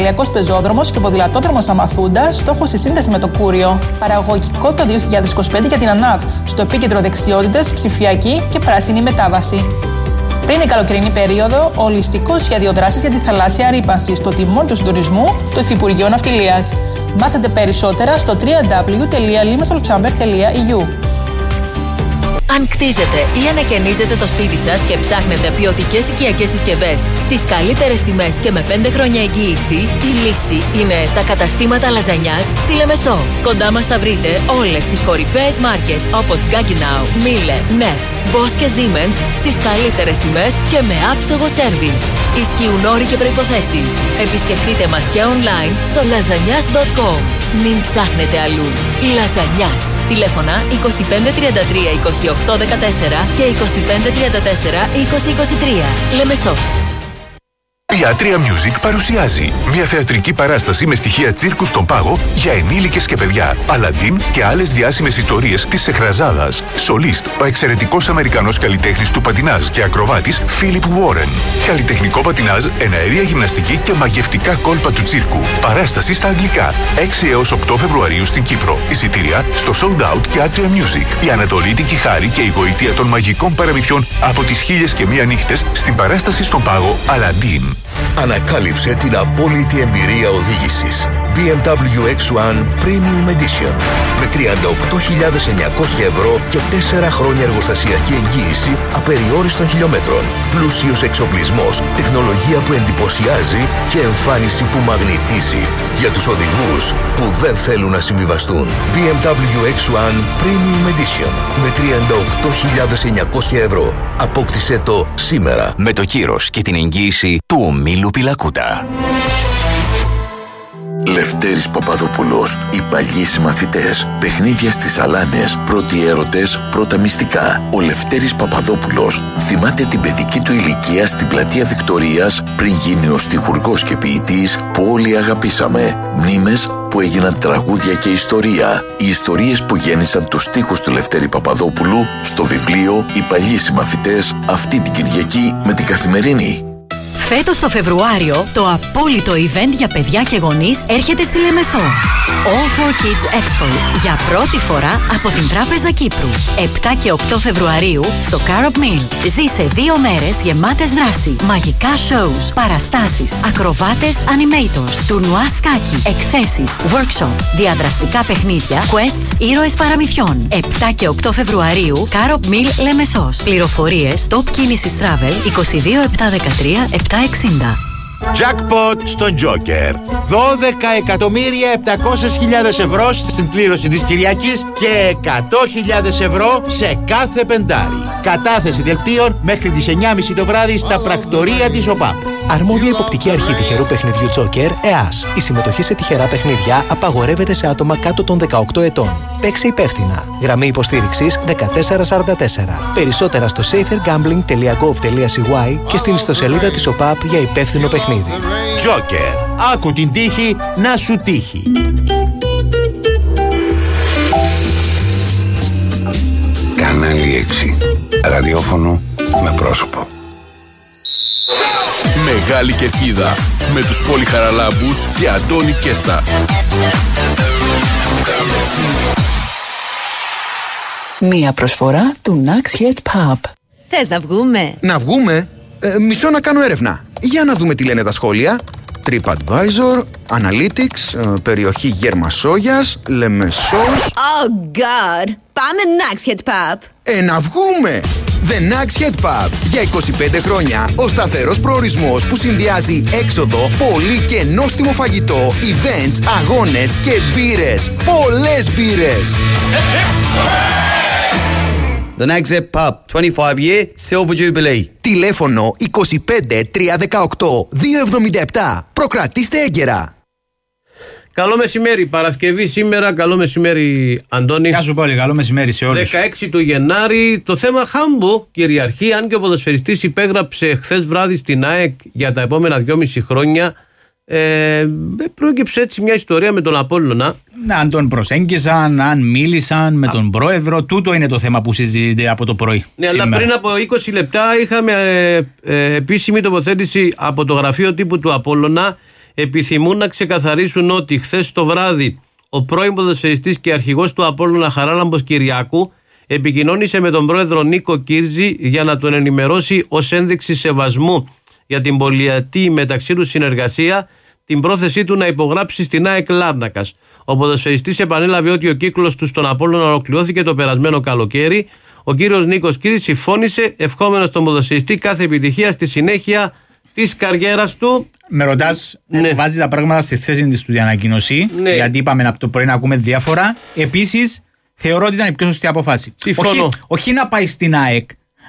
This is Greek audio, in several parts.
Ηλιακός πεζόδρομος και ποδηλατόδρομος Αμαθούντα, στόχος η σύνδεση με το Κούριο. Παραγωγικό το 2025 για την ΑΝΑΤ, στο επίκεντρο δεξιότητες, ψηφιακή και πράσινη μετάβαση. Πριν την καλοκαιρινή περίοδο, ολιστικό σχέδιο δράσης για τη θαλάσσια ρύπανση στο τιμόνι του συντονισμού του Υφυπουργείου Ναυτιλίας. Μάθετε περισσότερα στο www.limassolchamber.eu. Αν κτίζετε ή ανακαινίζετε το σπίτι σας και ψάχνετε ποιοτικές οικιακές συσκευές στις καλύτερες τιμές και με 5 χρόνια εγγύηση, η λύση είναι τα καταστήματα λαζανιάς στη Λεμεσό. Κοντά μας θα βρείτε όλες τις κορυφαίες μάρκες όπως Gaggenau, Miele, Neff, Bosch και Siemens στις καλύτερες τιμές και με άψογο σέρβις. Ισχύουν όροι και προϋποθέσεις. Επισκεφτείτε μας και online στο lasagnas.com. Μην ψάχνετε αλλού. Λαζανιάς. Τηλέφωνα 2533 2814 και 2534 2023. Λεμεσός. Η Atria Music παρουσιάζει μια θεατρική παράσταση με στοιχεία τσίρκου στον πάγο για ενήλικες και παιδιά. Αλαντίν και άλλες διάσημες ιστορίες της Σεχραζάδας. Σολίστ, ο εξαιρετικός Αμερικανός καλλιτέχνης του πατινάζ και ακροβάτης Φίλιπ Βόρεν. Καλλιτεχνικό πατινάζ, εναέρια γυμναστική και μαγευτικά κόλπα του τσίρκου. Παράσταση στα αγγλικά. 6 έως 8 Φεβρουαρίου στην Κύπρο. Εισιτήρια στο Sold Out και Atria Music. Η ανατολίτικη χάρη και η γοητεία των μαγικών παραμυθιών από τις 1001 νύχτες στην παράσταση στον πάγο Αλαντίν. Ανακάλυψε την απόλυτη εμπειρία οδήγησης. BMW X1 Premium Edition με 38.900 ευρώ και 4 χρόνια εργοστασιακή εγγύηση απεριόριστων χιλιόμετρων. Πλούσιος εξοπλισμός, τεχνολογία που εντυπωσιάζει και εμφάνιση που μαγνητίζει για τους οδηγούς που δεν θέλουν να συμβιβαστούν. BMW X1 Premium Edition με 38.900 ευρώ. Απόκτησε το σήμερα με το κύρος και την εγγύηση του ομίλου Πιλακούτα. Λευτέρης Παπαδόπουλος, οι παλιοί συμμαθητές, παιχνίδια στις Αλάνες, πρώτοι έρωτες, πρώτα μυστικά. Ο Λευτέρης Παπαδόπουλος θυμάται την παιδική του ηλικία στην πλατεία Βικτωρίας πριν γίνει ο στιχουργός και ποιητής που όλοι αγαπήσαμε. Μνήμες που έγιναν τραγούδια και ιστορία. Οι ιστορίες που γέννησαν τους στίχους του Λευτέρη Παπαδόπουλου στο βιβλίο «Οι παλιοί συμμαθητές» αυτή την Κυριακή με την Καθημερινή. Φέτος το Φεβρουάριο, το απόλυτο event για παιδιά και γονείς έρχεται στη Λεμεσό. All for Kids Expo για πρώτη φορά από την Τράπεζα Κύπρου. 7 και 8 Φεβρουαρίου στο Carop Mill. Ζήσε 2 μέρες γεμάτες δράση, μαγικά shows, παραστάσεις, ακροβάτες animators, τουρνουά σκάκι, εκθέσεις, workshops, διαδραστικά παιχνίδια, quests, ήρωες παραμυθιών. 7 και 8 Φεβρουαρίου, Carop Mill Λεμεσός. Πληροφορίες Top Κίνησης Travel 22 713 760. Jackpot στον Joker. 12.700.000 ευρώ στην κλήρωση της Κυριακής και 100.000 ευρώ σε κάθε πεντάρι. Κατάθεση δελτίων μέχρι τις 9.30 το βράδυ στα πρακτορία της ΟΠΑΠ. Αρμόδια υποπτική αρχή τυχερού παιχνιδιού Joker, ΕΑΣ. Η συμμετοχή σε τυχερά παιχνίδια απαγορεύεται σε άτομα κάτω των 18 ετών. Παίξε υπεύθυνα. Γραμμή υποστήριξης 1444. Περισσότερα στο safergambling.gov.cy και στην ιστοσελίδα της ΟΠΑΠ για υπεύθυνο παιχνίδι. Joker. Άκου την τύχη να σου τύχει. Κανάλι 6. Ραδιόφωνο με πρόσωπο. Μεγάλη Κερκίδα με τους Πολυχαραλάμπους και Αντώνη Κέστα. Μία προσφορά του Nax Head Pub. Θες να βγούμε? Να βγούμε? Μισό να κάνω έρευνα. Για να δούμε τι λένε τα σχόλια. TripAdvisor, Analytics, περιοχή Γερμασόγιας, Λεμεσός. Oh God! Πάμε Nax Head Pub. Να βγούμε! The Nax Head Pub. Για 25 χρόνια ο σταθερός προορισμός που συνδυάζει έξοδο, πολύ και νόστιμο φαγητό, events, αγώνες και μπύρες. Πολλές μπύρες! The Nax Head Pub, 25 year Silver Jubilee. Τηλέφωνο 25 318 277. Προκρατήστε έγκαιρα. Καλό μεσημέρι, Παρασκευή σήμερα. Καλό μεσημέρι, Αντώνη. Γεια σου πάλι, καλό μεσημέρι σε όλους. 16 του Γενάρη. Το θέμα Χάμπο κυριαρχεί, αν και ο ποδοσφαιριστής υπέγραψε χθες βράδυ στην ΑΕΚ για τα επόμενα 2,5 χρόνια. Πρόκειψε έτσι μια ιστορία με τον Απόλλωνα. Αν τον προσέγγισαν, αν μίλησαν με τον πρόεδρο. Τούτο είναι το θέμα που συζητείται από το πρωί. Ναι, σήμερα. Αλλά πριν από 20 λεπτά είχαμε επίσημη τοποθέτηση από το γραφείο τύπου του Απόλλωνα επιθυμούν να ξεκαθαρίσουν ότι χθες το βράδυ ο πρώην ποδοσφαιριστής και αρχηγός του Απόλλωνα Χαράλαμπος Κυριάκου επικοινώνησε με τον πρόεδρο Νίκο Κύρζη για να τον ενημερώσει ως ένδειξη σεβασμού για την πολυετή μεταξύ τους συνεργασία την πρόθεσή του να υπογράψει στην ΑΕΚ Λάρνακας. Ο ποδοσφαιριστής επανέλαβε ότι ο κύκλος του στον Απόλλωνα ολοκληρώθηκε το περασμένο καλοκαίρι. Ο κύριος Νίκος Κύρζης συμφώνησε, ευχόμενος τον ποδοσφαιριστή κάθε επιτυχία στη συνέχεια της καριέρας του. Με ρωτάς, βάζει τα πράγματα στη θέση της του ανακοίνωση, γιατί είπαμε από το πρωί να ακούμε διάφορα. Επίσης, θεωρώ ότι ήταν η πιο σωστή αποφάση. Όχι να πάει στην ΑΕΚ,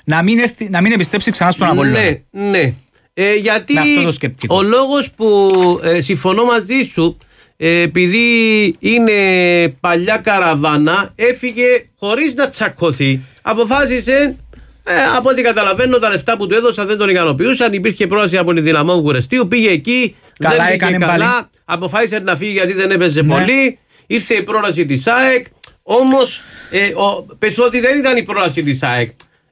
να μην επιστρέψει ξανά στον Απόλλωνα. Ναι. Γιατί ο λόγος που συμφωνώ μαζί σου, επειδή είναι παλιά καραβάνα, έφυγε χωρίς να τσακωθεί. Αποφάσισε, από ό,τι καταλαβαίνω, τα λεφτά που του έδωσαν δεν τον ικανοποιούσαν. Υπήρχε πρόταση από την Δυναμό Βουρεστίου, πήγε εκεί, καλά, δεν πήγε καλά. Αποφάσισε να φύγει γιατί δεν έπαιζε πολύ. Ήρθε η πρόταση της ΑΕΚ. Όμως, πες ότι δεν ήταν η πρόταση της ΑΕΚ.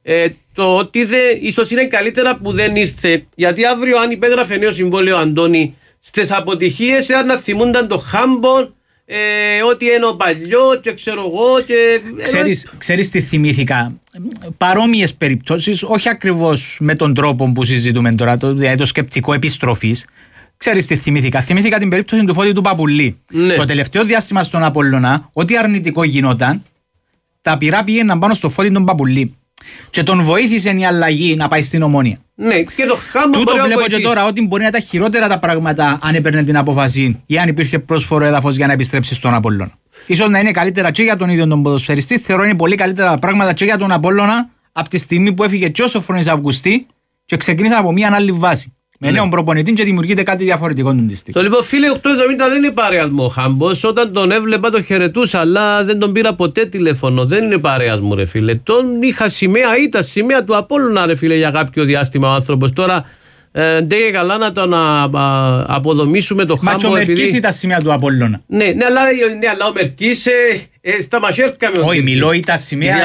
Το ότι ίσως είναι καλύτερα που δεν ήρθε, γιατί αύριο αν υπέγραφε νέο συμβόλαιο Αντώνη, στις αποτυχίες να θυμούνταν το Χάμπον, ότι είναι ο παλιό και ξέρω εγώ και... Ξέρεις τι θυμήθηκα? Παρόμοιες περιπτώσεις, όχι ακριβώς με τον τρόπο που συζητούμε τώρα, δηλαδή το σκεπτικό επιστροφής. Ξέρεις τι θυμήθηκα? Θυμήθηκα την περίπτωση του Φώτη του Παπουλή. Ναι. Το τελευταίο διάστημα στον Απόλλωνα, ό,τι αρνητικό γινόταν, τα πυρά πήγαιναν πάνω στο Φώτη τον Παπουλή. Και τον βοήθησε η αλλαγή να πάει στην Ομόνια. Ναι, και το Χάμπο. Τούτο βλέπω και τώρα ότι μπορεί να ήταν χειρότερα τα πράγματα αν έπαιρνε την απόφαση ή αν υπήρχε πρόσφορο έδαφος για να επιστρέψει στον Απόλλωνα. Ίσως να είναι καλύτερα και για τον ίδιο τον ποδοσφαιριστή. Θεωρώ είναι πολύ καλύτερα τα πράγματα και για τον Απόλλωνα από τη στιγμή που έφυγε και ο Σοφρόνης Αυγουστή και ξεκίνησαν από μια άλλη βάση. Με νέον προπονητή και δημιουργείται κάτι διαφορετικό του τη. Το λοιπόν, φίλε, 870 δεν είναι παρέας μου ο Χάμπος. Όταν τον έβλεπα, τον χαιρετούσα, αλλά δεν τον πήρα ποτέ τηλέφωνο. Δεν είναι παρέας μου, ρε φίλε. Τον είχα σημαία, ήταν σημαία του Απόλλωνα, ρε φίλε, για κάποιο διάστημα ο άνθρωπος. Τώρα ντέγε καλά να τον αποδομήσουμε το Χάμπο. Μα και ο Μερκής ήταν σημαία του Απόλλωνα. Ναι, αλλά ο Μερκής στα μαχαίρκα με ο όχι, μιλώ, ήταν σημαία.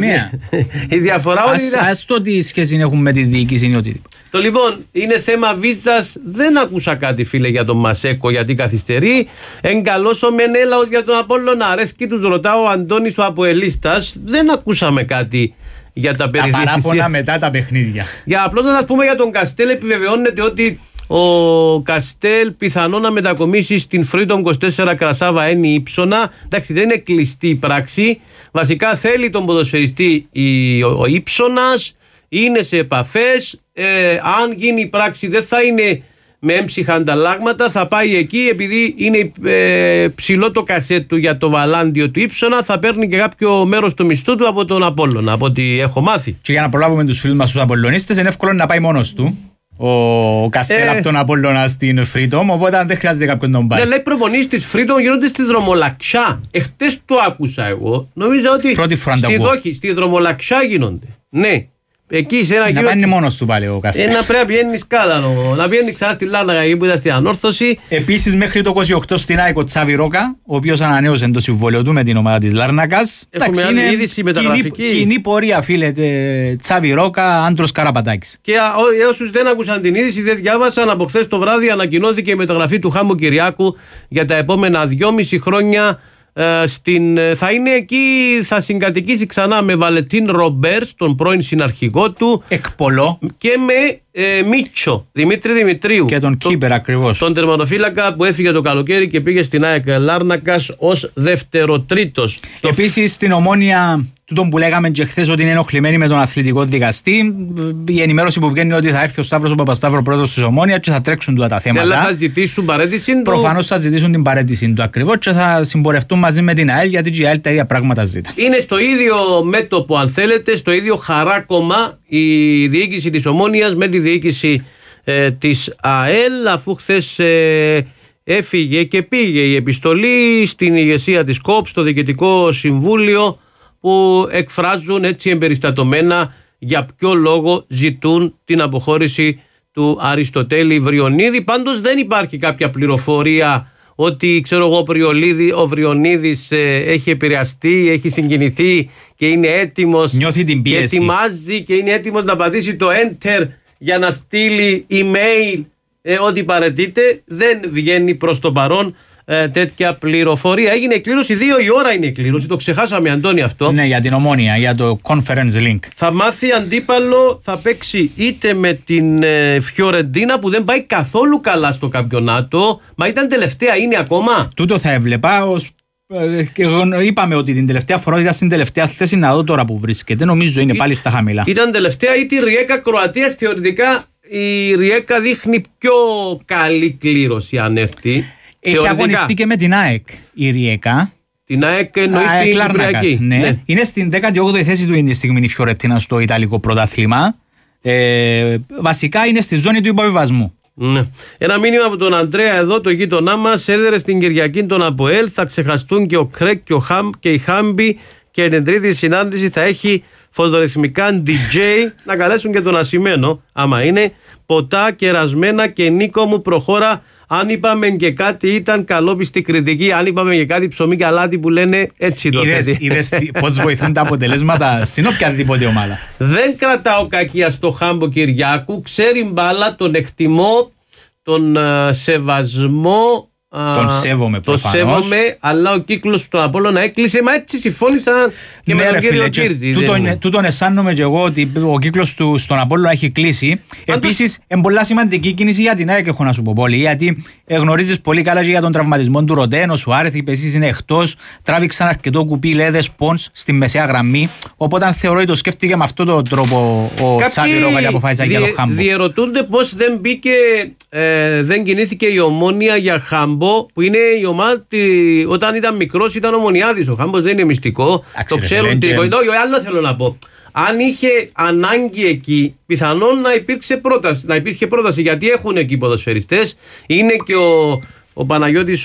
Η διαφορά όλη ήταν. Ας το τι σχέση έχουν με τη διοίκηση ή οτιδήποτε. Το λοιπόν, είναι θέμα βίζας. Δεν άκουσα κάτι, φίλε, για τον Μασέκο, γιατί καθυστερεί. Εγκαλώσω Μενέλαος για τον Απόλλωνα. Αρέσκει, τους ρωτάω ο Αντώνης ο Αποελίστας. Δεν ακούσαμε κάτι για τα περιδιαιτησία. Τα παράπονα μετά τα παιχνίδια. Για απλώς να σας πούμε για τον Καστέλ, επιβεβαιώνεται ότι ο Καστέλ πιθανόν να μετακομίσει στην Freedom 24 Κρασάβα Ένι Ήψονα. Εντάξει, δεν είναι κλειστή η πράξη. Βασικά θέλει τον ποδοσφαιριστή ο Ήψονας. Είναι σε επαφές. Αν γίνει η πράξη δεν θα είναι με έμψυχα ανταλλάγματα, θα πάει εκεί, επειδή είναι ψηλό το κασέτ του για το βαλάντιο του Ήψονα, θα παίρνει και κάποιο μέρος του μισθού του από τον Απόλλωνα, από ό,τι έχω μάθει. Και για να προλάβουμε τους φίλους μας τους Απολλωνίστες, είναι εύκολο να πάει μόνος του ο Καστέλ από τον Απόλλωνα στην Freedom, οπότε δεν χρειάζεται κάποιον τον πάει. Ναι, λέει προπονήσεις της Freedom γίνονται στη Δρομολαξιά. Εχθές το άκουσα εγώ. Νομίζω ότι στη Δρομολαξιά γίνονται. Ναι. Εκεί σε ένα να πάνε μόνος του πάλι ο Καστέλ. Να πρέπει να πηγαίνει σκάλανο, να πηγαίνει ξανά στη Λάρνακα εκεί που ήταν στην ανόρθωση. Επίσης μέχρι το 28 στην ΑΕΚ ο Τσάβι Ρόκα, ο οποίος ανανέωσε το συμβόλαιο του με την ομάδα της Λάρνακας. Έχουμε άλλη είδηση μεταγραφική. Κοινή πορεία, φίλε. Τσάβι Ρόκα, Άντρος Καραπατάκης. Και όσους δεν άκουσαν την είδηση, δεν διάβασαν, από χθες το βράδυ ανακοινώθηκε η μεταγραφή του Χάμπο Κυριάκου για τα επόμενα 2,5 χρόνια. Θα είναι εκεί, θα συγκατοικήσει ξανά με Βαλετίν Ρομπέρς, τον πρώην συναρχηγό του, Εκπολό, και με Μίτσο, Δημήτρη Δημητρίου, και τον Κύπερ ακριβώς, τον τερματοφύλακα που έφυγε το καλοκαίρι και πήγε στην ΑΕΚ Λάρνακας ως δευτεροτρίτος. Επίσης στην Ομόνια, τούτον που λέγαμε και χθες ότι είναι ενοχλημένοι με τον αθλητικό δικαστή, η ενημέρωση που βγαίνει ότι θα έρθει ο Σταύρος ο Παπασταύρου, πρόεδρος της Ομόνιας, και θα τρέξουν τα θέματα. Αλλά θα ζητήσουν παρέτηση του. Προφανώς θα ζητήσουν την παρέτηση του ακριβώς και θα συμπορευτούν μαζί με την ΑΕΛ, γιατί και η ΑΕΛ τα ίδια πράγματα ζητά. Είναι στο ίδιο μέτωπο, αν θέλετε, στο ίδιο χαράκωμα η διοίκηση της Ομόνιας με τη διοίκηση της ΑΕΛ, αφού χθες έφυγε και πήγε η επιστολή στην ηγεσία της ΚΟΠ, στο Διοικητικό Συμβούλιο, που εκφράζουν έτσι εμπεριστατωμένα για ποιο λόγο ζητούν την αποχώρηση του Αριστοτέλη Βριονίδη. Πάντως δεν υπάρχει κάποια πληροφορία ότι, ξέρω εγώ, ο Βριονίδης έχει επηρεαστεί, έχει συγκινηθεί και είναι έτοιμος, νιώθει την πίεση, και ετοιμάζει και είναι έτοιμος να πατήσει το enter για να στείλει email ότι παραιτείται. Δεν βγαίνει προς το παρόν τέτοια πληροφορία. Έγινε εκκλήρωση, 2 η ώρα είναι εκκλήρωση. Το ξεχάσαμε, Αντώνη, αυτό. Ναι, για την Ομόνοια, για το Conference Link. Θα μάθει αντίπαλο, θα παίξει είτε με την Φιωρεντίνα που δεν πάει καθόλου καλά στο καμπιονάτο. Μα ήταν τελευταία, είναι ακόμα. Τούτο θα έβλεπα. Και είπαμε ότι την τελευταία φορά ήταν στην τελευταία θέση, να δω τώρα που βρίσκεται. Νομίζω είναι πάλι στα χαμηλά. Ήταν τελευταία ή τη Ριέκα Κροατίας. Θεωρητικά η Ριέκα δείχνει πιο καλή κλήρωση αν έρθει. Έχει αγωνιστεί και με την ΑΕΚ η Ριέκα. Την ΑΕΚ εννοεί στην Κυπριακή. Ναι. Είναι στην 18η θέση του η στιγμή η Φιωρεντίνα στο Ιταλικό πρωτάθλημα. Βασικά είναι στη ζώνη του υποβιβασμού. Ναι. Ένα μήνυμα από τον Αντρέα εδώ, το γείτονά μας. Έδερε στην Κυριακή τον ΑΠΟΕΛ. Θα ξεχαστούν και ο Κρέκ και η Χάμπη. Και την τρίτη συνάντηση θα έχει φωτορυθμικά DJ. Να καλέσουν και τον Ασημένο, άμα είναι. Ποτά, κερασμένα και Νίκο μου προχώρα. Αν είπαμε και κάτι ήταν καλόπιστη κριτική. Αν είπαμε και κάτι ψωμί και αλάτι που λένε έτσι το θέτει. Είδες πώς βοηθούν τα αποτελέσματα στην οποιαδήποτε ομάδα. Δεν κρατάω κακία στο Χάμπο Κυριάκου. Ξέρει μπάλα, τον εκτιμώ, τον σεβασμό. Τον σέβομαι προφανώς. Το σέβομαι, αλλά ο κύκλος του Απόλλωνα έκλεισε. Μα έτσι συμφώνησαν και με τον κύριο Κύρτζη. Τούτον αισθάνομαι και εγώ ότι ο κύκλος του στον Απόλλωνα έχει κλείσει. Επίσης, είναι πολλά σημαντική κίνηση για την ΑΕΚ, έχω να σου πω πολύ. Γιατί γνωρίζεις πολύ καλά και για τον τραυματισμό του Ροντέν. Ο Σουάρεθ, επίσης, είναι εκτός. Τράβηξαν αρκετό κουπί Λέδες Πόνς στη μεσαία γραμμή. Οπότε θεωρώ ότι το σκέφτηκε με αυτόν τον τρόπο ο Τσάβη Ρόγαλη αποφάσισε για το Χάμπο. Διερωτούνται πώς δεν μπήκε, δεν κινήθηκε η Ομόνοια για Χάμπο. Που είναι η ομάδα όταν ήταν μικρός ήταν ομονιάδης. Ο Χάμπος δεν είναι μυστικό. Το ξέρουν. Άλλο θέλω να πω. Αν είχε ανάγκη εκεί, πιθανόν να υπήρχε πρόταση. Γιατί έχουν εκεί ποδοσφαιριστές. Είναι και ο Παναγιώτης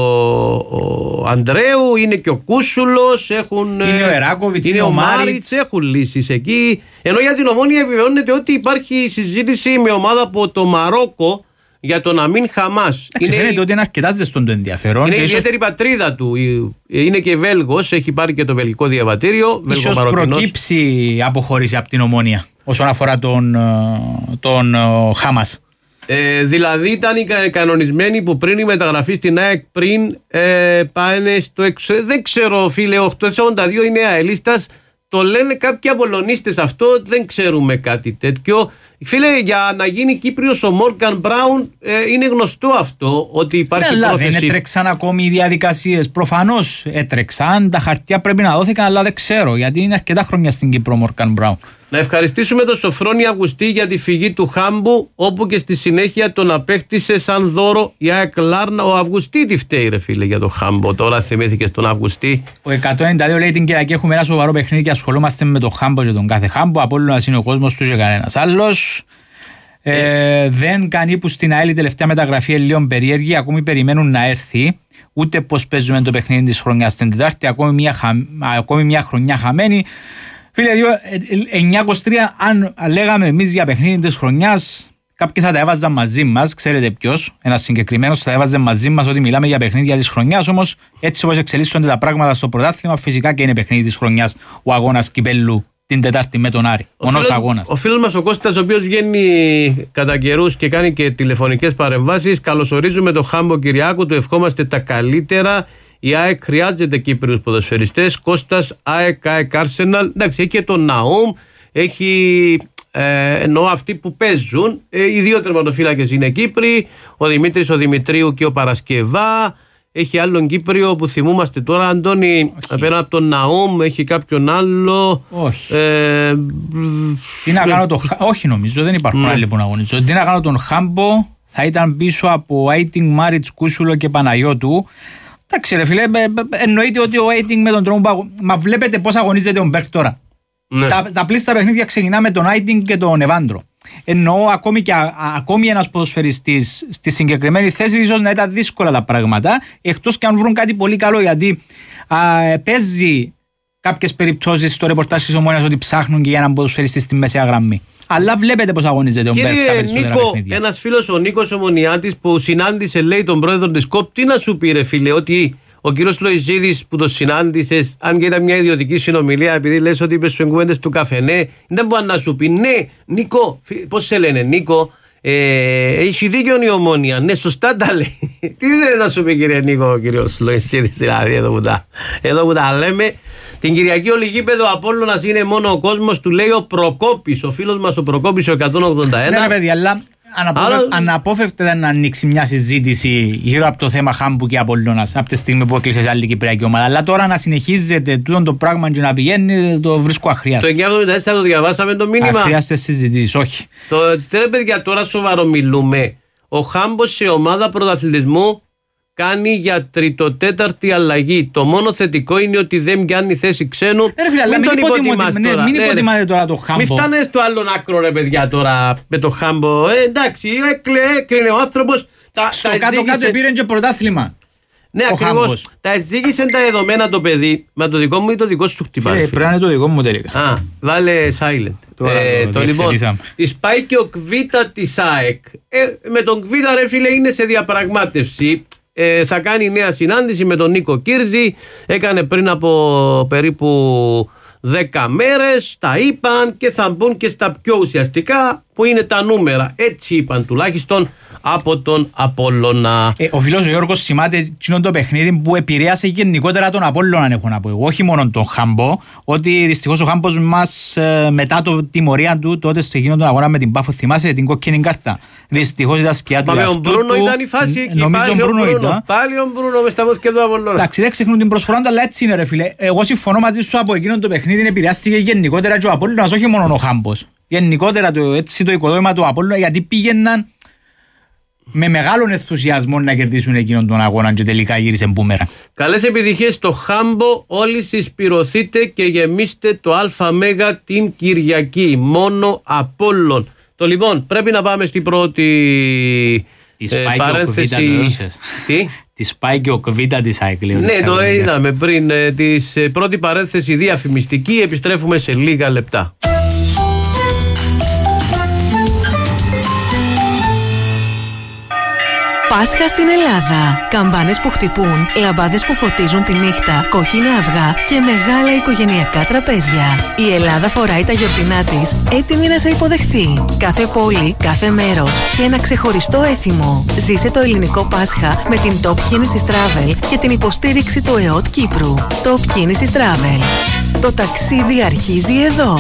ο Ανδρέου, είναι και ο Κούσουλος, είναι ο Εράκοβιτς, είναι ο Μάριτς, έχουν λύσεις εκεί. Ενώ για την Ομόνοια επιβεβαιώνεται ότι υπάρχει συζήτηση με ομάδα από το Μαρόκο για τον Αμίν Χαμάς. Φαίνεται ότι είναι αρκετά ζεστόν το ενδιαφέρον. Είναι η ιδιαίτερη πατρίδα του. Είναι και Βέλγος, έχει πάρει και το βελγικό διαβατήριο. Ίσως προκύψει αποχώρηση από την Ομόνοια όσον αφορά τον Χαμάς. Δηλαδή ήταν οι κανονισμένοι που πριν η μεταγραφή στην ΑΕΚ πριν πάνε στο δεν ξέρω φίλε, 882 είναι αελίστας. Το λένε κάποιοι απολωνίστες αυτό, δεν ξέρουμε κάτι τέτοιο. Φίλε, για να γίνει Κύπριος ο Μόργαν Μπράουν είναι γνωστό αυτό, ότι υπάρχει πρόθεση. Δεν έτρεξαν ακόμη οι διαδικασίες. Προφανώς έτρεξαν, τα χαρτιά πρέπει να δόθηκαν, αλλά δεν ξέρω, γιατί είναι αρκετά χρόνια στην Κύπρο ο Μόργαν Μπράουν. Να ευχαριστήσουμε τον Σοφρόνη Αυγουστή για τη φυγή του Χάμπου, όπου και στη συνέχεια τον απέκτησε σαν δώρο η ΑΕΚ Λάρνα. Ο Αυγουστή τι φταίει ρε φίλε για τον Χάμπο, τώρα θυμήθηκε τον Αυγουστή. Ο 192 λέει την Κυριακή έχουμε ένα σοβαρό παιχνίδι και ασχολούμαστε με τον Χάμπο και τον κάθε Χάμπο. Απόλλωνας είναι ο κόσμος του και κανένας άλλος. Δεν κάνει που στην ΑΕΛ η τελευταία μεταγραφή λίγο περίεργη, ακόμη περιμένουν να έρθει. Ούτε πως παίζουμε το παιχνίδι της χρονιάς την Τετάρτη, ακόμη μια χρονιά χαμένη. Φίλε, 9-23, αν λέγαμε εμείς για παιχνίδι της χρονιάς, κάποιοι θα τα έβαζαν μαζί μας, ξέρετε ποιος, ένας συγκεκριμένος θα έβαζε μαζί μας ότι μιλάμε για παιχνίδια της χρονιάς, όμως έτσι όπως εξελίσσονται τα πράγματα στο πρωτάθλημα, φυσικά και είναι παιχνίδι της χρονιάς ο αγώνας κυπέλλου την Τετάρτη με τον Άρη. Μονός αγώνας. Ο φίλος μας ο Κώστας, ο οποίος βγαίνει κατά καιρούς και κάνει και τηλεφωνικές παρεμβάσεις, καλωσορίζουμε τον Χάμπο Κυριάκου, του ευχόμαστε τα καλύτερα. Η ΑΕΚ χρειάζεται Κύπριους ποδοσφαιριστές. Κώστας, ΑΕΚ Άρσεναλ. Εντάξει, έχει και τον Ναούμ, έχει εννοώ αυτοί που παίζουν. Οι δύο τερματοφύλακες είναι Κύπροι, ο Δημήτρης, ο Δημητρίου και ο Παρασκευά. Έχει άλλον Κύπριο που θυμούμαστε τώρα, Αντώνη, πέρα από τον Ναούμ, έχει κάποιον άλλο. Όχι. Τι να κάνω όχι, νομίζω, δεν υπάρχουν άλλοι που να αγωνίζουν. Τι να κάνω τον Χάμπο, θα ήταν πίσω από Άιτινγκ, Μάριτς, Κούσουλο και Παναγιώτου. Εντάξει ρε φίλε, εννοείται ότι ο Άιτινγκ με τον τρόπο. Μα βλέπετε πώς αγωνίζεται ο Μπέρκ τώρα. Ναι. Τα πλήστα παιχνίδια ξεκινά με τον Άιτινγκ και τον Εβάντρο. Εννοώ ακόμη ένας ποδοσφαιριστής στη συγκεκριμένη θέση ίσως να ήταν δύσκολα τα πράγματα, εκτός και αν βρουν κάτι πολύ καλό, γιατί παίζει κάποιες περιπτώσεις στο ρεπορτάζ της Ομόνοιας ότι ψάχνουν και για έναν ποδοσφαιριστή στη μεσαία γραμμή. Αλλά βλέπετε πώς αγωνίζεται ο Μπέρκ στα περισσότερα παιχνίδια. Ένας φίλος, ο Νίκος Ομονιάτης, που συνάντησε, λέει, τον πρόεδρο της ΚΟΠ, τι να σου πει ρε φίλε, ότι ο κύριος Λοϊζίδης που το συνάντησες, αν και ήταν μια ιδιωτική συνομιλία, επειδή λες ότι είπες στους κουβέντες του καφενέ, δεν μπορεί να σου πει ναι, Νίκο, πώς σε λένε, Νίκο, Έχει δίκιο η Ομόνια. Ναι, σωστά τα λέει. Τι δεν να σου πει, κύριε Νίκο, ο κύριος Λοϊσίδης, δηλαδή, εδώ που τα λέμε. Την Κυριακή όλη γήπεδο Απόλλωνας είναι μόνο ο κόσμος, του λέει ο Προκόπης, ο φίλος μας ο Προκόπης, ο 181. Ναι, παιδί, αλλά αναπόφευκτα να ανοίξει μια συζήτηση γύρω από το θέμα Χάμπου και Απόλλωνας από τη στιγμή που έκλεισε σε άλλη κυπριακή ομάδα. Αλλά τώρα να συνεχίζεται τούτο το πράγμα και να πηγαίνει, το βρίσκω αχρίαστο. Το 974 το διαβάσαμε το μήνυμα. Αχρίαστες συζητήσεις, όχι. Παιδιά, τώρα σοβαρό μιλούμε. Ο Χάμπος σε ομάδα πρωταθλητισμού κάνει για τριτοτέταρτη αλλαγή. Το μόνο θετικό είναι ότι δεν πιάνει θέση ξένου. Μην τον υποτιμάς τώρα. Μην υποτιμάτε τώρα το Χάμπο. Μην φτάνε στο άλλο άκρο, ρε παιδιά, τώρα με το Χάμπο. Εντάξει, έκρινε ο άνθρωπος. Στο κάτω-κάτω πήρε και πρωτάθλημα. Ναι, ακριβώς. Τα εζήγησε τα δεδομένα το παιδί. Μα το δικό μου ή το δικό σου χτυπάει. Πρέπει να είναι το δικό μου τελικά. Α, βάλε silent. Το λοιπόν, της πάει και ο Κβίτα της ΑΕΚ. Με τον Κβίτα, ρε φίλε, είναι σε διαπραγμάτευση. Θα κάνει νέα συνάντηση με τον Νίκο Κύρζη. Έκανε πριν από περίπου 10 μέρες. Τα είπαν και θα μπουν και στα πιο ουσιαστικά που είναι τα νούμερα. Έτσι είπαν τουλάχιστον από τον Απόλλωνα. Ο φίλος ο Γιώργος σημάται εκείνο το παιχνίδι που επηρέασε γενικότερα τον Απόλλωνα, έχω να πω εγώ, όχι μόνο τον Χάμπο. Ότι δυστυχώς ο Χάμπος μας μετά την τιμωρία του τότε στο εκείνο τον αγώνα με την Πάφο, θυμάσαι την κόκκινη κάρτα. Δυστυχώς ήταν σκιά του. Μα με τον Μπρούνο ήταν η φάση εκεί. Νομίζω ο Μπρούνο ήταν. Πάλι ο Μπρούνο με στα μόσκια του Απόλλωνα. Εντάξει, δεν ξεχνούν την προσφορά του, αλλά έτσι είναι, ρε φίλε. Εγώ συμφωνώ μαζί σου, από εκείνο το παιχνίδι επηρεάστηκε γενικότερα και ο Απόλλωνας, όχι μόνο ο Χάμπος. Γενικότερα το οικοδόμημα του Απόλλωνα, γιατί πήγαιναν με μεγάλον ενθουσιασμό να κερδίσουν εκείνον τον αγώνα και τελικά γύρισε μπούμερα. Καλές επιτυχίες στο Χάμπο, όλοι συσπηρωθείτε και γεμίστε το ΑΜ την Κυριακή. Μόνο Απόλλων. Το λοιπόν, πρέπει να πάμε στην πρώτη παρένθεση. Τι? Τη σπάει και ο Κβίτα της ΑΕΚ. Ναι, το είδαμε πριν. Τη πρώτη παρένθεση διαφημιστική. Επιστρέφουμε σε λίγα λεπτά. Πάσχα στην Ελλάδα. Καμπάνες που χτυπούν, λαμπάδες που φωτίζουν τη νύχτα, κόκκινα αυγά και μεγάλα οικογενειακά τραπέζια. Η Ελλάδα φοράει τα γιορτινά της, έτοιμη να σε υποδεχθεί. Κάθε πόλη, κάθε μέρος και ένα ξεχωριστό έθιμο. Ζήσε το ελληνικό Πάσχα με την Top Κίνησης Travel και την υποστήριξη του ΕΟΤ Κύπρου. Top Κίνησης Travel. Το ταξίδι αρχίζει εδώ.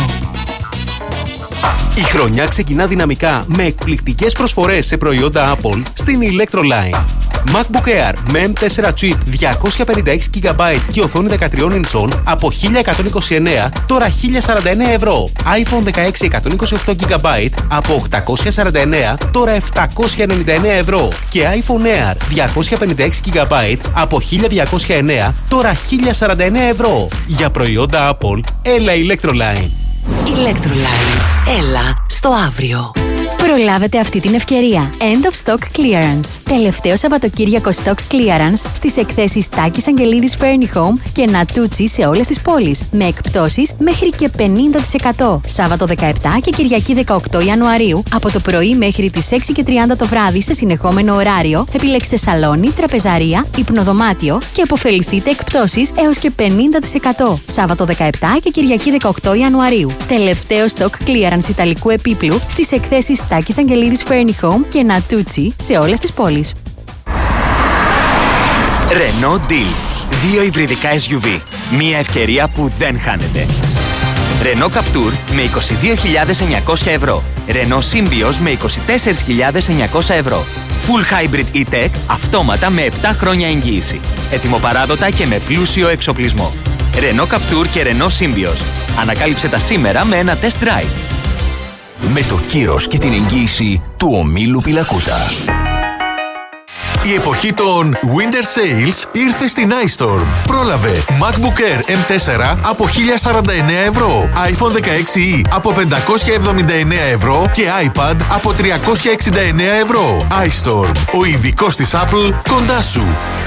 Η χρονιά ξεκινά δυναμικά με εκπληκτικές προσφορές σε προϊόντα Apple στην Electroline. MacBook Air με M4 Chip 256GB και οθόνη 13 ιντσών από 1.129 τώρα 1.049 ευρώ. iPhone 16 128GB από 849 τώρα 799 ευρώ. Και iPhone Air 256GB από 1.209 τώρα 1.049 ευρώ. Για προϊόντα Apple, έλα Electroline. Electroline. Έλα στο αύριο. Προλάβετε αυτή την ευκαιρία. End of Stock Clearance. Τελευταίο Σαββατοκύριακο Stock Clearance στις εκθέσεις Τάκης Αγγελίδης Furni Home και Νατούτσι σε όλες τις πόλεις. Με εκπτώσεις μέχρι και 50%. Σάββατο 17 και Κυριακή 18 Ιανουαρίου από το πρωί μέχρι τις 6:30 το βράδυ σε συνεχόμενο ωράριο. Επιλέξτε σαλόνι, τραπεζαρία, υπνοδωμάτιο και αποφεληθείτε εκπτώσεις έως και 50%. Σάββατο 17 και Κυριακή 18 Ιανουαρίου. Τελευταίο Stock Clearance Ιταλικού επίπλου στις εκθέσεις Τάκης Αγγελίδης Furni Home και Νατούτσι σε όλες τις πόλεις. Renault Deal. 2 υβριδικά SUV. Μία ευκαιρία που δεν χάνεται. Renault Captur με 22.900 ευρώ. Renault Symbioz με 24.900 ευρώ. Full Hybrid E-Tech αυτόματα με 7 χρόνια εγγύηση. Ετοιμοπαράδοτα και με πλούσιο εξοπλισμό. Renault Captur και Renault Symbioz. Ανακάλυψε τα σήμερα με ένα test drive. Με το κύρος και την εγγύηση του ομίλου Πιλακούτα. Η εποχή των Winter Sales ήρθε στην iStorm. Πρόλαβε MacBook Air M4 από 1.049 ευρώ, iPhone 16e από 579 ευρώ και iPad από 369 ευρώ. iStorm, ο ειδικός της Apple κοντά σου.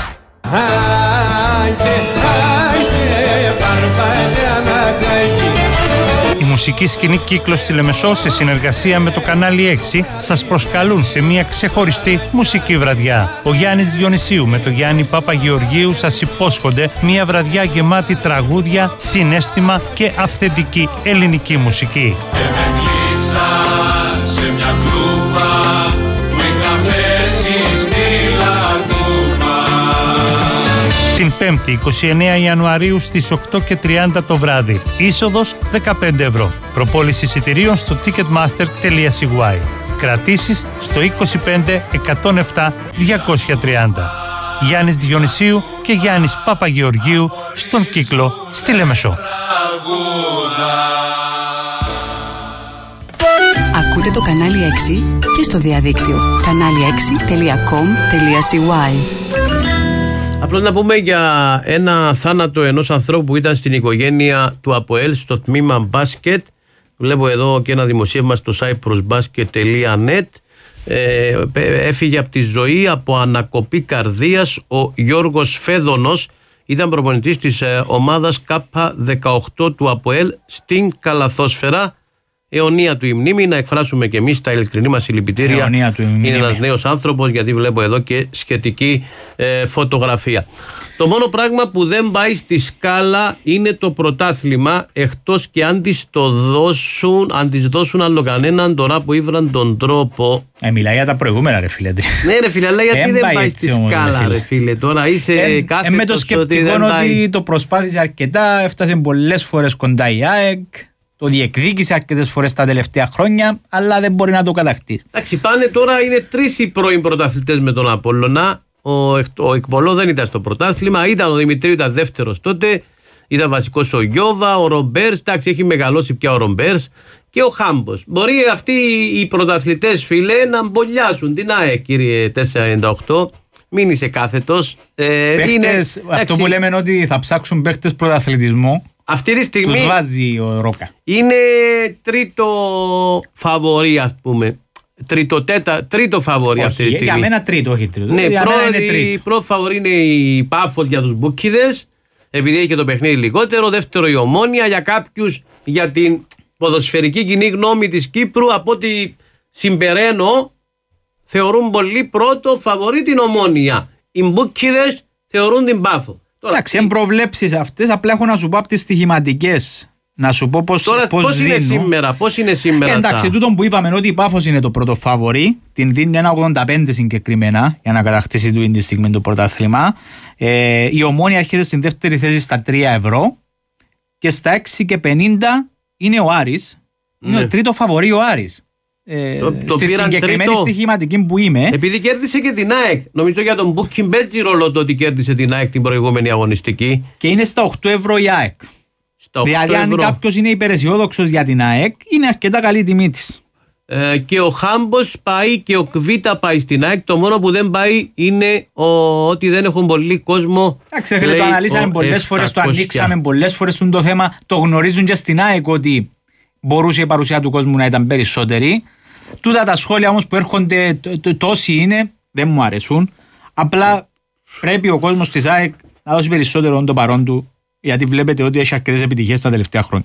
Η μουσική σκηνή Κύκλος στη Λεμεσό σε συνεργασία με το κανάλι 6 σας προσκαλούν σε μια ξεχωριστή μουσική βραδιά. Ο Γιάννης Διονυσίου με τον Γιάννη Παπαγεωργίου σας υπόσχονται μια βραδιά γεμάτη τραγούδια, συναίσθημα και αυθεντική ελληνική μουσική. Σε μια κλούβα Την 5η 29 Ιανουαρίου στις 8:30 το βράδυ. Είσοδος 15 ευρώ. Προπόληση εισιτηρίων στο ticketmaster.cy. Κρατήσεις στο 25 107 230. Γιάννης Διονυσίου και Γιάννης Παπαγεωργίου στον Κύκλο στη Λεμεσό. Ακούτε το κανάλι 6 και στο διαδίκτυο kanali6.com.cy. Απλώς να πούμε για ένα θάνατο ενός ανθρώπου που ήταν στην οικογένεια του ΑΠΟΕΛ στο τμήμα μπάσκετ. Βλέπω εδώ και ένα δημοσίευμα στο cyprusbasket.net. Έφυγε από τη ζωή από ανακοπή καρδίας ο Γιώργος Φέδωνος. Ήταν προπονητής της ομάδας K18 του ΑΠΟΕΛ στην Καλαθόσφαιρα. Αιωνία του η μνήμη, να εκφράσουμε και εμείς τα ειλικρινή μας συλληπιτήρια. Είναι ένας νέος άνθρωπος, γιατί βλέπω εδώ και σχετική φωτογραφία. Το μόνο πράγμα που δεν πάει στη σκάλα είναι το πρωτάθλημα, εκτός και αν τις δώσουν άλλο κανέναν τώρα που ήβραν τον τρόπο. Μιλάει για τα προηγούμενα, ρε φίλε. Ναι, ρε φίλε, αλλά γιατί δεν πάει στη σκάλα, ρε φίλε. Τώρα είσαι κάθετος με το σκεπτικό ότι το προσπάθησε αρκετά, έφτασε πολλές φορές κοντά η ΑΕΚ. Το διεκδίκησε αρκετές φορές τα τελευταία χρόνια, αλλά δεν μπορεί να το κατακτήσει. Εντάξει, πάνε τώρα, είναι 3 οι πρώην πρωταθλητές με τον Απόλλωνα. Ο Εκπολό δεν ήταν στο πρωτάθλημα, ήταν ο Δημητρίου, ήταν δεύτερος τότε. Ήταν βασικός ο Γιώβα, ο Ρομπέρς. Εντάξει, έχει μεγαλώσει πια ο Ρομπέρς και ο Χάμπος. Μπορεί αυτοί οι πρωταθλητές, φίλε, να μπολιάσουν την ΑΕΚ, κύριε 498. Μην είσαι κάθετος. Παίχτες, αυτό που λέμε ότι θα ψάξουν παίχτες πρωταθλητισμού. Αυτή τη στιγμή τους βάζει ο Ρόκα. Είναι τρίτο φαβορί, ας πούμε. Τρίτο φαβορί αυτή τη στιγμή. Για μένα τρίτο, όχι τρίτο. Ναι, πρώτο φαβορί είναι η Πάφος για τους μπούκιδες, επειδή έχει και το παιχνίδι λιγότερο. Δεύτερο η Ομόνια. Για κάποιους, για την ποδοσφαιρική κοινή γνώμη της Κύπρου, από ό,τι συμπεραίνω, θεωρούν πολύ πρώτο φαβορί την Ομόνια. Οι μπούκιδες θεωρούν την Πάφο. Εντάξει, εν προβλέψεις αυτές, απλά έχω να σου πω από τις στοιχηματικές. Να σου πω πώς είναι σήμερα. Εντάξει, τούτο που είπαμε ότι η Πάφος είναι το πρώτο φαβορί, την δίνει 1,85 συγκεκριμένα για να κατακτήσει του τη στιγμή το πρωτάθλημα. Η Ομόνια έρχεται στην δεύτερη θέση στα 3 ευρώ και στα 6,50 είναι ο Άρης. Είναι ο τρίτο φαβορί ο Άρης. Στη συγκεκριμένη στοιχηματική που είμαι. Επειδή κέρδισε και την ΑΕΚ. Νομίζω για τον Booking παίζει ρόλο το ότι κέρδισε την ΑΕΚ την προηγούμενη αγωνιστική. Και είναι στα 8 ευρώ η ΑΕΚ. Δηλαδή, αν κάποιος είναι υπεραισιόδοξος για την ΑΕΚ, είναι αρκετά καλή τιμή της. Και ο Χάμπος πάει και ο Κβίτα πάει στην ΑΕΚ. Το μόνο που δεν πάει είναι ότι δεν έχουν πολύ κόσμο. Εντάξει, το αναλύσαμε πολλές φορές, το ανοίξαμε πολλές φορές το θέμα. Το γνωρίζουν και στην ΑΕΚ ότι μπορούσε η παρουσία του κόσμου να ήταν περισσότερη. Τούτα τα σχόλια όμως που έρχονται, τόσοι είναι, δεν μου αρέσουν. Απλά πρέπει ο κόσμος της ΑΕΚ να δώσει περισσότερο το παρόν του, γιατί βλέπετε ότι έχει αρκετές επιτυχίες τα τελευταία χρόνια.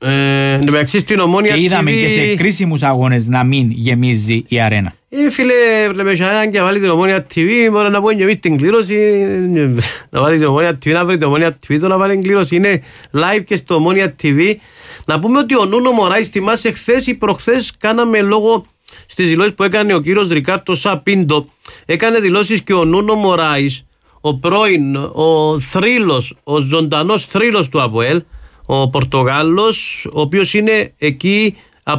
Και είδαμε και σε κρίσιμους αγώνες να μην γεμίζει η αρένα. Φίλε, βλέπεις αν και βάλει την Ομόνια TV, μπορεί να πω γεμίσει την κλήρωση. Να βάλει την Ομόνια TV, να βρει την Ομόνια TV, το να βάλει την κλήρωση. Είναι live και στο Ομόνια TV. Να πούμε ότι ο Νούνο Μωράης, θυμάσαι, χθες ή προχθές κάναμε λόγο στις δηλώσεις που έκανε ο κύριος Ρικάρτο Σαπίντο. Έκανε δηλώσεις και ο Νούνο Μωράης, ο πρώην, ο θρύλος, ο ζωντανός θρύλος του ΑΠΟΕΛ, ο Πορτογάλος, ο οποίος είναι εκεί,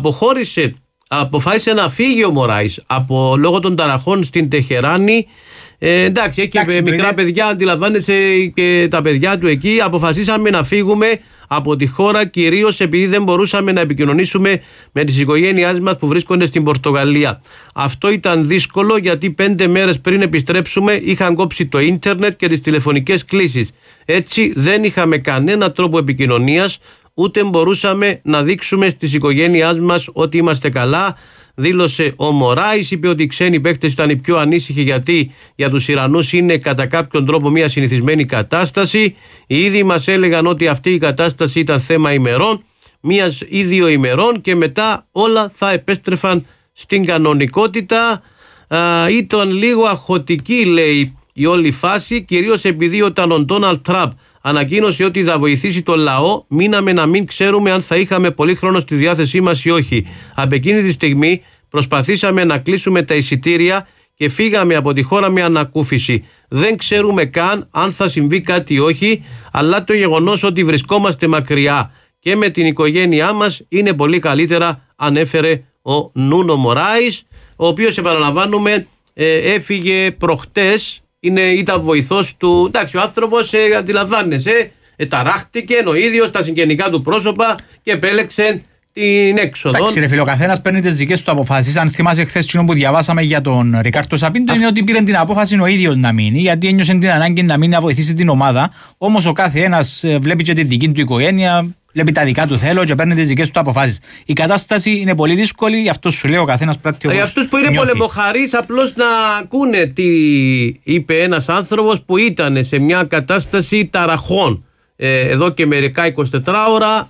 αποφάσισε να φύγει ο Μωράης λόγω των ταραχών στην Τεχεράνη. Εντάξει, έχει και μικρά παιδιά, αντιλαμβάνεσαι, και τα παιδιά του εκεί. Αποφασίσαμε να φύγουμε από τη χώρα, κυρίως επειδή δεν μπορούσαμε να επικοινωνήσουμε με τις οικογένειές μας που βρίσκονται στην Πορτογαλία. Αυτό ήταν δύσκολο, γιατί 5 μέρες πριν επιστρέψουμε είχαν κόψει το ίντερνετ και τις τηλεφωνικές κλήσεις. Έτσι δεν είχαμε κανένα τρόπο επικοινωνίας, ούτε μπορούσαμε να δείξουμε στις οικογένειές μας ότι είμαστε καλά, δήλωσε ο Μωράης. Είπε ότι οι ξένοι παίκτες ήταν οι πιο ανήσυχοι, γιατί για τους Ιρανούς είναι κατά κάποιον τρόπο μια συνηθισμένη κατάσταση. Οι ίδιοι μας έλεγαν ότι αυτή η κατάσταση ήταν θέμα ημερών, 1 ή 2 ημερών, και μετά όλα θα επέστρεφαν στην κανονικότητα. Ήταν λίγο αχωτική, λέει, η όλη φάση, κυρίως επειδή όταν ο Ντόναλντ Τραμπ ανακοίνωσε ότι θα βοηθήσει τον λαό, μείναμε να μην ξέρουμε αν θα είχαμε πολύ χρόνο στη διάθεσή μας ή όχι. Από εκείνη τη στιγμή προσπαθήσαμε να κλείσουμε τα εισιτήρια και φύγαμε από τη χώρα με ανακούφιση. Δεν ξέρουμε καν αν θα συμβεί κάτι ή όχι, αλλά το γεγονός ότι βρισκόμαστε μακριά και με την οικογένειά μας είναι πολύ καλύτερα, ανέφερε ο Νούνο Μωράης, ο οποίος, επαναλαμβάνουμε, έφυγε προχτές, ήταν βοηθός του. Εντάξει, ο άνθρωπος, αντιλαμβάνεσαι, ταράχτηκε ο ίδιος στα συγγενικά του πρόσωπα και επέλεξε την έξοδο. Εντάξει, ρε φίλε, ο καθένας παίρνει τις δικές του αποφάσεις. Αν θυμάσαι χθες που διαβάσαμε για τον Ρικάρτο Σαπίντο, είναι ότι πήρε την απόφαση ο ίδιος να μείνει, γιατί ένιωσε την ανάγκη να μείνει να βοηθήσει την ομάδα. Όμως ο κάθε ένας βλέπει και τη δική του οικογένεια, βλέπει τα δικά του θέλω και παίρνει τις δικές του αποφάσεις. Η κατάσταση είναι πολύ δύσκολη, γι' αυτό σου λέω ο καθένας πράττει όπως για αυτούς που είναι νιώθει. πολεμοχαρείς, απλώς να ακούνε τι είπε ένας άνθρωπος που ήταν σε μια κατάσταση ταραχών. Εδώ και μερικά 24 ώρα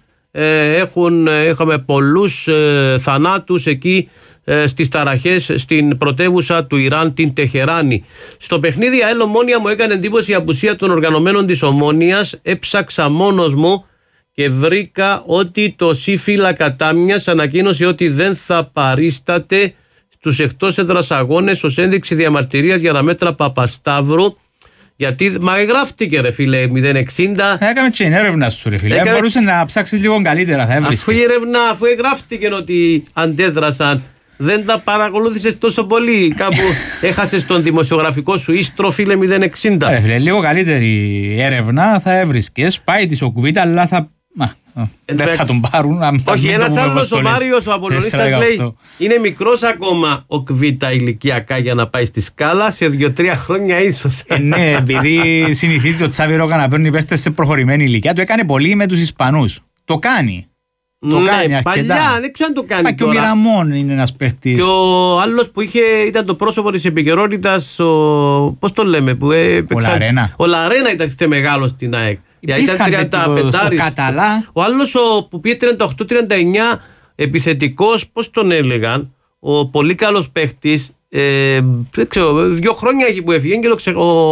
είχαμε πολλούς θανάτους εκεί στις ταραχές στην πρωτεύουσα του Ιράν, την Τεχεράνη. Στο παιχνίδι ΑΕΛ Ομόνια μου έκανε εντύπωση η απουσία των οργανωμένων της Ομόνιας. Έψαξα μόνος μου και βρήκα ότι το ΣΥΦΙΛΑ Κατάμιας ανακοίνωσε ότι δεν θα παρίσταται στους εκτός έδρας αγώνες ως ένδειξη διαμαρτυρίας για τα μέτρα Παπασταύρου. Γιατί γράφτηκε ρε φίλε 060. Έκαμε και την έρευνα σου ρε φίλε. Μπορούσε να ψάξει λίγο καλύτερα, θα έβρισκες. Αφού η έρευνα, αφού γράφτηκε ότι αντέδρασαν, δεν τα παρακολούθησες τόσο πολύ. Κάπου έχασες τον δημοσιογραφικό σου ίστρο φίλε 060. Φίλε, λίγο καλύτερη έρευνα θα έβρισκες. Πάει της Οκουβίτα, αλλά θα... δεν θα τον πάρουν. Όχι, ένας άλλος ο Μάριος ο Απολωνίστας λέει είναι μικρός ακόμα ο Κβίτα ηλικιακά για να πάει στη σκάλα, σε 2-3 χρόνια ίσως. Ναι, επειδή συνηθίζει ο Τσάβι Ρόκα να παίρνει παίχτες σε προχωρημένη ηλικία, το έκανε πολύ με τους Ισπανούς. Το κάνει. Το κάνει αρκετά. Παλιά, δεν ξέρω αν το κάνει. Και ο Μιραμόν είναι ένας παίχτης. Και ο άλλος που ήταν το πρόσωπο της επικαιρότητας, πώς το λέμε, που ο Λαρένα. Ο Λαρένα ήταν μεγάλος στην ΑΕΚ. Ήταν 35. Ο άλλος που πήγε 38-39 επιθετικός, πώς τον έλεγαν, ο πολύ καλός παίχτης, δεν ξέρω, 2 χρόνια έχει που έφυγε και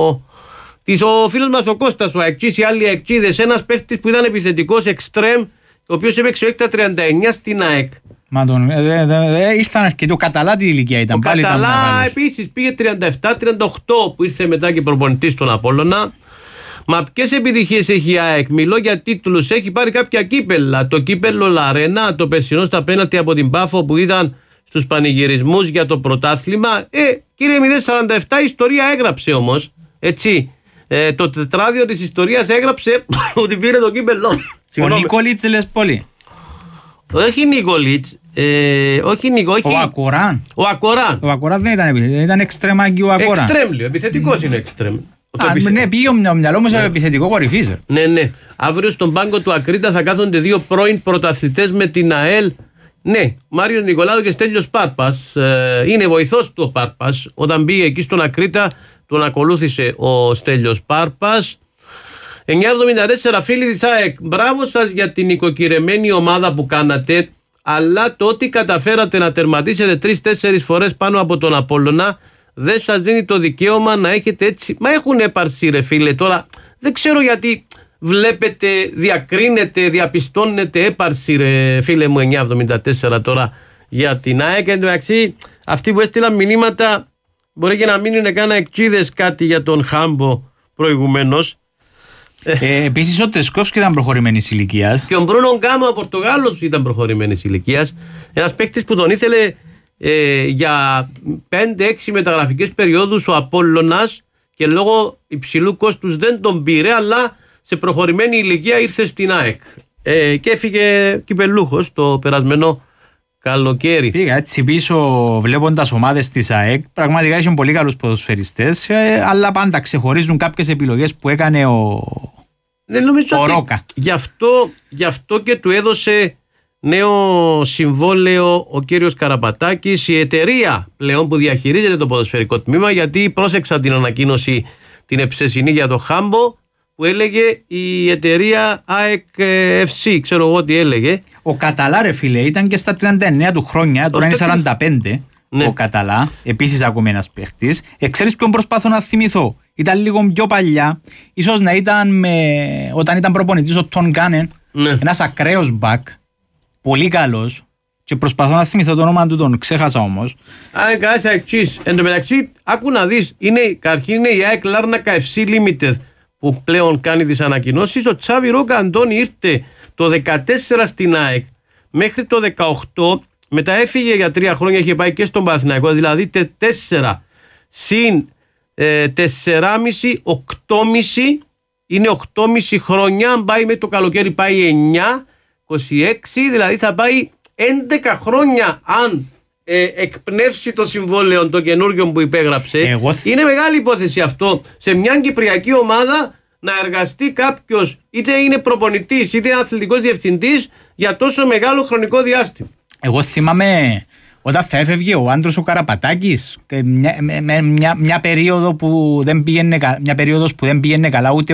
ο φίλος μας ο Κώστας, ο Αεξής, οι άλλοι Αεξίδες, ένας παίχτης που ήταν επιθετικός εξτρέμ, ο οποίος έπαιξε έκτα 39 στην ΑΕΚ. Μα ήρθαν αρκετό. Ο Καταλά τι ηλικία ήταν. Ο Καταλά επίσης πήγε 37-38 που ήρθε μετά και προπονητής στον Απόλλωνα. Μα ποιες επιτυχίες έχει η ΑΕΚ? Μιλώ για τίτλους. Έχει πάρει κάποια κύπελα. Το κύπελο Λαρένα, το περσινό στα πέναλτι από την Πάφο που ήταν στους πανηγυρισμούς για το πρωτάθλημα. Κύριε 047, η ιστορία έγραψε όμως. Έτσι. Το τετράδιο της ιστορίας έγραψε ότι πήρε το κύπελο. Ο Νίκολιτς λες πολύ. Όχι Νίκολιτς. Ο Ακοράν. Ο Ακοράν. Ο Ακοράν δεν ήταν επιθετικός. Ήταν εξτρέμαγγι ο Ακοράν. Εξτρέμ λέω. Επιθετικός είναι εξτρέμ. Ναι, πήγε ο μυαλό μου σε επιθετικό κορυφής. Ναι. Αύριο στον πάγκο του Ακρίτα θα κάθονται 2 πρώην πρωταθλητές με την ΑΕΛ. Ναι, Μάριος Νικολάου και Στέλιος Πάρπας. Είναι βοηθός του ο Πάρπας. Όταν πήγε εκεί στον Ακρίτα, τον ακολούθησε ο Στέλιος Πάρπας. 974 φίλοι της ΑΕΚ. Μπράβο σας για την οικοκυρεμένη ομάδα που κάνατε. Αλλά το ότι καταφέρατε να τερματίσετε 3-4 φορές πάνω από τον Απόλλωνα δεν σας δίνει το δικαίωμα να έχετε έτσι. Μα έχουν έπαρση ρε φίλε. Τώρα δεν ξέρω γιατί βλέπετε, διακρίνετε, διαπιστώνετε έπαρση ρε φίλε μου 974 τώρα για την ΑΕΚ. Εντάξει, αυτοί που έστειλαν μηνύματα μπορεί και να μην είναι καν εξίδες κάτι για τον Χάμπο προηγουμένως. Επίσης ο Τεσκόφσκι ήταν προχωρημένης ηλικίας. Και ο Μπρούνο Γκάμα ο Πορτογάλος ήταν προχωρημένης ηλικίας. Ένας παίκτης που τον ήθελε για 5-6 μεταγραφικές περιόδους ο Απόλλωνας και λόγω υψηλού κόστους δεν τον πήρε, αλλά σε προχωρημένη ηλικία ήρθε στην ΑΕΚ και έφυγε κυπελούχος το περασμένο καλοκαίρι. Πήγα έτσι πίσω βλέποντας ομάδες της ΑΕΚ. Πραγματικά είχαν πολύ καλούς ποδοσφαιριστές, αλλά πάντα ξεχωρίζουν κάποιες επιλογές που έκανε ο Ρόκα. Γι' αυτό και του έδωσε νέο συμβόλαιο ο κύριος Καραπατάκης, η εταιρεία πλέον που διαχειρίζεται το ποδοσφαιρικό τμήμα, γιατί πρόσεξα την ανακοίνωση την εψεσινή για το Χάμπο που έλεγε η εταιρεία ΑΕΚ FC, ξέρω εγώ τι έλεγε. Ο Καταλά ρε φίλε ήταν και στα 39 του χρόνια, τώρα είναι 45. Ναι. Ο Καταλά, επίσης ακούμε ένας παίχτης. Ξέρεις ποιον προσπάθω να θυμηθώ? Ήταν λίγο πιο παλιά, ίσως να ήταν όταν ήταν προπονητής ο Τον Γκάνεν, ένας ακραίος μπακ, πολύ καλός Και προσπαθώ να θυμηθώ το όνομα του, τον ξέχασα όμως. Αν κάνεις εξής. Εν τω μεταξύ, άκου να δεις, καταρχήν είναι η ΑΕΚ Λάρνακα FC Limited που πλέον κάνει τις ανακοινώσεις. Ο Τσάβι Ρόκα Αντώνη ήρθε το 14 στην ΑΕΚ μέχρι το 18. Μετά έφυγε για 3 χρόνια, είχε πάει και στον Παναθηναϊκό, δηλαδή 4 συν 4,5, 8,5, είναι 8,5 χρόνια. Αν πάει με το καλοκαίρι πάει 9, 26, δηλαδή θα πάει 11 χρόνια αν εκπνεύσει το συμβόλαιο το καινούργιο που υπέγραψε. Είναι μεγάλη υπόθεση αυτό σε μια κυπριακή ομάδα να εργαστεί κάποιος, είτε είναι προπονητής είτε αθλητικός διευθυντής, για τόσο μεγάλο χρονικό διάστημα. Εγώ θυμάμαι όταν θα έφευγε ο άντρος ο Καραπατάκης, μια περίοδος που δεν πήγαινε καλά ούτε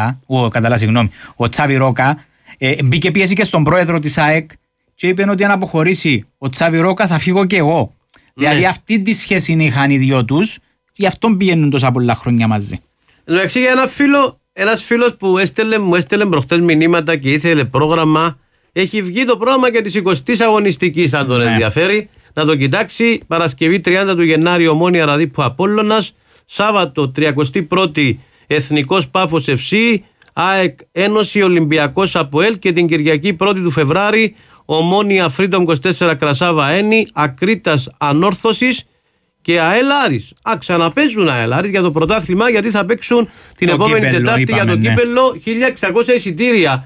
ο Τσάβι Ρόκα, μπήκε πίεση και στον πρόεδρο της ΑΕΚ και είπε ότι αν αποχωρήσει ο Τσάβι Ρόκα θα φύγω και εγώ. Ναι. Δηλαδή αυτή τη σχέση είχαν οι δυο τους, γι' αυτό πηγαίνουν τόσα πολλά χρόνια μαζί. Εντάξει, για ένας φίλος που μου έστελε προχτές μηνύματα και ήθελε πρόγραμμα, έχει βγει το πρόγραμμα για τις 20 αγωνιστικής, αν τον ενδιαφέρει, να το κοιτάξει. Παρασκευή 30 του Γενάρη Ομόνια Ραδίππου Απόλλωνας, Σάββατο 31η Εθνικός Πάφος FC, ΑΕΚ Ένωση Ολυμπιακός ΑΠΟΕΛ, και την Κυριακή 1η του Φεβράρη Ομόνια Freedom 24 Κρασάβα Ένι, Ακρίτας Ανόρθωσης και ΑΕΛ Άρης. Ξαναπέζουν ΑΕΛ Άρης για το πρωτάθλημα, γιατί θα παίξουν την επόμενη Τετάρτη για το κύπελλο. 1.600 εισιτήρια.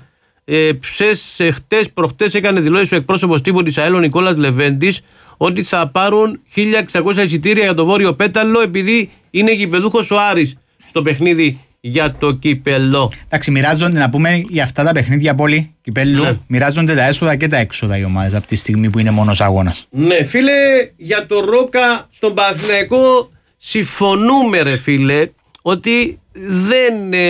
Προχτές έκανε δηλώσει ο εκπρόσωπος τύπου της ΑΕΛ ο Νικόλας Λεβέντης ότι θα πάρουν 1.600 εισιτήρια για το Βόρειο Πέταλο, επειδή είναι γηπεδούχος ο Άρης στο παιχνίδι για το κύπελλο. Εντάξει, μοιράζονται, να πούμε, για αυτά τα παιχνίδια πόλη κυπέλλου, ναι, μοιράζονται τα έσοδα και τα έξοδα οι ομάδες από τη στιγμή που είναι μόνος αγώνας. Ναι, φίλε, για το Ρόκα στον Παναθηναϊκό συμφωνούμε, ρε φίλε, ότι δεν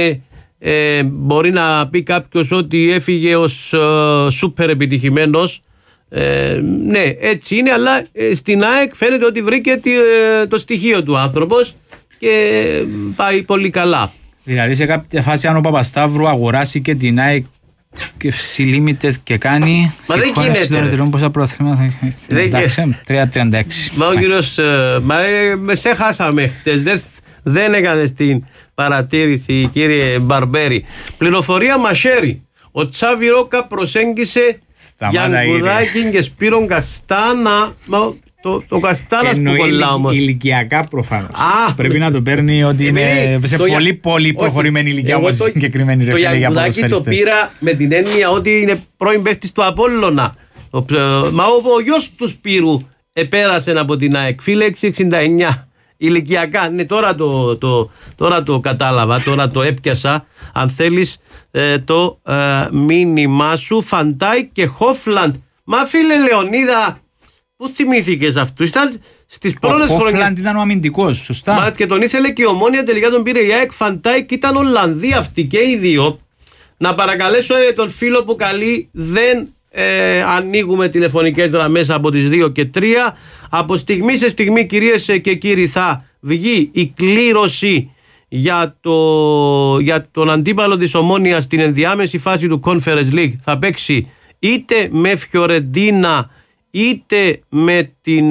μπορεί να πει κάποιος ότι έφυγε ως σούπερ επιτυχημένος. Ναι, έτσι είναι, αλλά στην ΑΕΚ φαίνεται ότι βρήκε το στοιχείο του άνθρωπος και πάει πολύ καλά. Δηλαδή σε κάποια φάση αν ο Παπασταύρου αγοράσει και την ΑΕΚ και Limited και κάνει, μα δεν γίνεται, πόσα προαθλήματα θα έχει? 3-36. Μα ο κύριος, σε χάσαμε χτες, δεν έκανες την παρατήρηση, κύριε Μπαρμπέρη. Πληροφορία μαχαίρι. Ο Τσάβι Ρόκα προσέγγισε Γιανκουδάκη και Σπύρον Καστάνα. Το Καστάνας που κολλά όμως. Ηλικιακά προφανώς. Πρέπει να το παίρνει ότι είναι σε πολύ προχωρημένη ηλικία όμως συγκεκριμένη ρεφίλη για ποδοσφαιριστές. Το πήρα με την έννοια ότι είναι πρώην παίχτης του Απόλλωνα. Μα ο γιος του Σπύρου επέρασε από την ΑΕΚ, φίλε, 669. Ηλικιακά, ναι, τώρα το κατάλαβα, τώρα το έπιασα. Αν θέλεις το μήνυμά σου. Φαντάι και Χόφλαντ. Μα φίλε Λεωνίδα, πού θυμήθηκες αυτού? Ήταν στις πρώτες χρονιές. Ο Χόφλαντ ήταν ο αμυντικός, σωστά. Μα και τον ήθελε και η Ομόνια, τελικά τον πήρε η ΑΕΚ. Φαντάι και ήταν Ολλανδοί αυτοί και οι δύο. Να παρακαλέσω τον φίλο που καλεί, δεν ανοίγουμε τηλεφωνικές γραμμές από τις 2 και 3. Από στιγμή σε στιγμή, κυρίες και κύριοι, θα βγει η κλήρωση για τον αντίπαλο της Ομόνιας στην ενδιάμεση φάση του Conference League. Θα παίξει είτε με Φιωρεντίνα είτε με την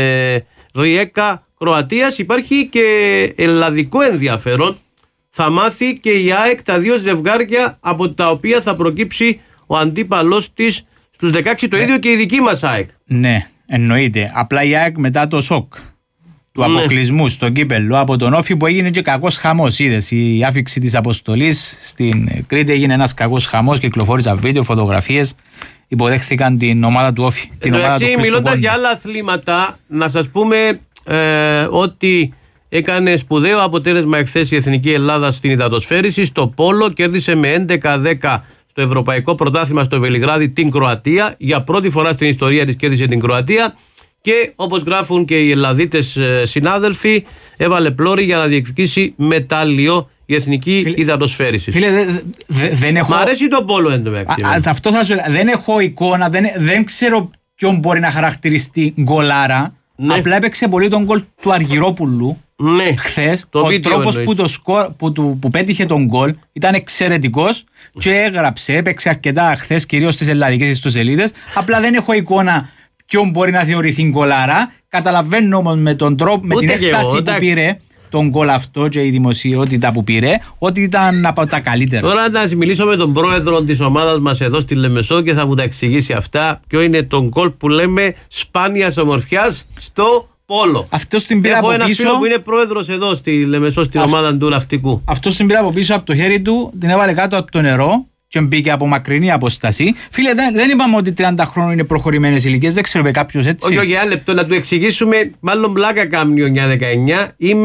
Ριέκα Κροατίας. Υπάρχει και ελλαδικό ενδιαφέρον. Θα μάθει και η ΑΕΚ τα δύο ζευγάρια από τα οποία θα προκύψει ο αντίπαλος της στους 16, το ίδιο και η δική μας ΑΕΚ. Ναι, εννοείται. Απλά η ΑΕΚ μετά το σοκ του αποκλεισμού στο κύπελλο από τον Όφη, που έγινε και κακός χαμός. Είδες, η άφιξη της αποστολής στην Κρήτη έγινε ένας κακός χαμός, κυκλοφόρησαν βίντεο, φωτογραφίες, υποδέχθηκαν την ομάδα του Όφη. Μιλώντας για άλλα αθλήματα, να σας πούμε ότι έκανε σπουδαίο αποτέλεσμα εχθές η Εθνική Ελλάδα στην υδατοσφαίριση. Στο πόλο κέρδισε με 11-10 στο Ευρωπαϊκό Πρωτάθλημα στο Βελιγράδι την Κροατία. Για πρώτη φορά στην ιστορία της κέρδισε την Κροατία. Και όπως γράφουν και οι Ελλαδίτες συνάδελφοι, έβαλε πλώρη για να διεκδικήσει μετάλλιο η Εθνική υδατοσφαίριση. Φίλε, δεν έχω... Μ' αρέσει το πόλο εντωμεταξύ. Αυτό θα σου έλεγα. Δεν έχω εικόνα, δεν ξέρω ποιον μπορεί να χαρακτηριστεί γκολάρα. Ναι. Απλά έπαιξε πολύ τον γκολ του Αργυρόπουλου. Ναι. Χθες. Ο τρόπος που πέτυχε τον γκολ ήταν εξαιρετικός και έγραψε, έπαιξε αρκετά χθες, κυρίως στις ελλαδικές ιστοσελίδες. Απλά δεν έχω εικόνα ποιον μπορεί να θεωρηθεί γκολάρα. Καταλαβαίνω όμως με τον τρόπο, με την έκταση που πήρε τον γκολ αυτό και η δημοσιότητα που πήρε, ότι ήταν από τα καλύτερα. Τώρα να μιλήσω με τον πρόεδρο της ομάδας μας εδώ στη Λεμεσό και θα μου τα εξηγήσει αυτά. Ποιο είναι τον γκολ που λέμε σπάνιας ομορφιάς στο πόλο. Αυτός την πήρα από πίσω. Έχω ένα φίλο που είναι πρόεδρος εδώ στη Λεμεσό, στην ομάδα του ναυτικού. Αυτός την πήρα από πίσω από το χέρι του, την έβαλε κάτω από το νερό και μπήκε από μακρινή απόσταση. Φίλε, δεν είπαμε ότι 30 χρόνων είναι προχωρημένες ηλικίες, δεν ξέρουμε κάποιος έτσι. Όχι, ένα λεπτό να του εξηγήσουμε. Μάλλον πλάκα κάνει ο 9-19. Είμαι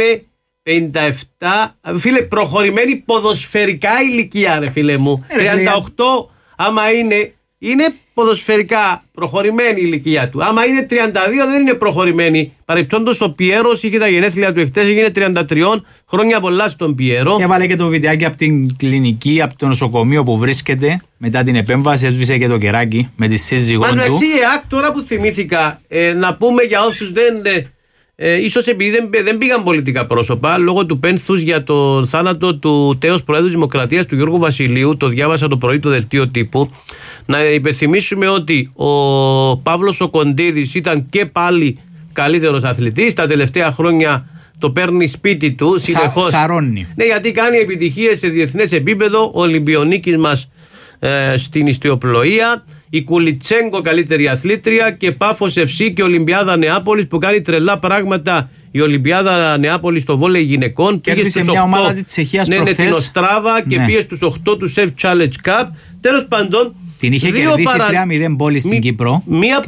57. Φίλε, προχωρημένη ποδοσφαιρικά ηλικία, ρε φίλε μου. 38, άμα είναι ποδοσφαιρικά προχωρημένη η ηλικία του. Άμα είναι 32, δεν είναι προχωρημένη. Παρεπτόντως ο Πιέρος είχε τα γενέθλια του εχθές, έγινε 33 χρόνια πολλά στον Πιέρο. Και έβαλε και το βιντεάκι από την κλινική, από το νοσοκομείο που βρίσκεται. Μετά την επέμβαση, έσβησε και το κεράκι με τη σύζυγό του. Μα εντάξει, τώρα που θυμήθηκα, να πούμε για όσους δεν. Ίσως επειδή δεν πήγαν πολιτικά πρόσωπα, λόγω του πένθους για το θάνατο του τέος Προέδρου Δημοκρατίας του Γιώργου Βασιλείου, το διάβασα το πρωί του δελτίο τύπου, να υπενθυμίσουμε ότι ο Παύλος ο Κοντίδης ήταν και πάλι καλύτερος αθλητής. Τα τελευταία χρόνια το παίρνει σπίτι του συνεχώς. Σαρώνει. Ναι, γιατί κάνει επιτυχίες σε διεθνές επίπεδο. Ο Ολυμπιονίκης μας στην ιστιοπλοεία, η Κουλιτσέγκο καλύτερη αθλήτρια και Πάφος FC και Ολυμπιάδα Νεάπολης που κάνει τρελά πράγματα. Η Ολυμπιάδα Νεάπολης στο βόλεϊ γυναικών κέρδισε μια ομάδα της Τσεχίας προχθές. Την Οστράβα και πήγε στους 8 του Chef Challenge Cup. Τέλος πάντων, την είχε κερδίσει 3-0 πόλη στην Κύπρο.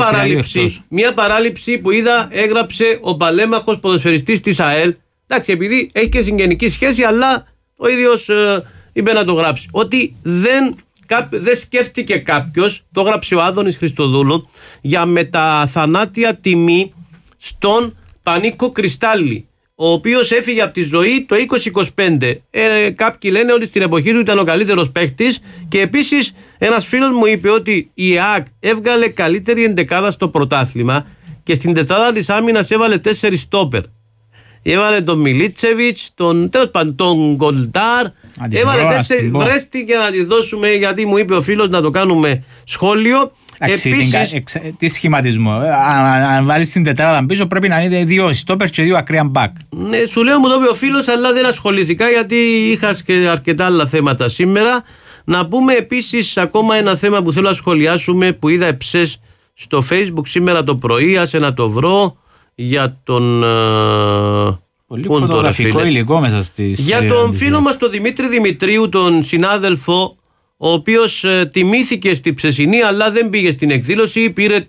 Μια παράληψη που είδα, έγραψε ο παλέμαχος ποδοσφαιριστής της ΑΕΛ. Εντάξει, επειδή έχει και συγγενική σχέση, αλλά ο ίδιος είπε να το γράψει. Ότι δεν σκέφτηκε κάποιος, το έγραψε ο Άδωνης Χριστοδούλου, για μεταθανάτια τιμή στον Πανίκο Κρυστάλλι, ο οποίος έφυγε από τη ζωή το 2025. Κάποιοι λένε ότι στην εποχή του ήταν ο καλύτερος παίκτης και επίσης ένας φίλος μου είπε ότι η ΕΑΚ έβγαλε καλύτερη εντεκάδα στο πρωτάθλημα και στην τετράδα της άμυνας έβαλε 4 στόπερ. Έβαλε τον Μιλίτσεβιτς, τον Γκολτάρ. Έβαλε 4. Βρέστη και να τη δώσουμε, γιατί μου είπε ο φίλος να το κάνουμε σχόλιο. Επίσης, τι σχηματισμό. Αν βάλεις την τετράδα πίσω πρέπει να είναι 2 στόπερ και 2 ακραία μπακ. Ναι, σου λέω, μου το είπε ο φίλος, αλλά δεν ασχολήθηκα γιατί είχα και αρκετά άλλα θέματα σήμερα. Να πούμε επίσης ακόμα ένα θέμα που θέλω να σχολιάσουμε, που είδα εψές στο Facebook σήμερα το πρωί, άσε να το βρω, για τον πολύ φωτογραφικό υλικό μέσα στη για τον φίλο μας τον Δημήτρη Δημητρίου, τον συνάδελφο, ο οποίος τιμήθηκε στη Ψεσσηνή αλλά δεν πήγε στην εκδήλωση. Πήρε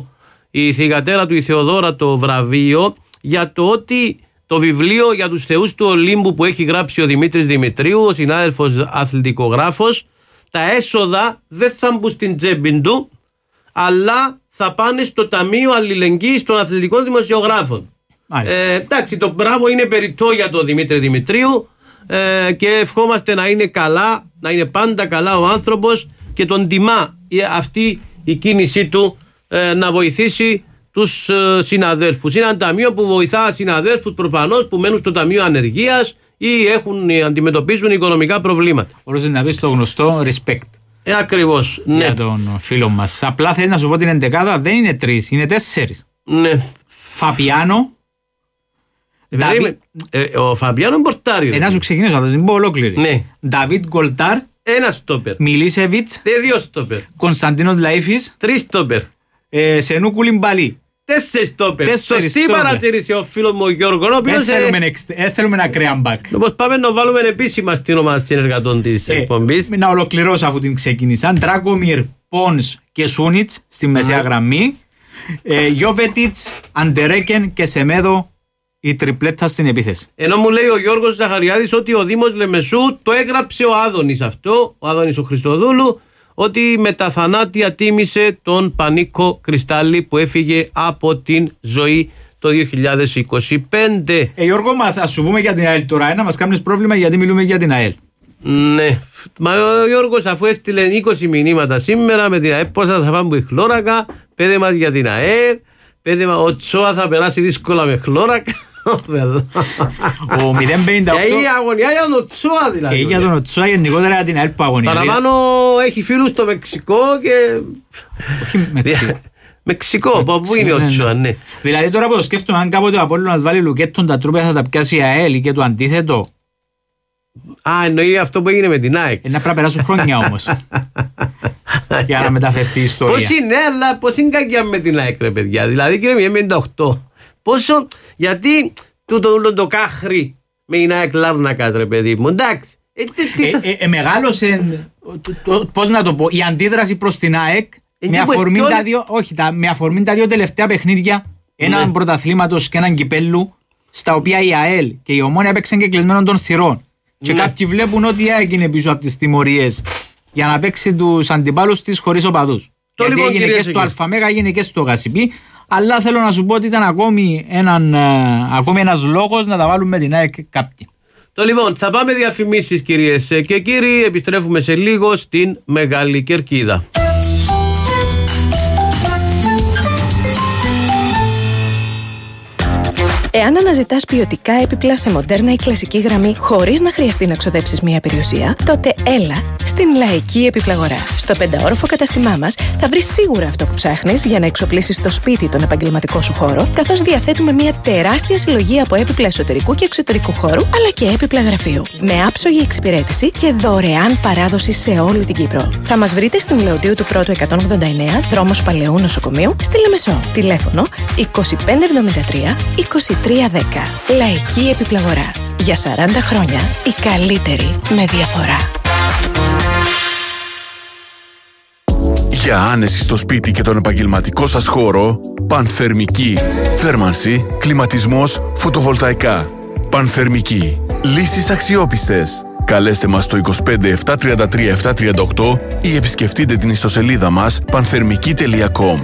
η θυγατέρα του, η Θεοδόρα, το βραβείο για το ότι το βιβλίο για τους θεούς του Ολύμπου που έχει γράψει ο Δημήτρης Δημητρίου, ο συνάδελφος αθλητικογράφος, τα έσοδα δεν θα μπουν στην τσέπη του, αλλά θα πάνε στο Ταμείο Αλληλεγγύης των Αθλητικών Δημοσιογράφων. Εντάξει, το μπράβο είναι περιττό για τον Δημήτρη Δημητρίου και ευχόμαστε να είναι καλά, να είναι πάντα καλά ο άνθρωπος και τον τιμά αυτή η κίνησή του να βοηθήσει τους συναδέλφους. Είναι ένα ταμείο που βοηθά συναδέλφους προφανώς που μένουν στο Ταμείο Ανεργίας ή αντιμετωπίζουν οικονομικά προβλήματα. Μπορείς να πεις το γνωστό respect. Ακριβώς, ναι. Για τον φίλο μας. Απλά θέλει να σου πω την εντεκάδα δεν είναι 3, είναι 4. Ναι. Φαπιάνο. Ο Φαπιάνο Μπορτάρι. Να σου ξεκινήσω, θα την πω ολόκληρη. Ναι. Νταβίτ Γκολτάρ. 1 στόπερ. Μιλίσεβιτς. 2 στόπερ. Κωνσταντίνος Λαΐφης. 3 στόπερ. Σενού Κουλιμπαλί. 4 στόπερ. Σωστή παρατήρηση ο φίλος μου ο Γιώργο. Θέλουμε ένα κρέα μπακ. Όπως πάμε να βάλουμε επίσημα στην ομάδα συνεργατών της εκπομπής. Να ολοκληρώσω αφού την ξεκίνησαν. Ντράκομιρ, Πόνς και Σούνιτς στη μεσαία γραμμή. Γιώβετιτς, Αντερέκεν και Σεμέδο η τριπλέτα στην επίθεση. Ενώ μου λέει ο Γιώργος Ζαχαριάδης ότι ο Δήμος Λεμεσού το έγραψε ο Άδωνης αυτό, ο Άδωνης ο Χριστοδούλου, ότι με τα θανάτια τίμησε τον Πανίκο Κρυστάλλι που έφυγε από την ζωή το 2025. Γιώργο, θα σου πούμε για την ΑΕΛ τώρα, να μας κάνεις πρόβλημα γιατί μιλούμε για την ΑΕΛ. Ναι, μα ο Γιώργος αφού έστειλε 20 μηνύματα σήμερα με την ΑΕΛ, πόσα θα πάμε που η χλώρακα, πέδε μας για την ΑΕΛ, πέδε μας ο Τσόα θα περάσει δύσκολα με χλώρακα. Ο 058 η αγωνιά για τον Τσόα δηλαδή. Για τον Τσόα γενικότερα για την ΑΕΛ που αγωνία. Παραπάνω έχει φίλους στο Μεξικό και... Όχι Μεξικό. Μεξικό, από πού είναι ο Τσουά, ναι. Δηλαδή τώρα που το σκέφτομαι, αν κάποτε ο Απόλλωνας βάλει Λουκέτον τα τρούπια θα τα πιάσει η ΑΕΛ και το αντίθετο. Εννοεί αυτό που έγινε με την ΑΕΚ. Να πρέπει να περάσουν χρόνια όμως για να μεταφερθεί η ιστορία. Πώς είναι, αλλά πώς είναι κακιά με την ΑΕΚ, ρε παιδιά. Δηλαδή, κύριε, με 98. Πόσο, γιατί το κάχρι με την ΑΕΚ Λάρνακα, ρε παιδί μου, εντάξει. Μεγάλωσε, πώς να το πω, η αντίδραση προς την ΑΕΚ με αφορμή τα δύο τελευταία παιχνίδια, έναν πρωταθλήματος και έναν κυπέλλου, στα οποία η ΑΕΛ και η Ομόνοια παίξαν και κλεισμένων των θυρών. Και κάποιοι βλέπουν ότι η ΑΕΚ είναι πίσω από τις τιμωρίες για να παίξει τους αντιπάλους της χωρίς οπαδούς. Γιατί έγινε και στο Αλφαμέγα, έγινε και στο Γασιπί. Αλλά θέλω να σου πω ότι ήταν ακόμη ένας λόγος να τα βάλουν με την ΑΕΚ κάποιοι. Λοιπόν, θα πάμε διαφημίσεις, κυρίες και κύριοι. Επιστρέφουμε σε λίγο στην Μεγάλη Κερκίδα. Εάν αναζητάς ποιοτικά έπιπλα σε μοντέρνα ή κλασική γραμμή χωρίς να χρειαστεί να ξοδέψεις μία περιουσία, τότε έλα στην Λαϊκή Επιπλαγορά. Στο 5όροφο καταστημά μας θα βρεις σίγουρα αυτό που ψάχνεις για να εξοπλίσεις το σπίτι τον επαγγελματικό σου χώρο, καθώς διαθέτουμε μία τεράστια συλλογή από έπιπλα εσωτερικού και εξωτερικού χώρου, αλλά και έπιπλα γραφείου. Με άψογη εξυπηρέτηση και δωρεάν παράδοση σε όλη την Κύπρο. Θα μας βρείτε στην Λεωτίου του Πρώτου 189, δρόμος Παλαιού Νοσοκομείου, στη Λεμεσό. Τηλέφωνο 2573 2310. Λαϊκή Επιπλαγορά. Για 40 χρόνια η καλύτερη με διαφορά. Για άνεση στο σπίτι και τον επαγγελματικό σας χώρο, Πανθερμική. Θέρμανση, κλιματισμός, φωτοβολταϊκά. Πανθερμική. Λύσεις αξιόπιστες. Καλέστε μας στο 25 733 738 ή επισκεφτείτε την ιστοσελίδα μας panthermiki.com.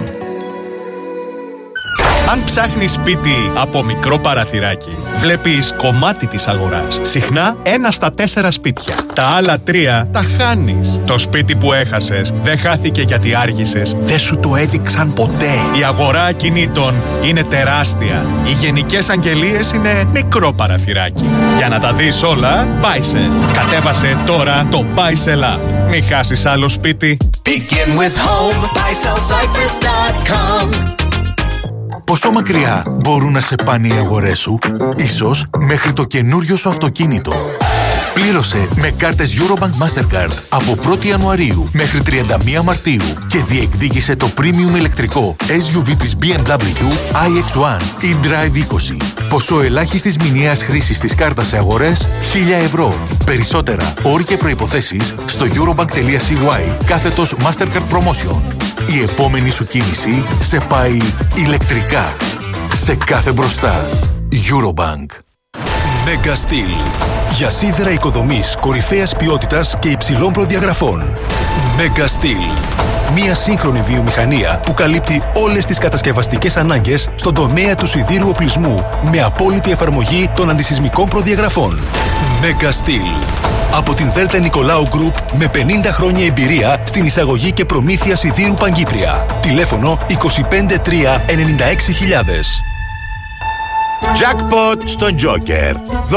Αν ψάχνεις σπίτι από μικρό παραθυράκι, βλέπεις κομμάτι της αγοράς. Συχνά 1 στα 4 σπίτια. Τα άλλα 3 τα χάνεις. Το σπίτι που έχασες δεν χάθηκε γιατί άργησες. Δεν σου το έδειξαν ποτέ. Η αγορά ακινήτων είναι τεράστια. Οι γενικές αγγελίες είναι μικρό παραθυράκι. Για να τα δεις όλα, Buysell. Κατέβασε τώρα το Buysell App. Μην χάσεις άλλο σπίτι. Begin with home, BuySellCyprus.com. Πόσο μακριά μπορούν να σε πάνε οι αγορές σου? Ίσως μέχρι το καινούριο σου αυτοκίνητο. Πλήρωσε με κάρτες Eurobank Mastercard από 1η Ιανουαρίου μέχρι 31 Μαρτίου και διεκδίκησε το premium ηλεκτρικό SUV της BMW iX1 eDrive 20. Ποσό ελάχιστης μηνιαίας χρήσης της κάρτας σε αγορές 1.000 ευρώ. Περισσότερα όροι και προϋποθέσεις στο eurobank.cy/Mastercard Promotion. Η επόμενη σου κίνηση σε πάει ηλεκτρικά. Σε κάθε μπροστά. Eurobank. Mega Steel. Για σίδερα οικοδομής κορυφαίας ποιότητας και υψηλών προδιαγραφών. Mega Steel. Μια σύγχρονη βιομηχανία που καλύπτει όλες τις κατασκευαστικές ανάγκες στον τομέα του σιδήρου οπλισμού με απόλυτη εφαρμογή των αντισυσμικών προδιαγραφών. Mega Steel. Από την Δέλτα Νικολάου Group με 50 χρόνια εμπειρία στην εισαγωγή και προμήθεια σιδήρου Παγκύπρια. Τηλέφωνο 253 96.000. Jackpot στον Joker.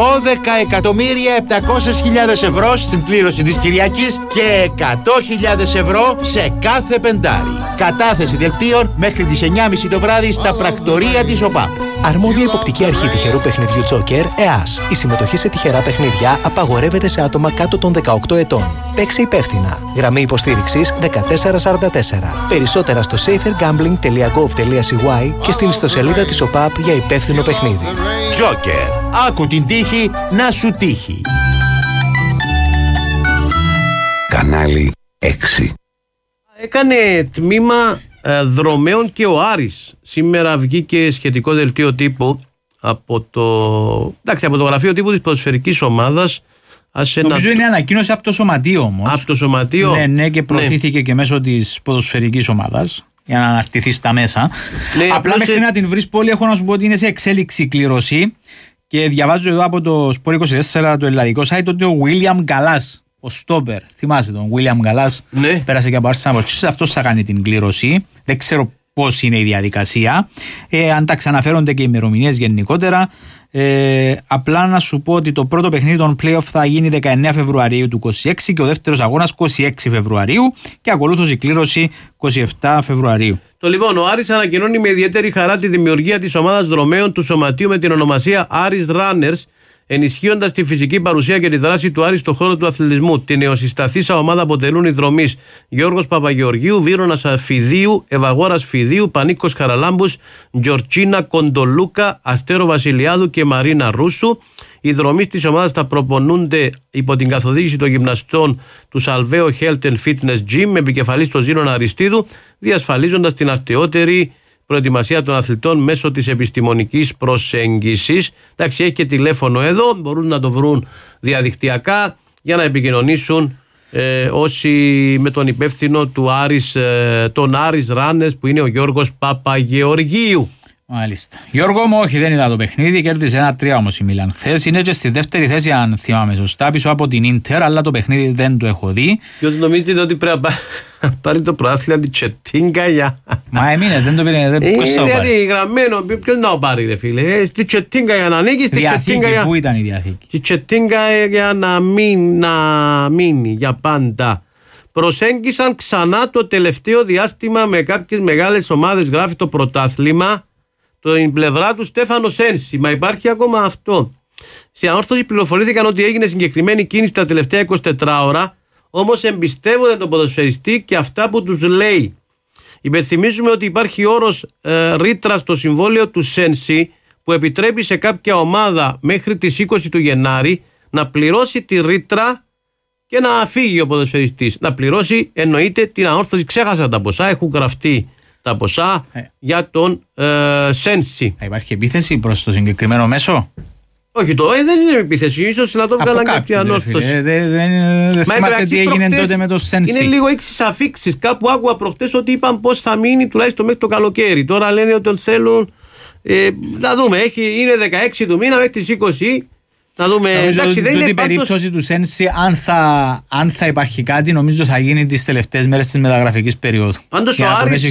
12.700.000 ευρώ στην κλήρωση της Κυριακής και 100.000 ευρώ σε κάθε πεντάρι. Κατάθεση δελτίων μέχρι τις 9.30 το βράδυ στα πρακτορία της ΟΠΑΠ. Αρμόδια υποπτική αρχή τυχερού παιχνιδιού Τζόκερ, ΕΑΣ. Η συμμετοχή σε τυχερά παιχνίδια απαγορεύεται σε άτομα κάτω των 18 ετών. Παίξε υπεύθυνα. Γραμμή υποστήριξης 1444. Περισσότερα στο safergambling.gov.cy και στην ιστοσελίδα της ΟΠΑΠ για υπεύθυνο παιχνίδι. Τζόκερ. Άκου την τύχη να σου τύχει. Κανάλι 6. Έκανε τμήμα δρομέων και ο Άρης. Σήμερα βγήκε σχετικό δελτίο τύπου από το γραφείο τύπου της ποδοσφαιρικής ομάδας. Νομίζω είναι ανακοίνωση από το Σωματείο όμως. Από το Σωματείο. Ναι, και προωθήθηκε και μέσω της ποδοσφαιρικής ομάδας για να αναρτηθεί στα μέσα. Ναι, απλά μέχρι να την βρεις πόλη έχω να σου πω ότι είναι σε εξέλιξη κλήρωση και διαβάζω εδώ από το Sport 24 το ελλαδικό site ότι ο William Gallas, ο στόπερ, θυμάσαι τον William Gallas, ναι, πέρασε και από Arsenal, αυτός θα κάνει την κλήρωση. Δεν ξέρω πώς είναι η διαδικασία, αν τα ξαναφέρονται και οι ημερομηνίες γενικότερα. Απλά να σου πω ότι το πρώτο παιχνίδι των play-off θα γίνει 19 Φεβρουαρίου του 26 και ο δεύτερος αγώνας 26 Φεβρουαρίου και ακολούθως η κλήρωση 27 Φεβρουαρίου. Λοιπόν, ο Άρης ανακοινώνει με ιδιαίτερη χαρά τη δημιουργία της ομάδας δρομέων του σωματείου με την ονομασία Άρης Runners, ενισχύοντας τη φυσική παρουσία και τη δράση του Άρη στον χώρο του αθλητισμού. Την νεοσυσταθήσα ομάδα αποτελούν οι δρομείς Γιώργος Παπαγεωργίου, Βύρωνας Φιδίου, Ευαγόρας Φιδίου, Πανίκος Χαραλάμπους, Τζορτζίνα Κοντολούκα, Αστέρο Βασιλιάδου και Μαρίνα Ρούσου. Οι δρομείς της ομάδας θα προπονούνται υπό την καθοδήγηση των γυμναστών του Salveo Health and Fitness Gym με επικεφαλής τον Ζήνων Αριστίδου, διασφαλίζοντας την αστεότερη προετοιμασία των αθλητών μέσω της επιστημονικής προσέγγισης. Εντάξει, έχει και τηλέφωνο εδώ, μπορούν να το βρουν διαδικτυακά για να επικοινωνήσουν όσοι με τον υπεύθυνο του Άρης, τον Άρης Runners, που είναι ο Γιώργος Παπαγεωργίου. Μάλιστα. Γιώργο μου, όχι, δεν είδα το παιχνίδι, κέρδισε 1-3 όμως η Μίλαν χθες. Είναι και στη δεύτερη θέση, αν θυμάμαι σωστά, πίσω από την Ίντερ, αλλά το παιχνίδι δεν το έχω δει. Και ότι νομίζετε ότι πρέπει να πάρει το πρωτάθλημα την Τσετίνκα για. Μα έμεινε, δεν το πήρε. Ποιος θα το πάρει? Είναι γραμμένο, ποιος να το πάρει, ρε φίλε. Στη Τσετίνκα για να ανήκει, στη Τσετίνκα για. Πού ήταν η διαθήκη? Στη Τσετίνκα για να μείνει για πάντα. Προσέγγισαν ξανά το τελευταίο διάστημα με κάποιες μεγάλες ομάδες, γράφει το πρωτάθλημα. Την πλευρά του Στέφανο Σένση. Μα υπάρχει ακόμα αυτό. Στην ανόρθωση πληροφορήθηκαν ότι έγινε συγκεκριμένη κίνηση τα τελευταία 24 ώρα, όμως εμπιστεύονται τον ποδοσφαιριστή και αυτά που τους λέει. Υπενθυμίζουμε ότι υπάρχει όρος ρήτρα στο συμβόλαιο του Σένση που επιτρέπει σε κάποια ομάδα μέχρι τις 20 του Γενάρη να πληρώσει τη ρήτρα και να φύγει ο ποδοσφαιριστής. Να πληρώσει εννοείται την ανόρθωση. Ξέχασα τα ποσά, έχουν γραφτεί τα ποσά για τον Σένση. Θα υπάρχει επίθεση προς το συγκεκριμένο μέσο? Όχι, δεν είναι επίθεση, ίσως να το βγάλαν κάποια ανόρθωση. Δεν θυμάσαι τι έγινε τότε με το Σένση. Είναι λίγο έξις αφήξεις. Κάπου άκουγα προχτές ότι είπαν πώς θα μείνει τουλάχιστον μέχρι το καλοκαίρι. Τώρα λένε ότι τον θέλουν. Να δούμε, είναι 16 του μήνα μέχρι τις 20. Να δούμε. Εντάξει, δεν είναι περίπτωση του Σένση, αν θα υπάρχει κάτι, νομίζω θα γίνει τις τελευταίες μέρες της μεταγραφικής περίοδου. Πάντως ο Άρης,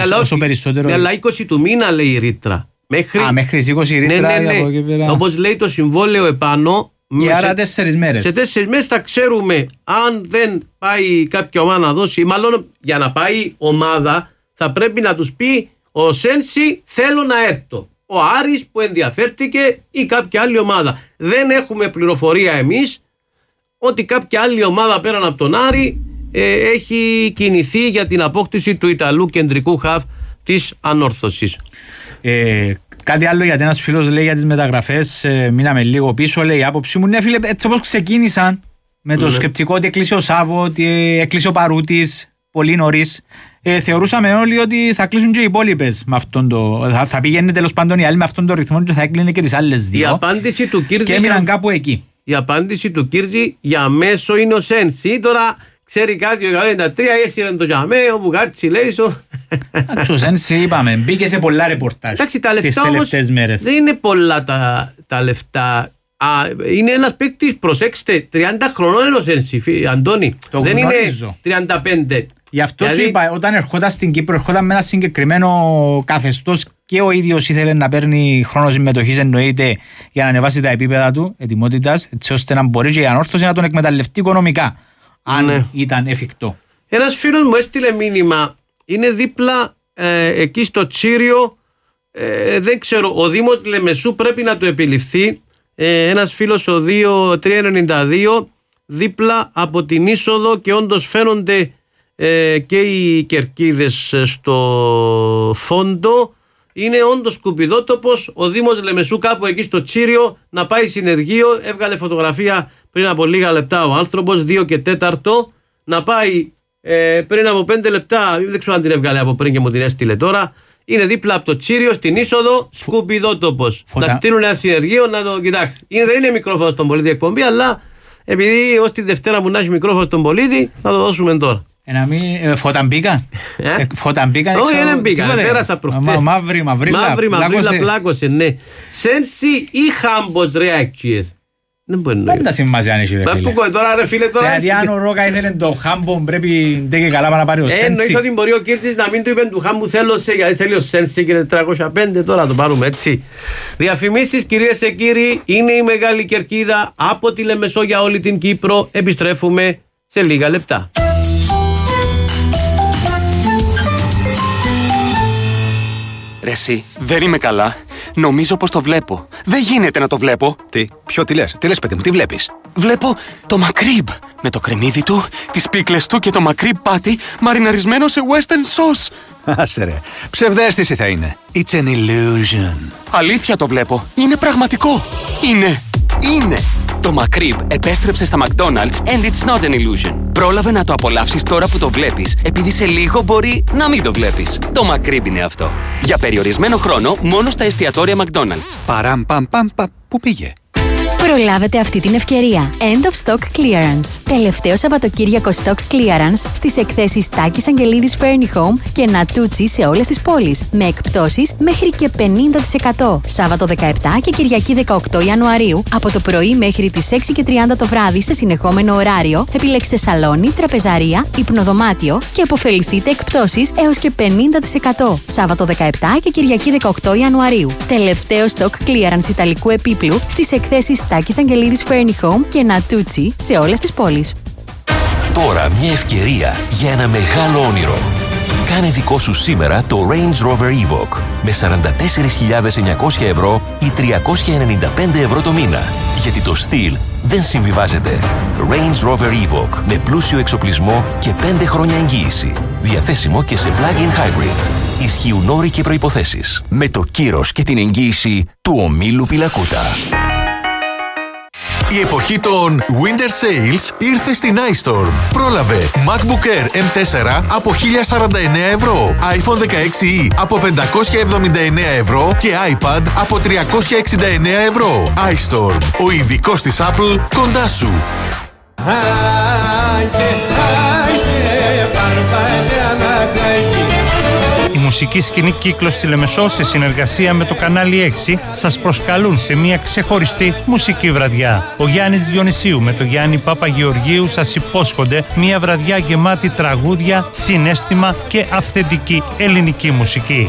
αλλά 20 του μήνα λέει η ρήτρα. Μέχρι τις 20 η ρήτρα. Ναι. Όπως λέει το συμβόλαιο επάνω. Και άρα 4 μέρες. Σε 4 μέρες θα ξέρουμε αν δεν πάει κάποια ομάδα να δώσει. Μάλλον για να πάει ομάδα θα πρέπει να τους πει ο Σένση θέλω να έρθω. Ο Άρης που ενδιαφέρθηκε ή κάποια άλλη ομάδα. Δεν έχουμε πληροφορία εμείς ότι κάποια άλλη ομάδα πέραν από τον Άρη έχει κινηθεί για την απόκτηση του Ιταλού κεντρικού χαφ της ανόρθωσης. Κάτι άλλο, γιατί ένας φίλος λέει για τις μεταγραφές, μείναμε λίγο πίσω, λέει η άποψή μου, ναι φίλε, έτσι όπως ξεκίνησαν με το σκεπτικό ότι έκλεισε ο Σάβο, ότι έκλεισε ο Παρούτης πολύ νωρίς, θεωρούσαμε όλοι ότι θα κλείσουν και οι υπόλοιπες με αυτόν το. Θα πηγαίνει τέλος πάντων οι άλλοι με αυτόν τον ρυθμό και θα έκλεινε και τις άλλες δύο. Η απάντηση του Κίρτζη. Και έμειναν κάπου εκεί. Η απάντηση του Κίρτζη για μέσο είναι ο Σένση. Τώρα ξέρει κάτι ο 93, έσυρε το Γιαμέ, όπου κάτι λέει σου. Ο Σένση είπαμε, μπήκε σε πολλά ρεπορτάζ τις τελευταίες μέρες. Δεν είναι πολλά τα λεφτά. Είναι ένας παίκτης, προσέξτε, 30 χρονών είναι ο Σένση, Αντώνη. Δεν γνωρίζω. Είναι 35. Γι' αυτό σου είπα, όταν ερχόταν στην Κύπρο, ερχόταν με ένα συγκεκριμένο καθεστώς και ο ίδιος ήθελε να παίρνει χρόνο συμμετοχής, εννοείται, για να ανεβάσει τα επίπεδα του ετοιμότητας, έτσι ώστε να μπορεί και η ανόρθωση να τον εκμεταλλευτεί οικονομικά, αν ήταν εφικτό. Ένας φίλος μου έστειλε μήνυμα, είναι δίπλα εκεί στο Τσίριο, δεν ξέρω, ο Δήμος Λεμεσού πρέπει να το επιληφθεί. Ένας φίλος ο 392 δίπλα από την είσοδο και όντως φαίνονται και οι κερκίδες στο φόντο. Είναι όντως σκουπιδότοπος. Ο Δήμος Λεμεσού κάπου εκεί στο Τσίριο να πάει συνεργείο. Έβγαλε φωτογραφία πριν από λίγα λεπτά ο άνθρωπος, 2 και 4. Να πάει πριν από 5 λεπτά, δεν ξέρω αν την έβγαλε από πριν και μου την έστειλε τώρα. Είναι δίπλα από το Τσίριο στην είσοδο, σκουπιδότοπος. Να στείλουν ένα συνεργείο να το κοιτάξει. Δεν είναι μικρόφωνο στον πολίτη εκπομπή, αλλά επειδή ως τη Δευτέρα που να έχει μικρόφωνο στον πολίτη, θα το δώσουμε τώρα. Φωταμπίκα. Φωταμπίκα. Όχι, δεν μπήκα. Πέρασα προχτές. Μαύρη, πλάκωσε, ναι. Σένση ή χάμπος ρεάκτσιες. Δεν μπορεί να τα σημασία αν έχει ρε φίλε. Τώρα ρε φίλε τώρα. Δηλαδή αν ο Ρόκα ήθελε το Χάμπο πρέπει ντε και καλά να πάρει ο Σένσι. Εννοείς ότι μπορεί ο Κίρτης να μην του είπε του Χάμπου θέλω σε γιατί θέλει ο Σένσι και 405 τώρα το πάρουμε έτσι. Διαφημίσεις κυρίες και κύριοι, είναι η Μεγάλη Κερκίδα από τη Λεμεσό για όλη την Κύπρο. Επιστρέφουμε σε λίγα λεπτά. Ρε εσύ, δεν είμαι καλά. Νομίζω πως το βλέπω. Δεν γίνεται να το βλέπω. Τι λες παιδί μου, τι βλέπεις? Βλέπω το μακρίμπ με το κρεμμύδι του, τις πίκλες του και το μακρίμπ πάτη μαριναρισμένο σε western sauce. Άσε ρε, ψευδαίσθηση θα είναι. It's an illusion. Αλήθεια το βλέπω. Είναι πραγματικό. Είναι. Το μακρίμπ επέστρεψε στα McDonald's and it's not an illusion. Πρόλαβε να το απολαύσεις τώρα που το βλέπεις, επειδή σε λίγο μπορεί να μην το βλέπεις. Το μακρίμπ είναι αυτό. Για περιορισμένο χρόνο μόνο στα εστιατόρια McDonald's. Παραμ παμ παμ παμ. Πού πήγε? Προλάβετε αυτή την ευκαιρία. End of Stock Clearance. Τελευταίο Σαββατοκύριακο Stock Clearance στις εκθέσεις Τάκης Αγγελίδης Furniture Home και Νατούτσι σε όλες τις πόλεις. Με εκπτώσεις μέχρι και 50%. Σάββατο 17 και Κυριακή 18 Ιανουαρίου από το πρωί μέχρι τις 6:30 το βράδυ σε συνεχόμενο ωράριο. Επιλέξτε σαλόνι, τραπεζαρία, υπνοδωμάτιο και αποφεληθείτε εκπτώσεις έως και 50%. Σάββατο 17 και Κυριακή 18 Ιανουαρίου. Τελευταίο Stock Clearance Ιταλικού επίπλου στις εκθέσεις Τάκης Αγγελίδης Furniture Home και Νατούτσι σε όλες τις πόλεις. Τώρα μια ευκαιρία για ένα μεγάλο όνειρο. Κάνε δικό σου σήμερα το Range Rover Evoque με 44.900 ευρώ ή 395 ευρώ το μήνα. Γιατί το στυλ δεν συμβιβάζεται. Range Rover Evoque με πλούσιο εξοπλισμό και 5 χρόνια εγγύηση. Διαθέσιμο και σε plug-in hybrid. Ισχύουν όροι και προϋποθέσεις. Με το κύρος και την εγγύηση του ομίλου Πιλακούτα. Η εποχή των Winter Sales ήρθε στην iStorm. Πρόλαβε MacBook Air M4 από 1.049 ευρώ, iPhone 16e από 579 ευρώ και iPad από 369 ευρώ. iStorm, ο ειδικός της Apple κοντά σου. Η μουσική σκηνή Κύκλος στη Λεμεσό σε συνεργασία με το κανάλι 6 σας προσκαλούν σε μια ξεχωριστή μουσική βραδιά. Ο Γιάννης Διονυσίου με τον Γιάννη Παπαγεωργίου σας υπόσχονται μια βραδιά γεμάτη τραγούδια, συναίσθημα και αυθεντική ελληνική μουσική.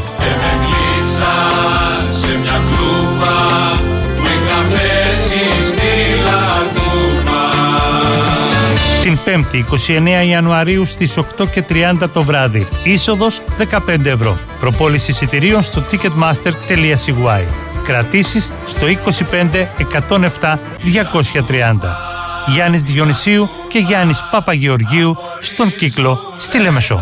Σε μια κλούβα που είχα πέσει στη Λαρκούβα. Την 5η 29 Ιανουαρίου στις 8:30 το βράδυ. Είσοδος 15 ευρώ. Προπόληση εισιτηρίων στο ticketmaster.cy. Κρατήσεις στο 25 107 230. Γιάννης Διονυσίου και Γιάννης Παπαγεωργίου στον Κύκλο στη Λεμεσό.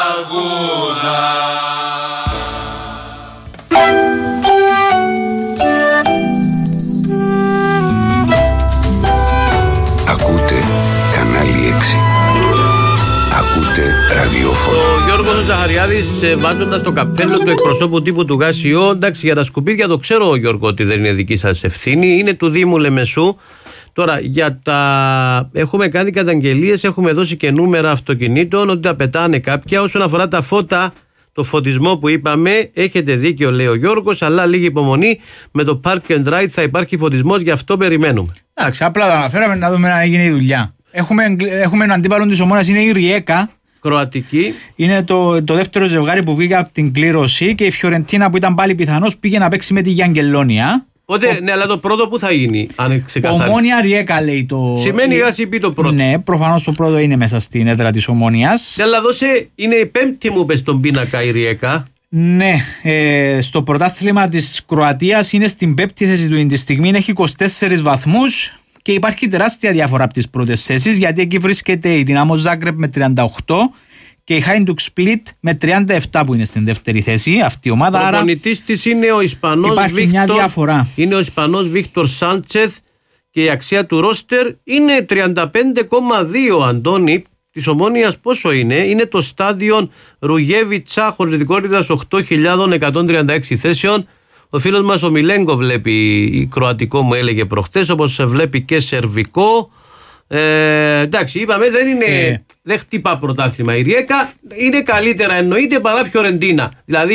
Ακούτε κανάλι 6. Ακούτε ραδιόφωνο. Ο Γιώργος Ζαχαριάδης βάζοντας το καπέλο του εκπροσώπου τύπου του ΓΑΣΙΟ, εντάξει, για τα σκουπίδια το ξέρω, Γιώργο, ότι δεν είναι δική σας ευθύνη, είναι του Δήμου Λεμεσού. Τώρα για τα έχουμε κάνει καταγγελίες, έχουμε δώσει και νούμερα αυτοκινήτων ότι τα πετάνε κάποια. Όσον αφορά τα φώτα, το φωτισμό που είπαμε, έχετε δίκιο, λέει ο Γιώργος, αλλά λίγη υπομονή. Με το Park and Ride θα υπάρχει φωτισμός, γι' αυτό περιμένουμε. Εντάξει, απλά το αναφέραμε να δούμε αν έγινε η δουλειά. Έχουμε έναν αντίπαλο της Ομόνας, είναι η Ριέκα. Κροατική. Είναι το δεύτερο ζευγάρι που βγήκε από την κλήρωση και η Φιωρεντίνα που ήταν πάλι πιθανώς πήγε να παίξει με τη Γιαγγελόνια. Οπότε, ναι, αλλά το πρώτο που θα γίνει, αν ξεκαθαρίσει. Ομόνια Ριέκα λέει το. Σημαίνει η ΓΑΣΥΠ το πρώτο. Ναι, προφανώς το πρώτο είναι μέσα στην έδρα της Ομόνιας. Ναι, αλλά δώσε, είναι η πέμπτη μου πες στον πίνακα η Ριέκα. Ναι, στο πρωτάθλημα της Κροατίας είναι στην πέμπτη θέση του. Τη στιγμή έχει 24 βαθμούς και υπάρχει τεράστια διαφορά από τις πρώτες θέσεις, γιατί εκεί βρίσκεται η Δυνάμο Ζάγκρεπ με 38 και η Χάιντουκ Σπλίτ με 37 που είναι στην δεύτερη θέση αυτή η ομάδα. Ο προπονητής της είναι ο Ισπανός Είναι ο Ισπανός Βίκτορ Σάντσεθ και η αξία του ρόστερ είναι 35,2. Αντώνη, της Ομόνιας πόσο είναι? Είναι το στάδιο Ρουγέβιτσα, χωρητικότητας 8.136 θέσεων. Ο φίλος μας ο Μιλέγκο βλέπει κροατικό, μου έλεγε προχτές, όπως βλέπει και σερβικό. Εντάξει, είπαμε δεν χτυπά πρωτάθλημα η Ριέκα, είναι καλύτερα εννοείται παρά Φιωρεντίνα. Δηλαδή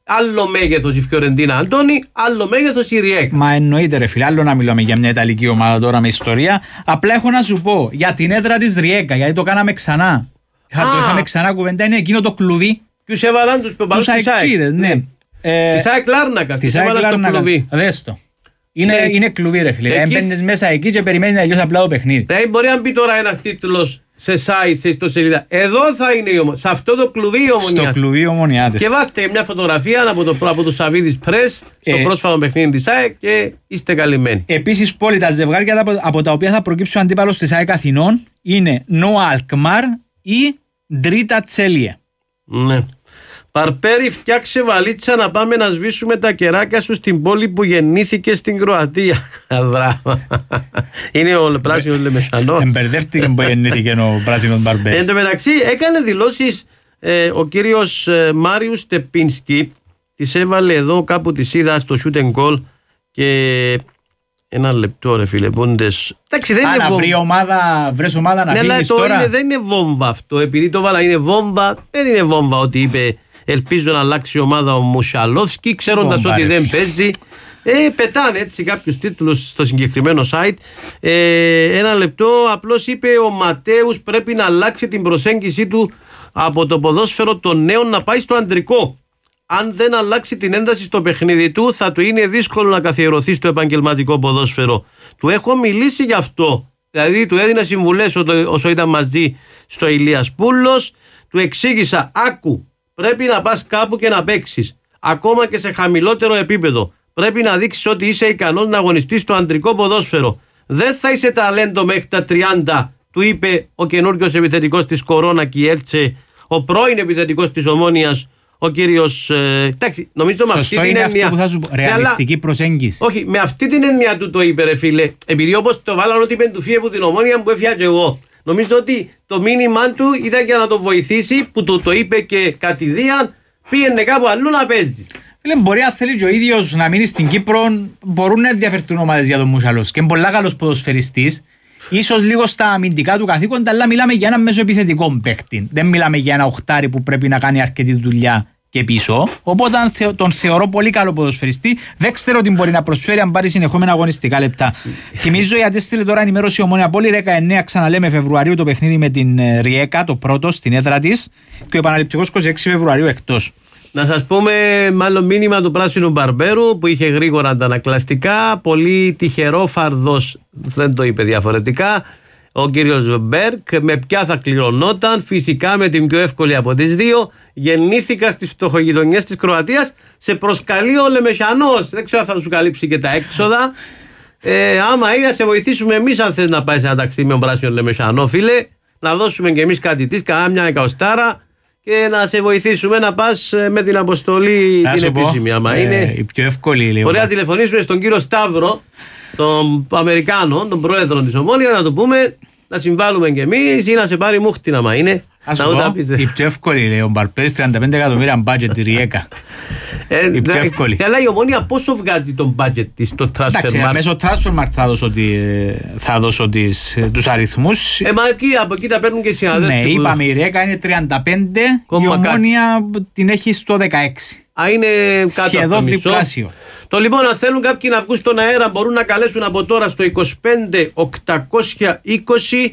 Άλλο μέγεθος η Φιωρεντίνα, Αντώνη, άλλο μέγεθος η Ριέκα. Μα εννοείται ρε φίλε, άλλο να μιλάμε για μια Ιταλική ομάδα τώρα με ιστορία. Απλά έχω να σου πω για την έδρα της Ριέκα, γιατί το κάναμε ξανά. Το είχαμε ξανά κουβέντα, είναι εκείνο το κλουβί. Ποιους έβαλαν τους πεπαλούς της ΑΕΚ. Ναι. Της ΑΕΚ Λάρνακα, τους έβαλαν στο κλουβί. Δες το. Είναι κλουβί ρε φίλε. Μπαίνεις μέσα εκεί και περιμένεις να τελειώσει απλά το παιχνίδι. Μπορεί να μπει τώρα ένας τίτλος σε site, σε ιστοσελίδα. Εδώ θα είναι η Ομονία. Σε αυτό το κλουβί η Ομονία. Στο κλουβί Ομονιάτες. Και βάλτε μια φωτογραφία από το Σαββίδης Πρες στο πρόσφατο παιχνίδι της ΑΕΚ και είστε καλυμμένοι. Επίσης, πόλη τα ζευγάρια από τα οποία θα προκύψει ο αντίπαλος της ΑΕΚ Αθηνών είναι Νόα Αλκμάρ ή Ντρίτα Τσέλιε. Ναι. Παρπέρι, φτιάξε βαλίτσα να πάμε να σβήσουμε τα κεράκια σου στην πόλη που γεννήθηκε στην Κροατία. Δράμα. Είναι ο πράσινος Λεμεσανό. Εμπερδεύτηκε που γεννήθηκε ο πράσινος Μπαρμπέρι. Εν τω μεταξύ έκανε δηλώσεις ο κύριος Μάριους Στεπίνσκι. Τις έβαλε εδώ κάπου, τις είδα στο shoot and goal. Και ένα λεπτό ρε φίλε, πόντες. Εντάξει, δεν είναι βόμβα. Βρες ομάδα να φύγεις τώρα. Δεν είναι βόμβα αυτό, επειδή το βάλα είναι βόμβα. Δεν είναι βόμβα ότι είπε ελπίζω να αλλάξει η ομάδα ο Μουσαλόφσκι, ξέροντας ότι δεν παίζει. Πετάνε έτσι κάποιους τίτλους στο συγκεκριμένο site. Ένα λεπτό, απλώς είπε ο Ματέους πρέπει να αλλάξει την προσέγγιση του από το ποδόσφαιρο των νέων να πάει στο αντρικό. Αν δεν αλλάξει την ένταση στο παιχνίδι του, θα του είναι δύσκολο να καθιερωθεί στο επαγγελματικό ποδόσφαιρο. Του έχω μιλήσει γι' αυτό. Δηλαδή, του έδινα συμβουλές όσο ήταν μαζί στο Ηλίας Πούλος. Του εξήγησα, άκου, πρέπει να πας κάπου και να παίξεις. Ακόμα και σε χαμηλότερο επίπεδο. Πρέπει να δείξεις ότι είσαι ικανός να αγωνιστείς στο αντρικό ποδόσφαιρο. Δεν θα είσαι ταλέντο μέχρι τα 30, του είπε ο καινούριος επιθετικός της Κορώνα Κιέλτσε, ο πρώην επιθετικός της Ομόνιας. Ο κύριος. Εντάξει, νομίζω με αυτή την έννοια. Αυτό που θα σου πω, ρεαλιστική προσέγγιση. Όχι, με αυτή την έννοια του το είπε, ρε φίλε. Επειδή όπως το βάλαν ότι είπε του φύγε από την Ομόνια που έφυγα και εγώ. Νομίζω ότι το μήνυμά του ήταν για να το βοηθήσει, που το είπε και κατηδίαν, πήγαινε κάπου αλλού να παίζει. Μπορεί αν θέλει και ο ίδιος να μείνει στην Κύπρο, μπορούν να ενδιαφερθούν ομάδες για τον Μουσαλός. Και είναι πολύ καλός ποδοσφαιριστής. Ίσως λίγο στα αμυντικά του καθήκοντα, αλλά μιλάμε για ένα μεσοεπιθετικό παίκτη. Δεν μιλάμε για ένα οχτάρι που πρέπει να κάνει αρκετή δουλειά και πίσω. Οπότε τον θεωρώ πολύ καλό ποδοσφαιριστή. Δεν ξέρω τι μπορεί να προσφέρει αν πάρει συνεχόμενα αγωνιστικά λεπτά. Θυμίζω γιατί έστειλε τώρα ενημέρωση η Ομόνια Πόλη 19, ξαναλέμε Φεβρουαρίου το παιχνίδι με την Ριέκα, το πρώτο στην έδρα της, και ο επαναληπτικός 26 Φεβρουαρίου εκτός. Να σας πούμε μάλλον μήνυμα του πράσινου Μπαρμπέρου που είχε γρήγορα αντανακλαστικά. Πολύ τυχερό φαρδός, δεν το είπε διαφορετικά, ο κύριος Μπέρκ. Με ποια θα κληρονόταν? Φυσικά με την πιο εύκολη από τις δύο. Γεννήθηκα στις φτωχογειτονιές της Κροατίας. Σε προσκαλεί ο Λεμεσανός. Δεν ξέρω αν θα σου καλύψει και τα έξοδα. Άμα είναι να σε βοηθήσουμε εμείς, αν θες να πάει σε ένα ταξίδι με τον πράσινο Λεμεσανό, φίλε, να δώσουμε και εμείς κάτι της, κανένα μια εκαοστάρα, και να σε βοηθήσουμε να πας με την αποστολή την επίσημη. Άμα είναι η πιο εύκολη, λέει. Μπορεί να τηλεφωνήσουμε στον κύριο Σταύρο, τον Αμερικάνο, τον πρόεδρο της Ομόνιας, να του πούμε να συμβάλλουμε κι εμείς ή να σε πάρει μούχτιν, άμα είναι. Η πιο εύκολη, λέει ο Μπαρπέρης, 35 εκατομμύρια budget τη Ριέκα. Η πιο εύκολη. Αλλά η Ομόνια πόσο βγάζει τον budget της στο Transfermarkt? Μέσω Transfermarkt θα δώσω τους αριθμούς. Μα από εκεί τα παίρνουν και οι συναδέλφοι. Ναι, είπαμε η Ριέκα είναι 35, η Ομόνια την έχει στο 16. Είναι κάτω σχεδόν από το διπλάσιο. Το λοιπόν, αν θέλουν κάποιοι να βγουν στον αέρα, μπορούν να καλέσουν από τώρα στο 25 820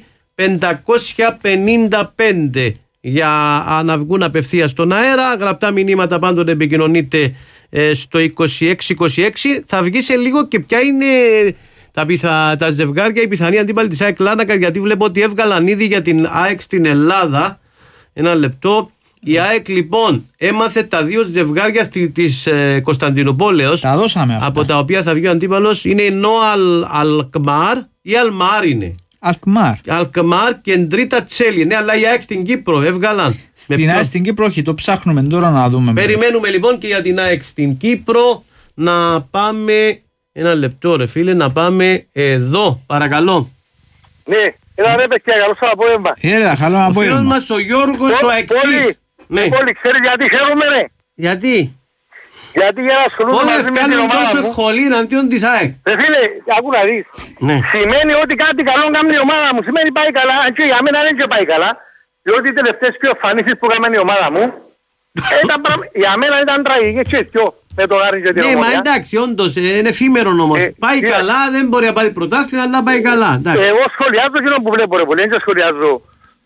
555 για να βγουν απευθείας στον αέρα. Γραπτά μηνύματα πάντοτε επικοινωνείτε στο 2626. Θα βγει σε λίγο και ποια είναι τα ζευγάρια, η πιθανή αντίπαλη της ΑΕΚ Λάρνακα, γιατί βλέπω ότι έβγαλαν ήδη για την ΑΕΚ στην Ελλάδα. Ένα λεπτό. Η ΑΕΚ λοιπόν έμαθε τα δύο ζευγάρια της Κωνσταντινούπολεως, τα δώσαμε αυτά, από τα οποία θα βγει ο αντίπαλος. Είναι η Νόα Αλκμάρ ή Αλμάρ είναι. Αλκμάρ και Ντρίτα Τσέλιε. Ναι, αλλά η ΑΕΚ στην Κύπρο έβγαλαν. Στην ΑΕΚ στην Κύπρο, όχι, το ψάχνουμε τώρα να δούμε. Περιμένουμε λοιπόν και για την ΑΕΚ στην Κύπρο. Να πάμε. Ένα λεπτό, ρε φίλε, να πάμε εδώ, παρακαλώ. Ναι, έλα ρε παιδιά, καλώς απόγευμα. Καλό απόγευμα. Ο φίλος μας ο Γιώργος ο Αεξής. Ναι. Πολύ, ξέρεις γιατί χαίρομαι, ρε? Γιατί? Γιατί για να ασχολούνται μαζί με την ομάδα μου. Σχολή εναντίον της ΑΕΚ. Ρε φίλε, ακού να δεις. Ναι. Σημαίνει ότι κάτι καλό κάνει η ομάδα μου. Σημαίνει πάει καλά, αν και για μένα δεν και πάει καλά. Διότι οι τελευταίες πιο εμφανίσεις που έκαμε η ομάδα μου Για μένα ήταν τραγική και πιο με το Άρη και την Ομόνια. Ναι, μα εντάξει, όντως είναι εφήμερο όμως. Πάει καλά, δεν μπορεί να πάρει πρωτάθλημα, αλλά πάει καλά. Εγώ σχολιάζω εκείνο που βλέπω ρε πολύ, δεν σχολιάζω.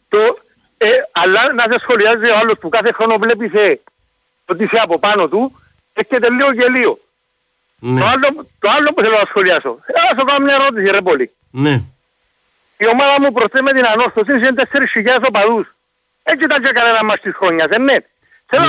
Αλλά να σε σχολιάζει ο άλλος που κάθε χρόνο βλέπεις ότι είσαι από πάνω του, έρχεται λίγο και λίγο. Το άλλο που θέλω να σχολιάσω. Θα σου κάνω μια ερώτηση ρε πολύ. Ναι. Η ομάδα μου προτείνει με την ανόρθωση είναι 4.000 οπαδούς. Έτσι ήταν και κανένα μας της χρόνιας, ναι. Θέλω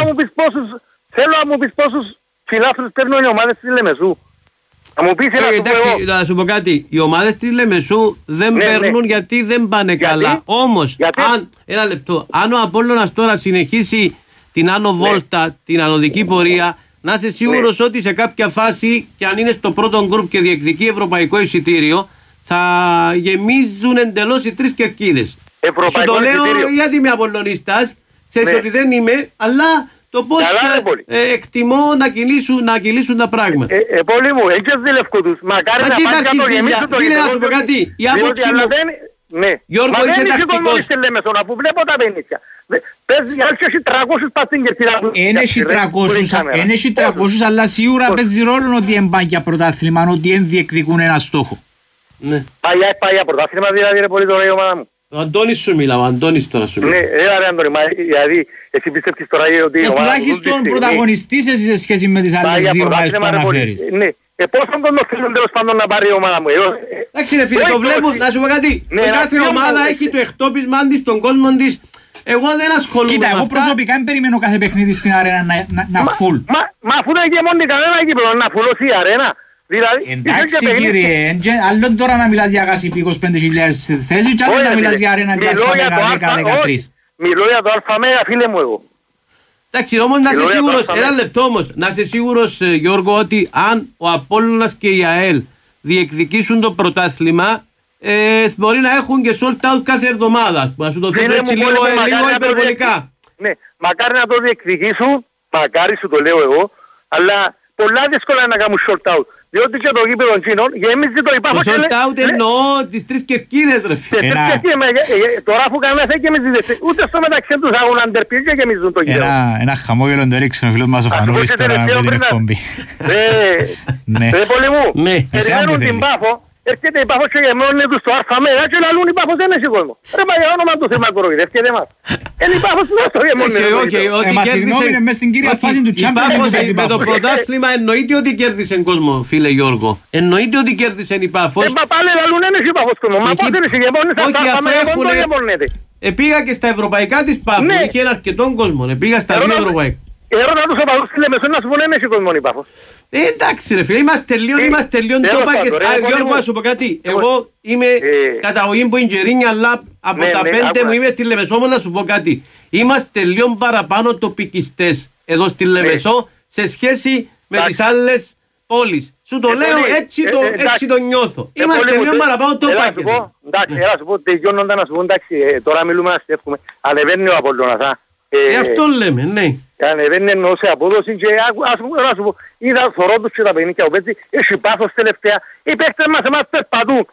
να μου πεις πόσους φιλάθλους παίρνουν οι ομάδες της Λεμεσού. Να μου πεις εντάξει, να σου πω κάτι. Οι ομάδες της Λεμεσού δεν παίρνουν γιατί δεν πάνε καλά. Όμως, ένα λεπτό, αν ο Απόλλωνας τώρα συνεχίσει την άνω βόλτα, την ανωδική πορεία, να είσαι σίγουρος ότι σε κάποια φάση, και αν είναι στο πρώτο γκρουπ και διεκδικεί ευρωπαϊκό εισιτήριο, θα γεμίζουν εντελώς οι τρεις κερκίδες. Σου το λέω γιατί είμαι Απολλωνιστάς, ξέρεις ότι δεν είμαι, αλλά το πώς εκτιμώ να κυλήσουν τα πράγματα. Πολύ μου, έτσι δίλευκο τους. Μακάρι να πάνε για το γεμίσουν το γεμίσουν. Να σου πω κάτι, η άποψη μου... Γιώργο, είσαι τακτικός. Που βλέπω τα πενίτσια. Παίζει έχει 300 πατήν κερκίδα. Έχει 300, αλλά σίγουρα παίζει ρόλο ότι εμπάνε για πρωτάθλημα, ότι δεν διεκδικούν ένα στόχο. Πάει για πρωτάθλημα δηλαδή είναι πολύ ωραία η ομάδα μου. Ο Αντώνης σου μιλά, ο Αντώνης τώρα σου μιλά. Ναι, ρε Αντώνη, δηλαδή εσύ πιστεύεις τώρα ότι η ομάδα... Τουλάχιστον πρωταγωνιστής εσύ σε σχέση με τις άλλες δύο ομάδες που αναφέρεις. Ναι, πώς θα τον οφείλουν τέλος πάντων να πάρει η ομάδα μου. Εντάξει ρε φίλε, το βλέπω, να σου πω κάτι. Κάθε ομάδα έχει το εκτόπισμα της, τον κόσμο της. Εγώ δεν ασχολούμαι με αυτά. Κοίτα, εγώ προσωπικά δεν περιμένω κάθε παιχνίδι στην αρένα να φουλ. Μα αφού δεν γεμώνει κανένα γήπεδο να φουλώσει η αρένα. Εντάξει κύριε, άλλο τώρα να μιλάς για γάσι 25.000 θέσεις και άλλο να μιλάς για αρένα για αλφα 10-13. Μιλώ για το αλφα μέγα φίλε μου εγώ. Εντάξει όμως να είσαι σίγουρος, ένα λεπτό όμως, να είσαι σίγουρος Γιώργο ότι αν ο Απόλλωνας και η ΑΕΛ διεκδικήσουν το πρωτάθλημα μπορεί να έχουν και sold out κάθε εβδομάδα. Να σου το θέσω έτσι λίγο υπερβολικά. Ναι, μακάρι να το διεκδικήσουν, μακάρι σου το λέω εγώ, αλλά πολλά δύσκολα να κάνουν short out. Διότι και το γήπεδο Τσίνων γεμίζει το υπάρχον. Το short out εννοώ τις τρεις κερκίδες ρε φίλε. Τώρα που κανένας δεν γεμίζει, ούτε στο μεταξύ τους αγούν αντερπίες και γεμίζουν το γήπεδο. Ένα χαμόγελο το έριξε ο φίλος μας ο Φανούλης τώρα με την εκπομπή. Ρε πολύ μου, περιμένουν την Πάφο. Έρχεται η Πάφος και γεμώνει τους στο αρφα μέγα και λαλούν η Πάφος δεν έχει κόσμο. Ρε μα για όνομα του θέμα κοροϊδεύκεται μας. Η Πάφος δεν το γεμώνει. Μα συγγνώμη είναι μες στην κύρια φάση του Champions. Με το πρωτάθλημα εννοείται ότι κέρδισε κόσμο φίλε Γιώργο. Εννοείται ότι κέρδισε η Πάφος. Μα πάλι λαλούν δεν έχει η Πάφος κόσμο. Μα πώς δεν έχει γεμώνει στα αρφα μέγα δεν το γεμώνεται. Πήγα και στα ευρωπαϊκά της Πάφου. Είχε ένα αρκετόν κόσμο. Πήγα στα δύο ευρωπαϊκά. Ερώτα τους οπαδούς στη Λεμεσό να σου πω δεν έχει κόσμο η Πάφος. Εντάξει ρε φίλε, είμαστε τελείων το είπα και Γιώργο να σου πω κάτι. Εγώ είμαι καταγωγή που είναι Γερίνια, αλλά από τα 5 μου είμαι στη Λεμεσό, όμως να σου πω κάτι. Είμαστε λίγο παραπάνω τοπικιστές εδώ στη Λεμεσό σε σχέση με τις άλλες πόλεις. Σου το λέω έτσι το νιώθω. Είμαστε λίγο παραπάνω τοπάκες. Εντάξει, έλα σου πω τελειώνοντα να σου πω εντάξει, τώρα μιλούμε να στεύχουμε. Ανεβαίνει ο Απολλώνας. Αυτό λέμε, ναι. Ανεβαίνει εννοώ σε απόδοση και ας σου πω, είδα θωρώ τους και τα παιχνίκια που παίζει, έχει πάθος τελευταία, οι παίκτες μας εμάς περπατούν.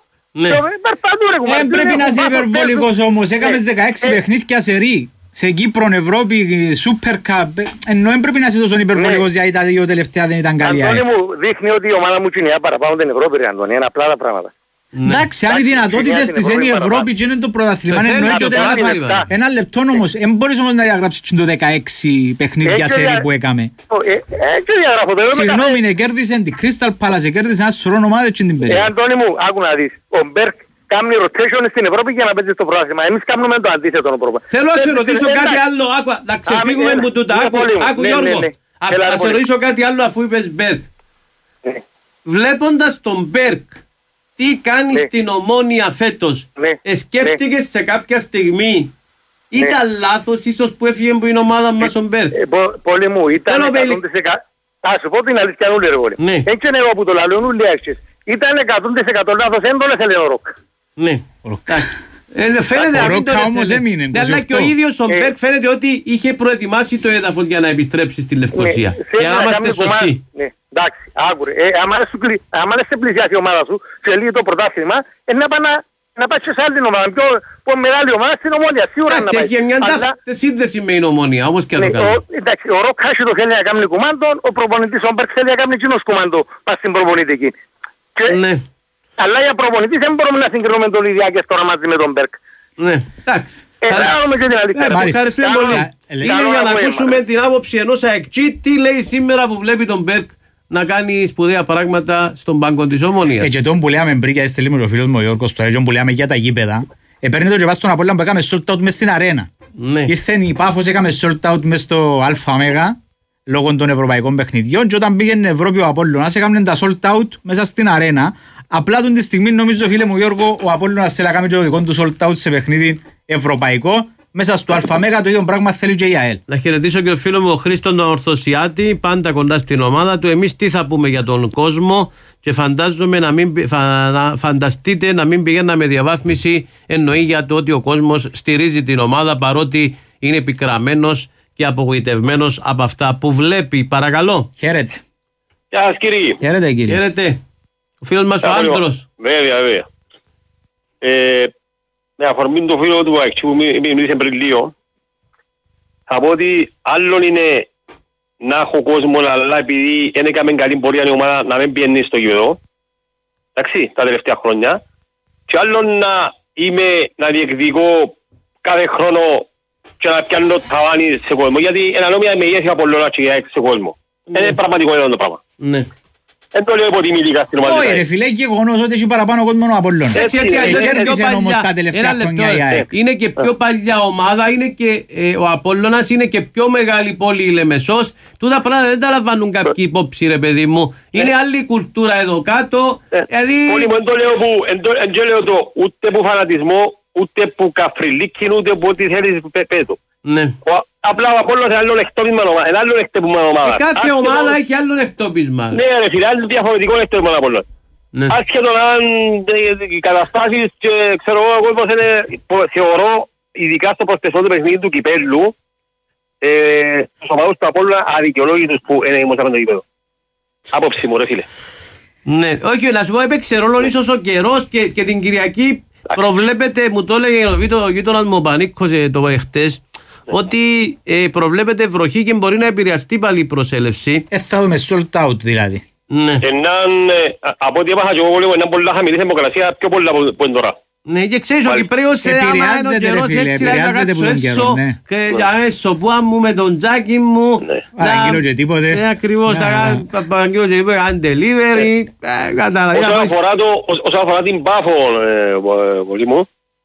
Δεν πρέπει να είσαι υπερβολικός όμως, έκαμες 16 παιχνίδια σε ρί, σε Κύπρο, Ευρώπη, Super Cup, ενώ δεν πρέπει να είσαι τόσο υπερβολικός γιατί τα δύο τελευταία δεν ήταν καλή. Αντώνη μου δείχνει ότι η ομάδα μου κινειά παραπάνω την Ευρώπη, Αντώνη, είναι απλά τα πράγματα. Εντάξει, αν οι δυνατότητες της είναι η Ευρώπη και είναι το πρωταθλήμα, εννοείται ότι ένα λεπτό όμως, δεν μπορείς όμως να διαγράψεις το 16 παιχνίδια σερί που έκαμε. Συγγνώμη, κέρδισε την Crystal Palace, κέρδισε ένα σωρό ομάδες και την περίοδο. Αντώνη μου, άκου να δεις, ο Μπέρκ κάνει rotation στην Ευρώπη για να παίζει στο πρωτάθλημα. Εμείς κάνουμε το αντίθετο πρόβλημα. Θέλω να σε ρωτήσω κάτι άλλο, να ξεφύγουμε από τούτα. Άκου Γιώργο, να σε ρωτήσω κάτι άλλο αφού είπες Μπέρκ. Βλέποντας τον Μπέρκ τι κάνει στην Ομόνια φέτος, σκέφτηκες σε κάποια στιγμή, ήταν λάθος ίσως που έφυγε από την ομάδα μας ο Μπέρκ. Πολύ μου, ήταν 100%. Θα σου πω την αλήθεια ούλη ρε πολύ. Έτσι είναι εγώ που το λαλούν ούλοι άξιες. Ήταν 100% λάθος, δεν το λέθε ο Ροκ. Ναι, φαίνεται να μην το λέθε. Αλλά και ο ίδιος ο Μπέρκ φαίνεται ότι είχε προετοιμάσει το έδαφος για να επιστρέψει στη Λευκοσία. Για να είμαστε σωστοί. Εντάξει, άκουρε. Άμα δεν σε πλησιάσει η ομάδα σου και λύγει το πρωτάθλημα, να πάει να πάει σε άλλη ομάδα, πιο μεγάλη ομάδα στην Ομόνια, σίγουρα να πάει. Έχει μια σύνδεση με την Ομόνια, όπως και να το κάνει. Εντάξει, ο Ροκ Χάσι το θέλει να κάνει κουμάντο, ο προπονητής ο Μπερκ θέλει να κάνει κοινός κουμάντο, πας στην προπονητική. Ναι. Αλλά για προπονητής δεν μπορούμε να συγκρίνουμε τον Λιδιάκες τώρα μαζί με τον Μπερκ. Ναι, εντάξει. Ευχαριστούμε πολύ. Είναι για να ακούσουμε την άποψη ενός αεκτσί, τι λέει σήμερα που βλέπει τον Μπερκ να κάνει σπουδαία πράγματα στον πάγκο της Ομόνιας. Και τον που λέμε πριν και έστελε με ο φίλος μου ο Γιώργος τώρα, που λέμε για τα γήπεδα, παίρνει το και πάει στον Απόλλωνα που έκαμε sold out μες στην αρένα. Ήρθε η Πάφος, έκαμε sold out μες στο ΑΜΕΓΑ λόγω των ευρωπαϊκών παιχνιδιών και όταν πήγαινε Ευρώπη ο Απόλλωνας έκαμε τα sold out μέσα στην αρένα. Απλά τον τη στιγμή νομίζω φίλε μου Γιώργο ο Απόλλωνας θέλει να κάνει το δικό του sold out σε παιχνίδι ευρωπαϊκό. Μέσα στο ΑΜΕΓΑ το ίδιο πράγμα θέλει και η ΑΕΛ. Να χαιρετήσω και ο φίλο μου ο Χρήστον τον Ορθωσιάτη, πάντα κοντά στην ομάδα του. Εμείς τι θα πούμε για τον κόσμο και φαντάζομαι φανταστείτε να μην πηγαίναμε διαβάθμιση, εννοεί για το ότι ο κόσμος στηρίζει την ομάδα παρότι είναι επικραμμένος και απογοητευμένος από αυτά που βλέπει. Παρακαλώ. Χαίρετε. Γεια σας κύριε. Χαίρετε κύριε. Χαίρετε. Ο φίλος μας ο Άντρος. Βέβαια. Με αφορμή το φίλο του Αεξή που μίλησε πριν λίγο, θα πω ότι άλλον είναι να έχω κόσμο, αλλά επειδή δεν έκαμε καλή πορεία η ομάδα να μην πιένει στο γήπεδο, εντάξει, τα τελευταία χρόνια, και άλλον να διεκδικώ κάθε χρόνο και να πιάνω ταβάνι σε κόσμο, γιατί ένα νόμια με ηγέθη Απολλώνα και Αεξ σε κόσμο. Είναι πραγματικό αυτό το πράγμα. Ναι. Δεν το λέω υποτιμητικά στην ομάδα. Όχι ρε φίλε, και γεγονός ότι έχει παραπάνω κόσμο ο Απόλλων. Κέρδισε όμως τα τελευταία χρόνια η ΑΕΚ. Είναι και πιο παλιά ομάδα, είναι και ο Απόλλωνας, είναι και πιο μεγάλη πόλη η Λεμεσός. Τούτα πράγματα δεν τα λαμβάνουν κάποιοι υπόψη ρε παιδί μου. Είναι άλλη κουλτούρα εδώ κάτω. Όλοι μου δεν λέω το ούτε που φανατισμό, ούτε που καφριλίκιν, ούτε που ό,τι θέλεις πέτω. Απλά ο Απόλλωνας είναι άλλο εκτόπισμα ομάδα. Κάθε ομάδα έχει άλλο εκτόπισμα. Ναι ρε φίλε, είναι διαφορετικό εκτόπισμα Απόλλωνας. Άσχετον αν οι καταστάσεις και ξέρω εγώ κόσμος είναι, θεωρώ, ειδικά στο προσθεσμό του παιχνίδι του κυπέλλου, στους ομάδους του Απόλλωνα αδικαιολόγητους που είναι δημοσιamente το κυπέλλο. Απόψη μου ρε φίλε. Ναι, όχι να σου πω έπαιξε ρόλο ίσως ο καιρός και την Κυριακή προβλέπεται, μου το έλεγε ο γείτονας μου ο Πανίκος το χτες, ότι προβλέπεται βροχή και μπορεί να επηρεαστεί πάλι η προσέλευση. Θα δούμε sold out δηλαδή. Ναι. Από ό,τι έπαθα και εγώ λίγο, είναι πολλά χαμηλή θερμοκρασία, πιο πολλά που είναι τώρα. Ναι, και ξέρεις ο Κυπρέος άμα είναι ο καιρός έτσι να κάτσω έσω και για έσω που μου με τον τζάκι μου παραγγείλω και τίποτε. Ακριβώς, θα παραγγείλω και τίποτε, αν delivery. Όσον αφορά την Πάφο, πολύ μου,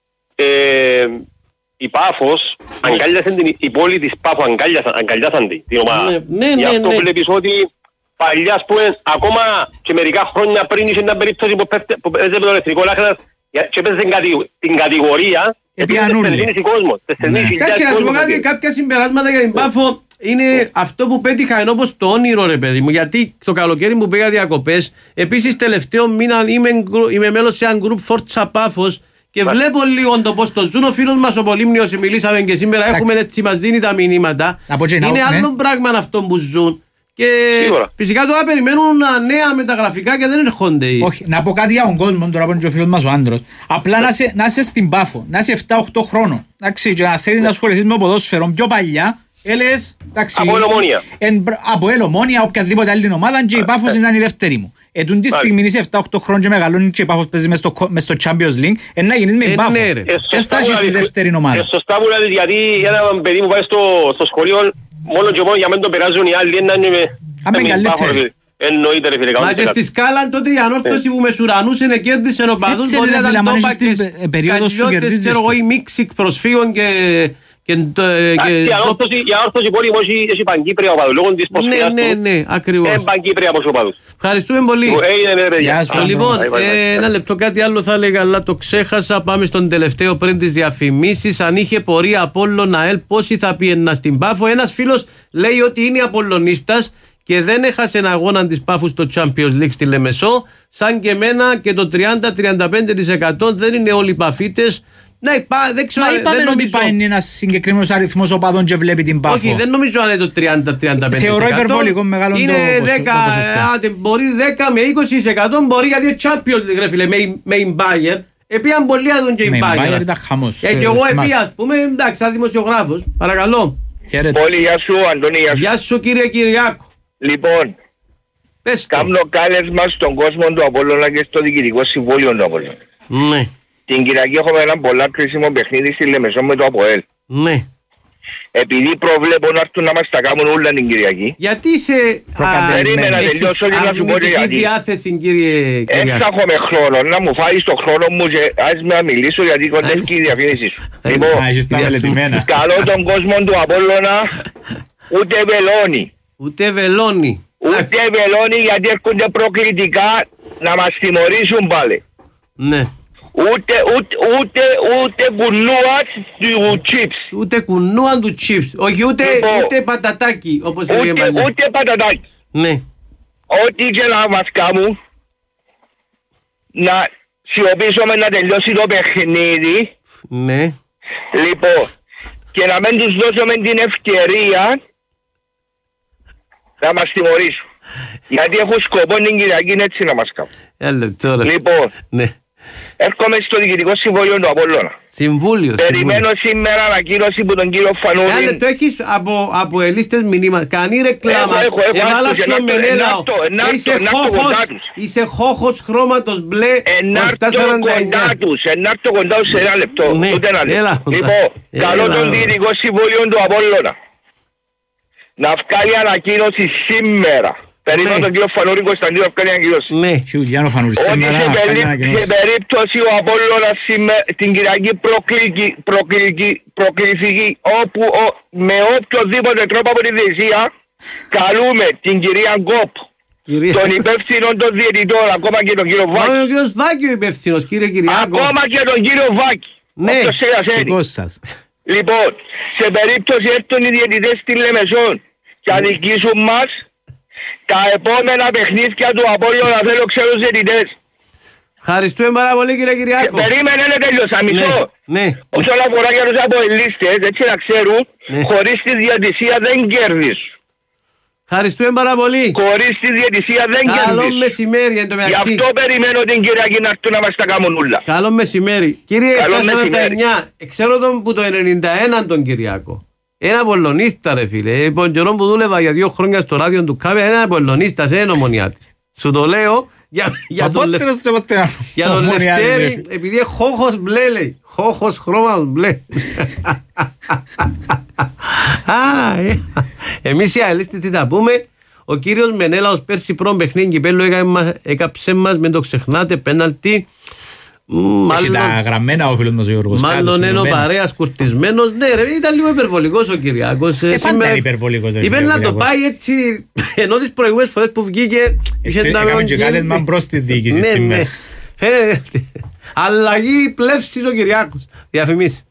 η Πάφος, η πόλη της Πάφου αγκαλιάσαν την ομάδα. Γι' αυτό βλέπεις ότι παλιά ας πούμε, ακόμα και μερικά χρόνια πριν είχε μια περίπτωση που παίζε με τον Εθνικό Λάχνας και παίζε την κατηγορία τεσσερνήσει κόσμο. Κάτσε να σου πω κάτι, κάποια συμπεράσματα για την Πάφο είναι αυτό που πέτυχα ενώ όπως το όνειρο ρε παιδί μου, γιατί το καλοκαίρι που πήγα διακοπές, επίσης τελευταίο μήνα είμαι μέλος σε ένα γκρουπ Φόρτσα Πάφος και βλέπω λίγο το πώς το ζουν. Ο φίλος μας ο Πολύμνιος, μιλήσαμε και σήμερα, έχουμε έτσι, μας δίνει τα μηνύματα. Είναι άλλο πράγμα αυτό που ζουν. Και φυσικά τώρα περιμένουν νέα μεταγραφικά και δεν έρχονται. Όχι, να πω κάτι για τον κόσμο, τώρα που είναι ο φίλος μας ο Άντρος. Απλά να είσαι στην Πάφο, να είσαι 7-8 χρόνων. Εντάξει, και να θέλεις να ασχοληθείς με ποδόσφαιρο πιο παλιά, έλεγες. Από Ομόνια, οποιαδήποτε άλλη ομάδα, και η Πάφος είναι η δεύτερη μου. Ετούν τη στιγμή είσαι 7-8 χρόνια και μεγαλώνει και η Πάφος παίζει μες στο Champions League, να γίνεις με η Πάφο. Και θα έχεις τη δεύτερη ομάδα. Σωστά που λέτε, γιατί ένα παιδί μου πάει στο σχολείο, μόνο και μόνο για μένα το περάζουν οι άλλοι, να είναι μεγαλύτεροι. Εννοείται ρε φίλε. Μα και στη σκάλα τότε η ανόρθωση που μεσουρανούσε να κέρδισε ο παδούς, μπορεί να ήταν τόπα και σκαλιώτες, ξέρω εγώ, η μίξη προσφύγων και... Η ανόρθωση πόλη μου έχει παγκύπρια ο παδούς, λόγω της προσφυγιάς του. Ναι, ακριβώς. Είναι παγκύπρια από ο παδούς. Ευχαριστούμε πολύ. Λοιπόν, ένα λεπτό, κάτι άλλο θα έλεγα, αλλά το ξέχασα. Πάμε στον τελευταίο πριν τις διαφημίσεις. Αν είχε πορεία Απόλλων ΑΕΛ, πόσοι θα πιένα στην Πάφο. Ένας φίλος λέει ότι είναι Απολλωνίστας και δεν έχασε ένα αγώνα της Πάφου στο Champions League στη Λεμεσό. Σαν και εμένα, και το 30-35% δεν είναι όλοι παφίτες. Ναι, δεν ξέρω. Μα είπαμε ότι πάει ένας συγκεκριμένος αριθμός οπαδών και βλέπει την Πάφο. Όχι, δεν νομίζω αν είναι το 30-35%. Θεωρώ υπερβολικό μεγάλο είναι το μπορεί 10 με 20%, μπορεί γιατί Champions League ρε φίλε, με η Bayern. Επίαν πολλοί να δουν και η Μπάγερ. Ήταν χαμός. Και εγώ επία, ας πούμε, εντάξει, σαν δημοσιογράφος. Παρακαλώ. Πολύ γεια σου, Αντώνη, γεια σου. Γεια σου, κύριε Κυριάκο. Λοιπόν, κάνω κάλεσμα στον κόσμο του Απόλλωνα και στο Διοικητικό Συμβούλιο του Απόλλωνα. Ναι. Την Κυριακή έχουμε ένα πολλά κρίσιμο παιχνίδι στη Λεμεσό με το ΑΠΟΕΛ. Ναι. Επειδή προβλέπω να έρθουν να μας τα κάνουν όλα την Κυριακή. Γιατί είσαι περίμενα τελειώσω και να σου πω γιατί. Διάθεση, κύριε Κυριάκο. Έτσι θα έχουμε χρόνο να μου φάεις το χρόνο μου και ας με να μιλήσω γιατί κοντεύει η διαφήμιση σου. Λοιπόν, καλώ τον κόσμο του Απόλλωνα ούτε βελώνει. Ούτε βελώνει. Ούτε βελώνει γιατί έρχονται προκλητικά να μας τιμωρήσουν πάλι. Ναι. Ούτε κουνούα του τσίπς. Ούτε κουνούα του τσίπς. Όχι ούτε πατατάκι όπως έλεγε παλιά. Ούτε πατατάκι. Ναι. Ό,τι και να μας κάνουν να σιωπήσουμε να τελειώσει το παιχνίδι. Ναι. Λοιπόν, και να μην τους δώσουμε την ευκαιρία να μας τιμωρήσουν. Γιατί έχουν σκοπό την Κυριακή έτσι να μας κάνουν. Λοιπόν, ναι. Έρχομαι στο Διοικητικό Συμβούλιο του Απόλλωνα. Συμβούλιο. Περιμένω σήμερα ανακοίνωση που τον κύριο Φανούρη. Το έχεις από ελίστες μηνύματα. Κάνει ρεκλάμα. Έβαλα στο Μενέλαο. Είσαι χόχος χρώματος μπλε. Ενάρτω κοντά τους σε ένα λεπτό. Ούτε ένα λεπτό. Λοιπόν, καλώ τον Διοικητικό Συμβούλιο του Απόλλωνα να βγάλει ανακοίνωση σήμερα. Περίμενω τον κύριο Φανούρη Κωνσταντίνο να βγάλει ανακοίνωση. Ναι, Γιάννο Φανούρη σήμερα να βγάλει ανακοίνωση. Σε περίπτωση ο Απόλλωνας την Κυριακή προκληθική όπου με οποιοδήποτε τρόπο από τη Διευθυνσία καλούμε την κυρία Γκόπ, τον υπεύθυνο των διαιτητών, ακόμα και τον κύριο Βάκη. Ο κύριος Βάκη ο υπεύθυνος, κύριε Κυριάκο. Ακόμα και τον κύριο Βάκη. Ναι, δικός σας. Λοιπόν, σε περίπτωση έρθουν οι διαιτητές στη Λεμεσόν και αδικήσουν μας, τα επόμενα παιχνίδια του Απόλλωνα θέλω ξένους διαιτητές. Ευχαριστούμε πάρα πολύ, κύριε Κυριάκο. Περίμενε, τέλειωσα, μισό. Ναι. Όσον αφορά για τους αποελίστες, έτσι να ξέρουν, χωρίς τη διαιτησία δεν κέρδισουν. Ευχαριστούμε πάρα πολύ. Χωρίς τη διαιτησία δεν κέρδισουν. Καλό μεσημέρι εν τω μεταξύ. Γι' αυτό περιμένω την Κυριακή να έρθουν να μας τα κάνουν όλα. Καλό μεσημέρι. Κύριε 749, ξέρω τον που το 91 τον Κυριάκο. Ένα πολωνίστα ρε φίλε. Λοιπόν καιρό που δούλευα για 2 χρόνια στο ράδιο του Κάβε, ένα πολωνίστας, ένα ομονιάτης. Σου το λέω για τον Λευτέρη, επειδή είναι χόχος μπλε λέει. Χόχος χρώμα μπλε. Εμείς οι αελίστες τι θα πούμε. Ο κύριος Μενέλαος πέρσι πρώτο παιχνίδι κυπέλλου έκαψε μας, μην το ξεχνάτε, πέναλτι. Έχει τα γραμμένα ο φίλος μας ο Γιώργος. Μάλλον είναι ο παρέας κουρτισμένος. Ναι ρε, ήταν λίγο υπερβολικός ο Κυριάκος. Πάντα είναι υπερβολικός. Είπε να το πάει έτσι, ενώ τις προηγούμενες φορές που βγήκε. Έκαμε και κάλεσμα μπρος τη διοίκηση σήμερα. Αλλαγή πλεύσης ο Κυριάκος. Διαφημίσεις.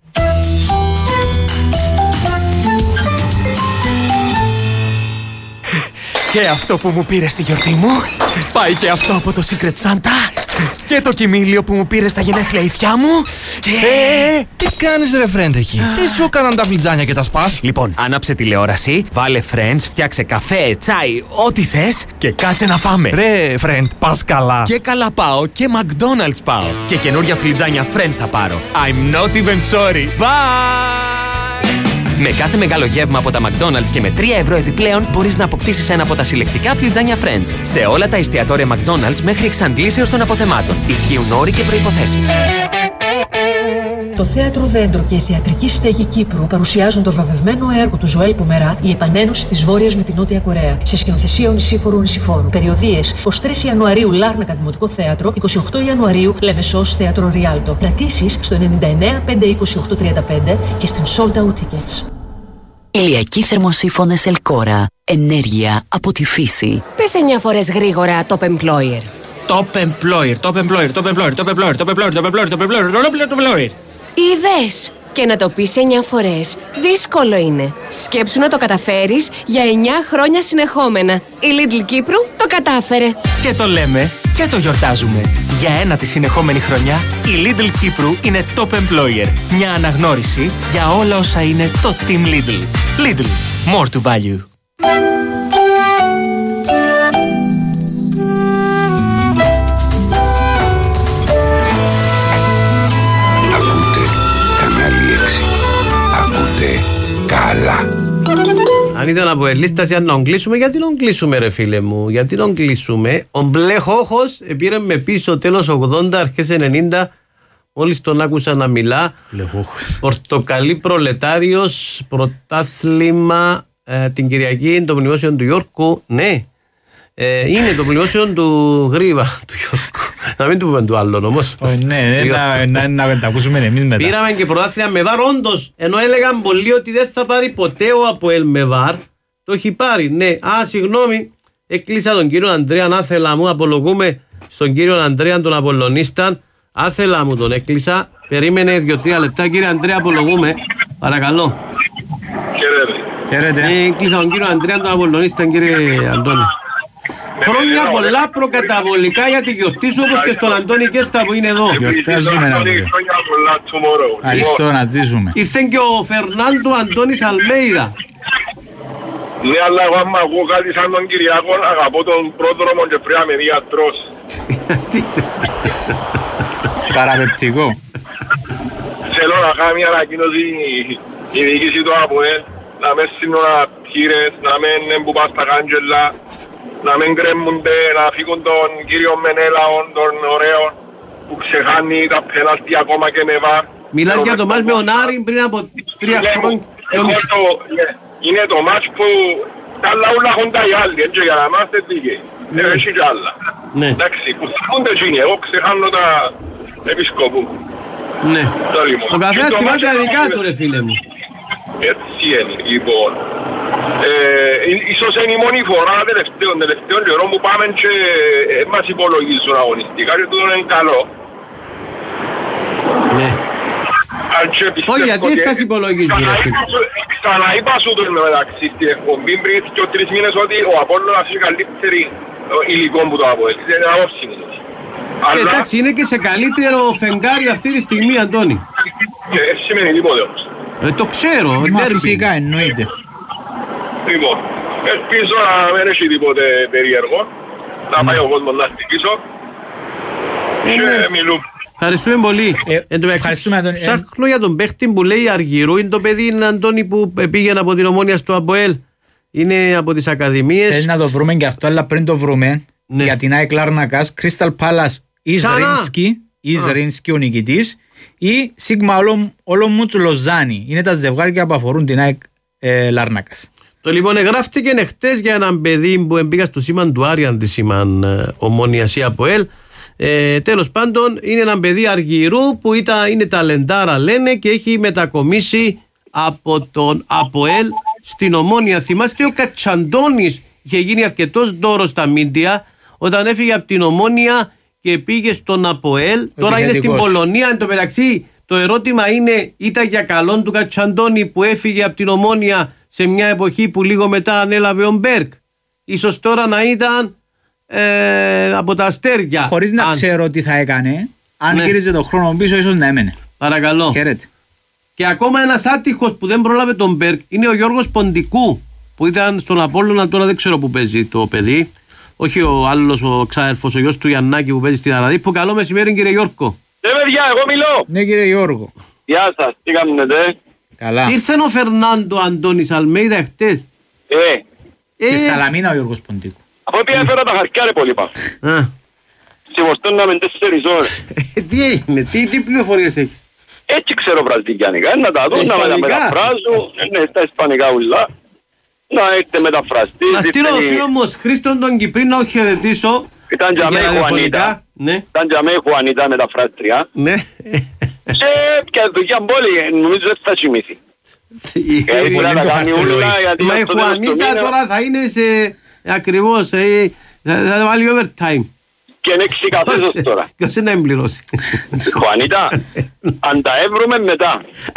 Και αυτό που μου πήρε στη γιορτή μου. Πάει και αυτό από το Secret Santa. Και το κοιμήλιο που μου πήρε στα γενέθλια ηθιά μου. Και... τι κάνεις ρε φρέντ εκεί? Τι σου έκαναν τα φλιτζάνια και τα σπάς? Λοιπόν, άναψε τηλεόραση, βάλε Friends, φτιάξε καφέ, τσάι, ό,τι θες και κάτσε να φάμε. Ρε φρέντ, πας καλά. Και καλά πάω και McDonald's πάω. Και καινούρια φλιτζάνια Friends θα πάρω. I'm not even sorry. Bye! Με κάθε μεγάλο γεύμα από τα McDonald's και με 3 ευρώ επιπλέον μπορείς να αποκτήσεις ένα από τα συλλεκτικά φλιτζάνια Friends. Σε όλα τα εστιατόρια McDonald's μέχρι εξαντλήσεως των αποθεμάτων. Ισχύουν όροι και προϋποθέσεις. Το Θέατρο Δέντρο και η Θεατρική Στέγη Κύπρου παρουσιάζουν το βραβευμένο έργο του Ζωέλ Πουμερά, η επανένωση της Βόρειας με τη Νότια Κορέα, σε σκηνοθεσία Νησίφορου Νησιφόρου. Περιοδίες 23 Ιανουαρίου Λάρνακα Δημοτικό Θέατρο, 28 Ιανουαρίου Λεμεσός Θέατρο Ριάλτο. Κρατήσεις στο 99 528 35 και στην Sold Out Tickets. Ηλιακοί θερμοσύφωνες Ελκόρα. Ενέργεια από τη φύση. Πες 9 φορές γρήγορα Top Employer. Top Employer, Top Employer, Top Employer, Top Employer, Top Employer, Top Employer, Top Employer, Top Employer. Είδες! Και να το πεις 9 φορές. Δύσκολο είναι. Σκέψου να το καταφέρεις για 9 χρόνια συνεχόμενα. Η Lidl Κύπρου το κατάφερε. Και το λέμε και το γιορτάζουμε. Για 9η συνεχόμενη χρονιά, η Lidl Κύπρου είναι Top Employer. Μια αναγνώριση για όλα όσα είναι το Team Lidl. Lidl. More to value. καλά. Αν ήταν από ελίσταση αν τον κλείσουμε, γιατί τον κλείσουμε ρε φίλε μου, γιατί τον κλείσουμε. Ο Μπλεχόχος πήρε με πίσω τέλος 80, αρχές 90, μόλις τον άκουσα να μιλά. Πορτοκαλί Προλετάριος, πρωτάθλημα την Κυριακή, το μνημόσιο του Γιώργου. Ναι, είναι το μνημόσιο του Γρήβα του Γιώργου. Να μην του πούμε του άλλον όμως. Ναι, να τα ακούσουμε εμείς μετά. Πήραμε και πρωτάθλημα με βάρ, όντως. Ενώ έλεγαν πολλοί ότι δεν θα πάρει ποτέ ο ΑΠΟΕΛ με βάρ, το έχει πάρει. Ναι, συγγνώμη, έκλεισα τον κύριο Ανδρέα, άθελα μου, απολογούμε στον κύριο Ανδρέα, τον Απολλωνίστα. Άθελα μου τον έκλεισα. Περίμενε 2-3 λεπτά, κύριε Ανδρέα, απολογούμε. Παρακαλώ. Χαίρετε. Έκλεισα τον κύριο Ανδρέα, τον Απολλωνίστα, κύριε Αντώνη. Χρόνια πολλά προκαταβολικά για τη γιορτή σου, όπως και στον Αντώνη Κέστα που είναι εδώ. Γιορτάζουμε να πούμε. Ευχαριστώ, να ζήσουμε. Ήρθε και ο Φερνάντο Αντώνης Αλμέιδα. Ναι, αλλά εγώ άμα ακούω κάτι σαν τον Κυριάκο, αγαπώ τον πρόδρομο και πρέπει να με δει γιατρός. Παραπεπτικό. Θέλω να κάνω μια ανακοίνωση η διοίκηση του ΑΠΟΕΛ, να με σύνορα χείρες, να μην εμποπά στα κάντζελα, να μην κρέμονται, να φύγουν τον κύριο Μενέλαον, τον ωραίο, που ξεχάνει τα πέναλτι ακόμα και με βάρ. Μιλάς για το μάτς με τον Άρη πριν από 3 χρόνια. Είναι το μάτς που τα άλλα όλα χοντά οι άλλοι, έτσι για να είμαστε δίκαιοι. Έχει κι άλλα. Εντάξει, που θυμούνται εκείνοι, εγώ ξεχάνω τα επισκόπου. Ναι. Ο καθένας θυμάται αδικά του ρε φίλε μου. Έτσι είναι, λοιπόν. Ίσως είναι η μόνη φορά τελευταίων καιρών που πάμε και μας υπολογίζουν αγωνιστικά και τούτο είναι καλό. Ναι. Όχι, γιατί σας υπολογίζουν ρε φίλε. Ξαναείπα σου το μεταξύ στην εκπομπή πριν και 3 μήνες ότι ο Απόλλωνας έχει καλύτερη υλικό που το Απόλλωνας. Είναι απόψινος. Εντάξει, είναι και σε καλύτερο φεγγάρι αυτή τη στιγμή, Αντώνη. Σημαίνει τίποτε όμως. Το ξέρω. Μα φυσικά εννοείται. Λοιπόν, ελπίζω να μην έχει τίποτε περίεργο. Να πάει ο κόσμος να στοιχήσω. Και μιλούμε. Ευχαριστούμε πολύ. Ευχαριστούμε, Αντώνη. Ψάχνω για τον παίχτη που λέει Αργυρού. Είναι το παιδί, είναι Αντώνη, που πήγαινε από την Ομόνια στο ΑΠΟΕΛ. Είναι από τις Ακαδημίες. Θέλει να το βρούμε και αυτό, αλλά πριν το βρούμε, για την ΑΕΚ Λάρνακας, Crystal Palace Ισρίνσκι ο νικητής, ή Σίγμα Όλομουτς Λοζάνι. Είναι τα ζευγάρια που αφορούν την ΑΕΚ Λάρνακας. Το λοιπόν εγγράφτηκε χτες για έναν παιδί που έμπηκα στο σήμαν του Άρη, αντισήμαν Ομόνιας ή ΑΠΟΕΛ. Τέλος πάντων, είναι ένα παιδί Αργυρού που είναι ταλεντάρα λένε και έχει μετακομίσει από τον ΑΠΟΕΛ στην Ομόνια. Θυμάστε ο Κατσαντώνης είχε γίνει αρκετός δώρος στα μίντια όταν έφυγε από την Ομόνια και πήγε στον ΑΠΟΕΛ. Τώρα είναι στην Πολωνία. Εν τω μεταξύ το ερώτημα είναι, ήταν για καλόν του Κατσαντώνη που έφυγε από την Ομόνια σε μια εποχή που λίγο μετά ανέλαβε ο Μπέρκ? Ίσως τώρα να ήταν από τα αστέρια. Χωρίς να ξέρω τι θα έκανε. Αν γύριζε το χρόνο πίσω, ίσως να έμενε. Παρακαλώ. Χαίρετε. Και ακόμα ένας άτυχος που δεν πρόλαβε τον Μπέρκ είναι ο Γιώργος Ποντικού, που ήταν στον Απόλλωνα, τώρα δεν ξέρω που παίζει το παιδί. Όχι ο άλλος, ο ξάδερφος, ο γιος του Γιαννάκη που παίζει στην Αραδίππο. Καλό μεσημέρι, κύριε Γιώργο. Παιδιά, εγώ μιλώ. Ναι, κύριε Γιώργο. Γεια σας, τι κάνετε? Καλά. Ήρθε ο Φερνάντο Αντώνης Αλμέιδα χτες. Στη Σαλαμίνα ο Γιώργος Ποντικού. Από πει έφερα τα χαρκιά ρε πολύ πάνω. Συμβοστώναμε 4 ώρες. Τι έγινε, τι πληροφορίες έχεις? Έτσι ξέρω βραζιλιάνικα, να τα δω, να με τα μεταφράζω, στα ισπανικά ουλά, να έχετε μεταφραστεί. Να στείλω ο φίλος μου Χρήστον τον Κυπρί να χαιρετήσω. Ήταν για μένα η Χουανίτα, ήταν για μένα η Χουανίτα μεταφράστρια. Ναι. Και πια δουλειά πόλη, νομίζω δεν θα κοιμήθει. Μα η Χουανίτα τώρα θα είναι σε ακριβώς, θα βάλει overtime. Και είναι ξεκαθαρός τώρα. Ποιος είναι να εμπληρώσει? Χουανίτα, αν τα έβρουμε μετά.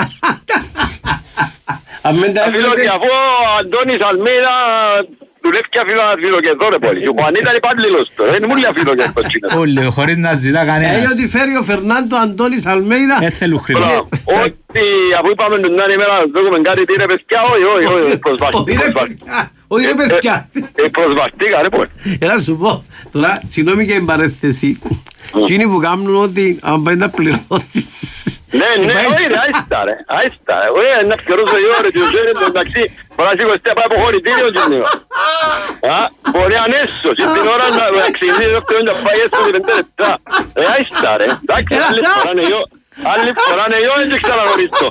Αφού ο Αντώνης Αλμέιδα δουλεύει και αφιλοκεδό ρε πολύ. Ο Χουανίτα είναι υπάλληλος τώρα, δεν μου λέει αφιλοκεδό. Όλοι, χωρίς να ζητά κανένας. Έχει ότι φέρει ο Φερνάντο Αντώνης Αλμέιδα. Έθελου χρήμα. Ότι αφού είπαμε την άλλη μέρα να δούμε κάτι, τι είναι παιδιά, όχι, όχι ρε παιδιά. Προσβαστήκα ρε πολύ. Έλα σου πω, τώρα συγγνώμη και η παρέθεση. Εκείνοι που κάνουν ότι αν πάει να πληρώσεις Ναι, όχι ρε, άιστα ρε. Να ευκαιρώσω η ώρα του ζέρι, εντάξει, μπορεί να σηκωστεί από αποχωρητήριο κοινό. Μπορεί ανέσω, και την ώρα να αξινεί το κτήριο να πάει έστω 5 λεπτά. Άιστα ρε, εντάξει, άλλη φορά είναι εγώ, δεν ξαναγορίστο.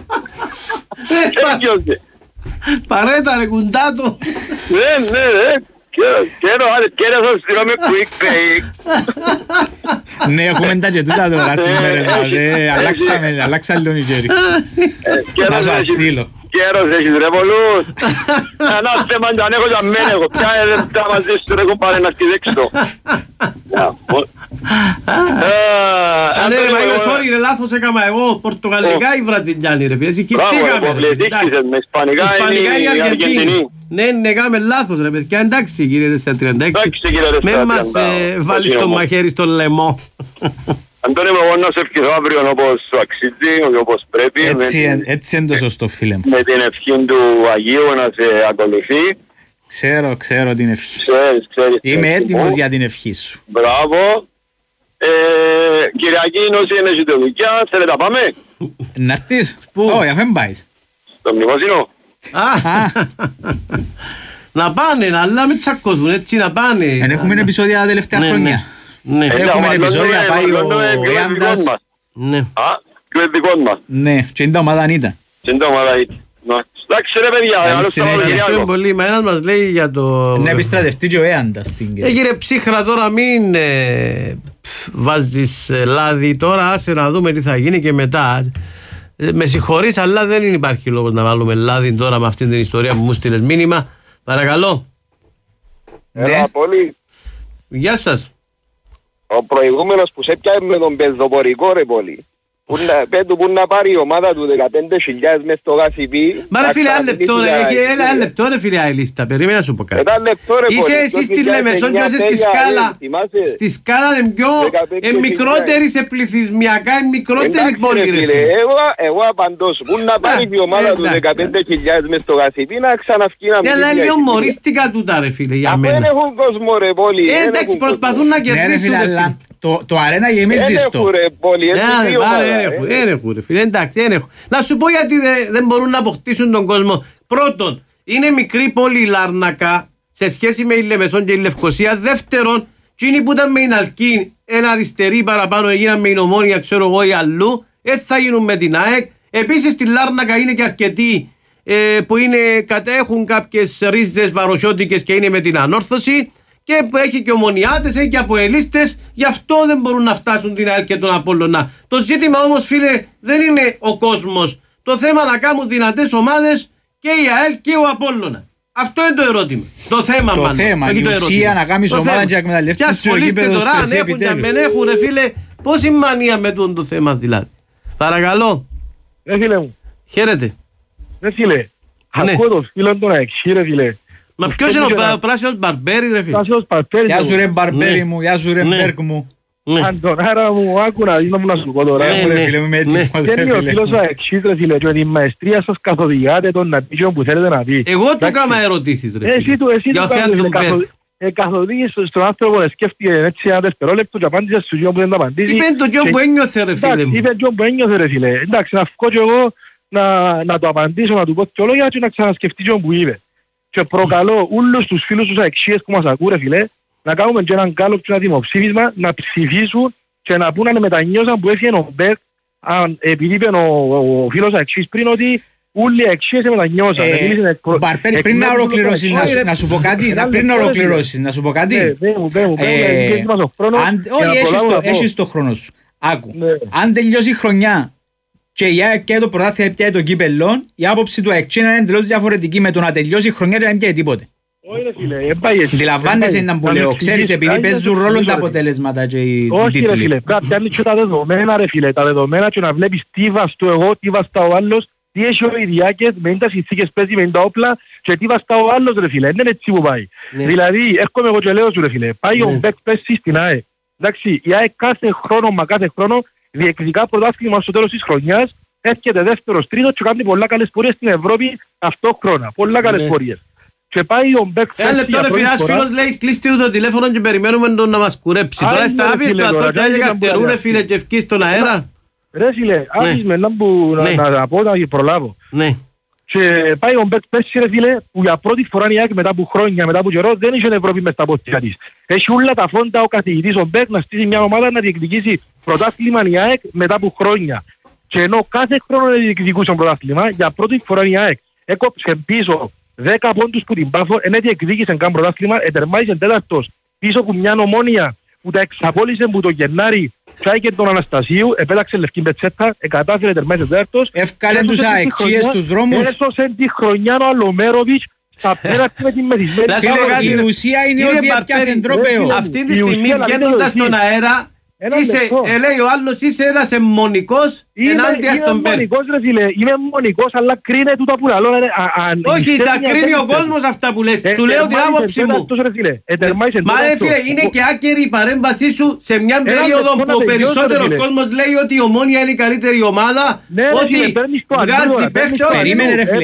Παρέτα ρε κουντάτο. Ναι, Quiero sostenerme quick pay. Ναι, έχουμε τα και τούτα τώρα σήμερα. Αλλάξαμε λίγο Νιγέρι. Να σου αστείλω. Καιρός έχεις ρε πολλούς. Ένα θέμα αν έχω για μένα έχω. Ποια λεπτά μαζί σου έχω πάρει να σκηδέξω. Ναι ρε, μα είμαι sorry ρε, λάθος έκαμα εγώ. Πορτογαλικά ή βραζιλιάνοι ρε φίλε. Σηκιστήκαμε ρε. Ισπανικά ή Αργεντινή. Ναι, κάμε λάθος ρε παιδιά. Εντάξει κύριε 436. Μην μας βάλεις το μαχαίρι στο λαιμό. Αντώνη μου, εγώ να σε ευχηθώ αύριο όπως σου αξίζει, όπως πρέπει. Έτσι είναι το σωστό φίλε μου. Με την ευχή του Αγίου να σε ακολουθεί. Ξέρω την ευχή. Ξέρεις. Είμαι έτοιμος για την ευχή σου. Μπράβο. Κυριακή όσοι είναι στη δουλειά, θέλετε να πάμε. Να έρθεις. Όχι, αφού δεν πάεις. Στο μνημόσυνο. Να πάνε, αλλά μην τσακωθούν, έτσι να πάνε. Εν έχουμε επεισόδια τα τελευταία χρόνια. Έχουμε επεισόδια, πάει ο Ιάντας. Και ο δικός μας. Ναι, και είναι τα ομάδα Ανίτα. Εντάξει ρε παιδιά, είναι πολύ, μα ένας μας λέει για το... Να επιστρατευτεί και ο Ιάντας. Κύριε ψύχρα τώρα μην βάζεις λάδι τώρα, άσε να δούμε τι θα γίνει και μετά. Με συγχωρείς, αλλά δεν υπάρχει λόγος να βάλουμε λάδι τώρα με αυτή την ιστορία που μου στείλες μήνυμα. Παρακαλώ. Έλα πολύ. Γεια σας. Ο προηγούμενος που σε πιάει με τον πεζοπορικό ρε πολύ. Που να πάρει η ομάδα του 15.000 μες στο γάσιπι. Μα ρε φίλε, ένα λεπτό ρε φίλε Αελίστα, περίμενα να σου πω κάτι. Είσαι εσύ στη Λεμεσόν και είσαι στη Σκάλα. Στη Σκάλα είναι πιο μικρότερη σε πληθυσμιακά, μικρότερη πόλη ρε φίλε. Εγώ απαντώ σου, που να πάρει η ομάδα του 15.000 μες στο γάσιπι να ξαναυκεί να μην είναι λίγο μωρίστικα τούτα ρε φίλε για μένα. Δεν έχουν κόσμο ρε πόλη. Εντάξει, προσπαθούν να κερδίσουν. Το αρένα γεμίζει στο. Ένεχου ρε φίλε, εντάξει, ένεχου. Να σου πω γιατί δεν μπορούν να αποκτήσουν τον κόσμο. Πρώτον, είναι μικρή πόλη η Λάρνακα σε σχέση με η Λεμεσόν και η Λευκοσία. Δεύτερον, εκείνοι που ήταν με η Ναλκή, ένα αριστερή παραπάνω έγιναν με η Ομόνια, ξέρω εγώ ή αλλού, θα γίνουν με την ΑΕΚ. Επίσης στη Λάρνακα είναι και αρκετοί που έχουν κάποιες ρίζες βαροσιώτικες και είναι με την Ανόρθωση. Και που έχει και ομονιάτες, έχει και αποελίστες, γι' αυτό δεν μπορούν να φτάσουν την ΑΕΚ και τον Απόλλωνα. Το ζήτημα όμως φίλε δεν είναι ο κόσμος. Το θέμα να κάνουν δυνατές ομάδες και η ΑΕΚ και ο Απόλλωνα. Αυτό είναι το ερώτημα. Το θέμα μάλλον. Το θέμα, η ουσία να κάνεις ομάδα και να εκμεταλλευτείς το γήπεδο σε εσύ επιτέλους. Και αν έχουν ρε φίλε, πόση μανία με το θέμα δηλαδή. Παρακαλώ. Ρε φίλε μου. Χαίρετε. Ρε φίλε, ακούω το φίλο του να εξή ρε φίλε. Μα ποιος είναι ο πράσινος μπαρμπέρι ρε φίλε. Γεια σου ρε μπαρμπέρι μου, γεια σου ρε μπέρκ μου. Αντωνάρα μου, άκου να δεις να σου πω τώρα. Θέλει ο φίλος ο εξής ρε φίλε και την μαεστρία σας καθοδηγάτε τον να πει που θέλετε να πει. Εγώ του έκανα ερωτήσεις ρε φίλε. Εσύ του καθοδήγεις στον άνθρωπο να σκέφτηκε έτσι ένα δευτερόλεπτο και απάντησε στους γιο που δεν τα απαντήσει. Είπε το γιο που ένιωθε ρε φίλε μου. Είπε το γιο που ένιωθε ρε φίλε. Εντάξει να βγω και εγώ να το απαντήσω, να του πω και λόγια και να ξανασκεφτεί γιο που είπε. Και προκαλώ όλους τους φίλους τους αξίες που μας ακούρε φίλε να κάνουμε και έναν κάλο και ένα δημοψήφισμα να ψηφίσουν και να πούν αν μετανιώσαν που έφυγε ο Μπέρκ επειδή είπε ο φίλος αξίες πριν ότι όλοι οι αξίες μετανιώσαν. Μπαρπέρι πριν να ολοκληρώσεις να σου πω κάτι, πριν να ολοκληρώσεις να σου πω κάτι. Όχι έχεις το χρόνο σου. Άκου, αν τελειώσει η χρονιά και η ΑΕΚ και το πρωτάθλημα πιάει το κύπελλο, η άποψη του ΑΕΚ είναι εντελώς διαφορετική με το να τελειώσει η χρονιά και να μην πιάει τίποτε. Αντιλαμβάνεσαι να που λέω, ξέρεις επειδή παίζουν ρόλο τα αποτελέσματα και οι τίτλοι. Όχι ρε φίλε, πρέπει να είναι τα δεδομένα ρε φίλε, τα δεδομένα και να βλέπεις τι βαστώ εγώ, τι βαστά ο άλλος, τι έχει ο Ιδιάκες, με τα συνθήκες παίζει, με τα όπλα και τι βαστά ο άλλος ρε φίλε, δεν είναι έτσι που πάει. Δηλαδή, έρχομαι εγώ και λέω σου ρε φίλε, πάει ο Μπέκ πέσει στην ΑΕΚ. Εντάξει, η ΑΕΚ κάθε χρόνο διεκδικά πρωτάθλημα στο τέλος της χρονιάς, έρχεται δεύτερος, τρίτος και κάνει πολλά καλές πορείες στην Ευρώπη ταυτόχρονα. Πολλά καλές πορείες. Και πάει ο Μπέκ Ένα λεπτό ρε φίλε, ένας φίλος λέει κλείστε το τηλέφωνο και περιμένουμε τον να μας κουρέψει. Τώρα στα άπη, καθώς και κατερούν ρε φίλε και ευκείς στον αέρα. Ρε φίλε, άφης με να πω να προλάβω. Ναι. Και πάει ο Μπεκ πέσει ρε φίλε, που για πρώτη φορά η ΑΕΚ μετά από χρόνια, μετά από καιρό, δεν είχε Ευρώπη μες στα πόδια της. Έχει όλα τα φόντα ο καθηγητής ο Μπεκ να στήσει μια ομάδα να διεκδικήσει πρωτάθλημα η ΑΕΚ μετά από χρόνια. Και ενώ κάθε χρόνο διεκδικούσε πρωτάθλημα, για πρώτη φορά η ΑΕΚ έκοψε πίσω 10 πόντους που την Πάφο, ενώ διεκδίκησε καν πρωτάθλημα, ετερμάτισε τέταρτος πίσω από μια Ομόνοια που τα εξαπόλυσε που το Γενάρη τσάικε τον Αναστασίου, επέταξε λευκή πετσέτα, εκατάφερε τερμάτισε τέταρτος. Ευκάλε τους αεξίες στους δρόμους. Έσωσε τη χρονιά ο Αλομέροβιτς στα πέναρτη με την μεθυσμένη. Η ουσία είναι ότι έπιασε τρόπαιο. Αυτή τη στιγμή βγαίνοντας στον αέρα, λέει ο άλλος είσαι ένας αιμονικός ενάντια στον Μπερ. Είμαι αιμονικός, αλλά κρίνε τούτα που λαλώ. Όχι, τα κρίνει ο κόσμος αυτά που λες. Του λέω την άποψη μου. Μα φίλε, είναι και άκερη η παρέμβασή σου σε μια περίοδο που ο περισσότερος κόσμος λέει ότι η Ομόνοια είναι η καλύτερη ομάδα, ότι βγάζει παίχτες. Περίμενε ρε φίλε.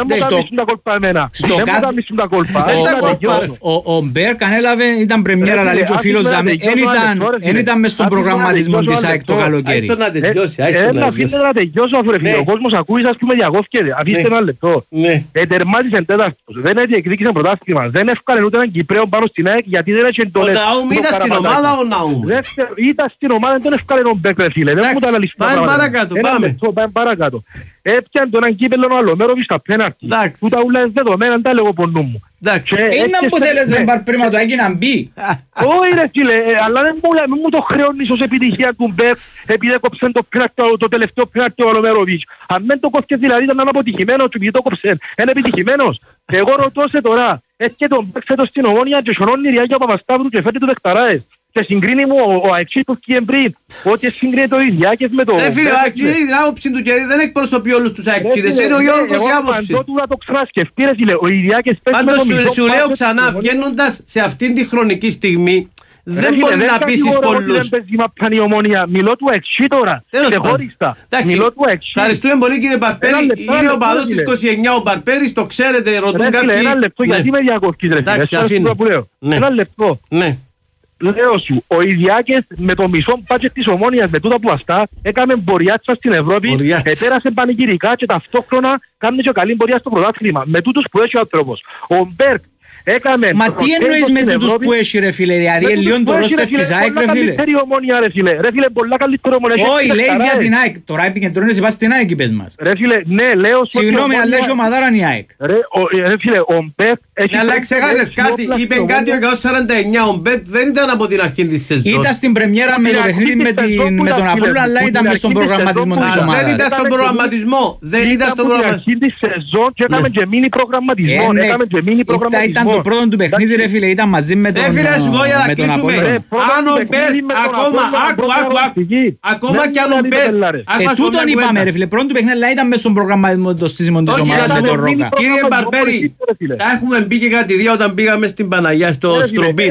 Ο Μπερ κανέλαβε, ήταν πρεμιέρα, αλλά λέει και ο φίλος Ζάμε, δεν ήταν μες στον προγραμματισμό της ΑΕΚ το καλοκαίρι. Αφήστε να τελειώσω αφού ρε φίλε, ο κόσμος ακούει σας και με διακόφκεται. Αφήστε ένα λεπτό. Ετερμάτισε τέταρτος, δεν διεκδίκησε πρωτάθλημα, δεν έφκανε ούτε έναν Κυπρέο πάνω στην ΑΕΚ γιατί δεν έχει εντολές. Ο Ναούμ ήταν στην ομάδα ο Ναούμ. Ήταν στην ομάδα, δεν έφκανε τον Μπεκ ρε φίλε. Δεν μου τα αναλυστούν τα πράγματα. Πάμε παρακάτω. Έπιαν τον έναν κύπελλο ο Αλομέροβιτς στα πέναρτη. Που τα ούλα είναι δεδομένα, τα λέγω πονού μου. Είναι που θέλεις να πάρει πριν το Άκη να μπει. Όχι ρε φίλε, αλλά δεν μου το χρεώνεις ως επιτυχία του Μπεκ επειδή έκοψε το τελευταίο πέναρτη ο Αλομέροβιτς. Αν δεν το κόφκες δηλαδή ήταν αποτυχημένος και επειδή το κόψε είναι επιτυχημένος. Εγώ ρωτώ σε τώρα, έρχεται τον Μπεκ φέτος στην Ομόνοια και σωρώνει ριάκια ο Παπασταύρου και φέρνει του δεχταράες. Και συγκρίνει μου ο Αεξής που βγήκε πριν, ότι συγκρίνει το Ιδιάκες με το... Φίλε, ο Αεξής την άποψη του και δεν εκπροσωπεί όλους τους Αεξίδες, είναι ο Γιώργος η άποψη. Εγώ παντώ το ξανασκεφτεί ρε φίλε, ο Ιδιάκες πέσει με το μισό... Πάντως σου λέω ξανά, βγαίνοντας σε αυτήν τη χρονική στιγμή, δεν μπορεί να πείσεις πολλούς. Δεν παίζει μαπάν η Ομόνοια, μιλώ του Αεξή τώρα, ξεχώριστα. Μιλώ του Αεξή. Ευχαριστούμε πολύ κύριε Μπαρπέρη, είναι ο παδός της 29, ο Μπαρπέρης, το ξέρετε, ρωτούν κάποιοι... Ένα λεπτό, γιατί με διακοφκείς ρε φίλε, ένα λεπτό. Λέω σου, ο Ιδιάκες με το μισό μπάτζετ της Ομόνοιας με τούτα που αστά έκαμε μποριάτσα στην Ευρώπη, επέρασε πανηγυρικά και ταυτόχρονα κάνει και καλή πορεία στο πρωτάθλημα. Με τούτους που έχει ο άνθρωπος. Ο Μπερκ έκαμε... Μα τι εννοείς με τούτους που έχει ρε φίλε, δηλαδή λίγο το ρόστερ της ΑΕΚ ρε φίλε. Ρε φίλε, πολλά καλύτερη Ομόνια. Όχι, λέει για την ΑΕΚ, τώρα επικεντρώνεσαι πας στην ΑΕΚ είπες μας. Ρε φίλε, ναι, λέω... Συγγνώμη, αλλά έχει ομαδάρα η ΑΕΚ. Ρε φίλε, ο Μπερκ έχει... Αλλά ξεχάσες κάτι, είπε κάτι ο 149, ο Μπερκ δεν ήταν από την αρχή της σεζόν. Ήταν στην πρεμιέρα με το παιχνίδι με τον Απόλλωνα, αλλά ήταν μες στον προγραμματισμό της ομάδας. Δεν ήταν στον προγραμματισμό. Δεν ήταν στον προγραμματισμό. Το πρώτο του παιχνίδι ρε φίλε ήταν μαζί με τον Απόλλωνα. Αν ο Μπερκ ακόμα και αν ο Μπερκ... Τούτον είπαμε ρε φίλε, πρώτο του παιχνίδι αλλά ήταν μες στον προγραμματισμό το στήσιμο της ομάδας με τον Ρόκα. Κύριε Μπαρπέρη, τα έχουμε μπει και κατηδία όταν πήγαμε στην Παναγιά στο Στρομπίν.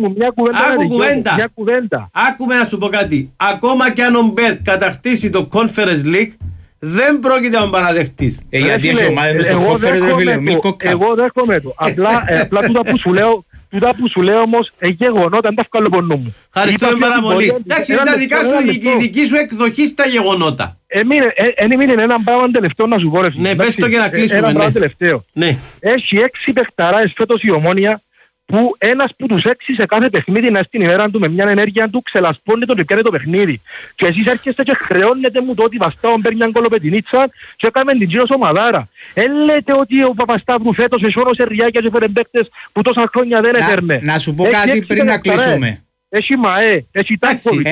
Άκουμε να σου πω κάτι. Ακόμα και αν ο Μπερκ κατακτήσει το Conference League, δεν πρόκειται να παραδεχτείς. Γιατί έχει ομάδα μες στο Conference ρε φίλε, μη κόκκα. Εγώ δέχομαι το. Απλά τούτα που σου λέω όμως γεγονότα, δεν τα βγάλω από νου μου. Ευχαριστούμε πάρα πολύ. Εντάξει, είναι τα δικά σου, η δική σου εκδοχή στα γεγονότα. Έμεινε έναν πράγμα τελευταίο να σου πω ρε φίλε. Ναι, πες το και να κλείσουμε. Ένα πράγμα τελευταίο. Έχει 6 παιχταράες φέτος η Ομόνοια που ένας που τους 6 σε κάθε παιχνίδι να στην ημέρα του με μια ενέργεια του ξελασπώνει τον και πιάνει το παιχνίδι. Και εσείς έρχεστε και χρεώνετε μου το ότι Παπασταύρου παίρνει μια κολοπετινίτσα και έκαμε την γύρω ομαδάρα. Λέτε ότι ο Παπασταύρου φέτος εσώνωσε ριάκια και φέρε παίκτες που τόσα χρόνια δεν έφερνε. Να σου πω κάτι πριν να κλείσουμε. Έχει ΜΑΕ, έχει Τάκοβιτ,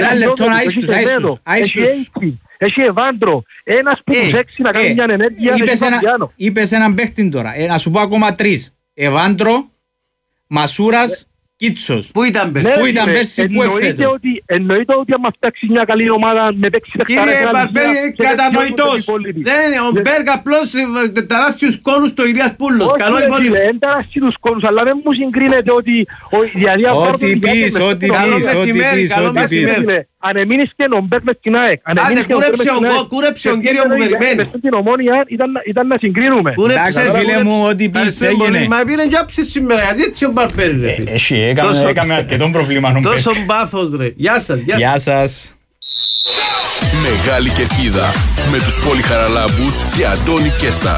έχει Ευάντρο, ένας που τους 6 να κάνει μια ενέργεια. Είπες έναν παίκτη τώρα, να σου πω ακόμα 3. Ευάντρο, Μασούρας, Κίτσος. Πού ήταν πέρσι, πού εφέτος. Εννοείται ότι άμα φτιάξει μια καλή ομάδα με παίξει παιχτάρες. Κύριε Μπαρπέρη, κατανοητός. Ο Μπέρκ απλώς τεράστιους κόνους το Ηλίας Πούλος. Καλό υπόλοιπο. Όχι, δεν τεράστιους κόνους, αλλά δεν μου συγκρίνεται ότι... Ό,τι πεις. Καλό μεσημέρι. Αν εμείνεις και ο Μπέρκ μες την ΑΕΚ. Άντε κούρεψε ο κύριο που περιμένει. Μες στην Ομόνοια ήταν να συγκρίνουμε. Εντάξει φίλε μου, ό,τι πεις έγινε. Μα πήρε και άψη σήμερα, γιατί έτσι ο Μπαρπέρη ρε φίλε. Έκαμε αρκετών προβλήμα. Τόσο πάθος ρε. Γεια σας. Γεια σας. Μεγάλη Κερκίδα με τους Πόλη Χαραλάμπους και Αντώνη Κέστα.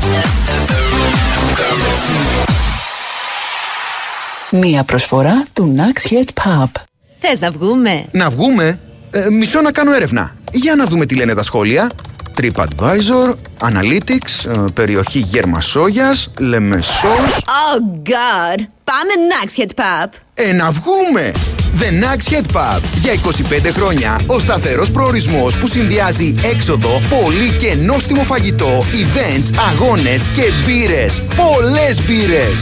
Μία προσφορά του Naxhead Pub. Θες να βγούμε? Να βγούμε? Μισό να κάνω έρευνα. Για να δούμε τι λένε τα σχόλια. TripAdvisor, Analytics, περιοχή Γερμασόγιας, Λεμεσός. Oh God! Πάμε Naxhead Pub. Να βγούμε! The Naxhead Pub. Για 25 χρόνια ο σταθερός προορισμός που συνδυάζει έξοδο, πολύ και νόστιμο φαγητό, events, αγώνες και μπύρες. Πολλές μπύρες!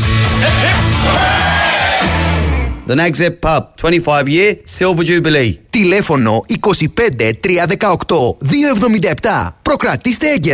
The Naxhead Pub, 25-year Silver Jubilee. Τηλέφωνο 25 318 277. Προκρατήστε έγκαιρα.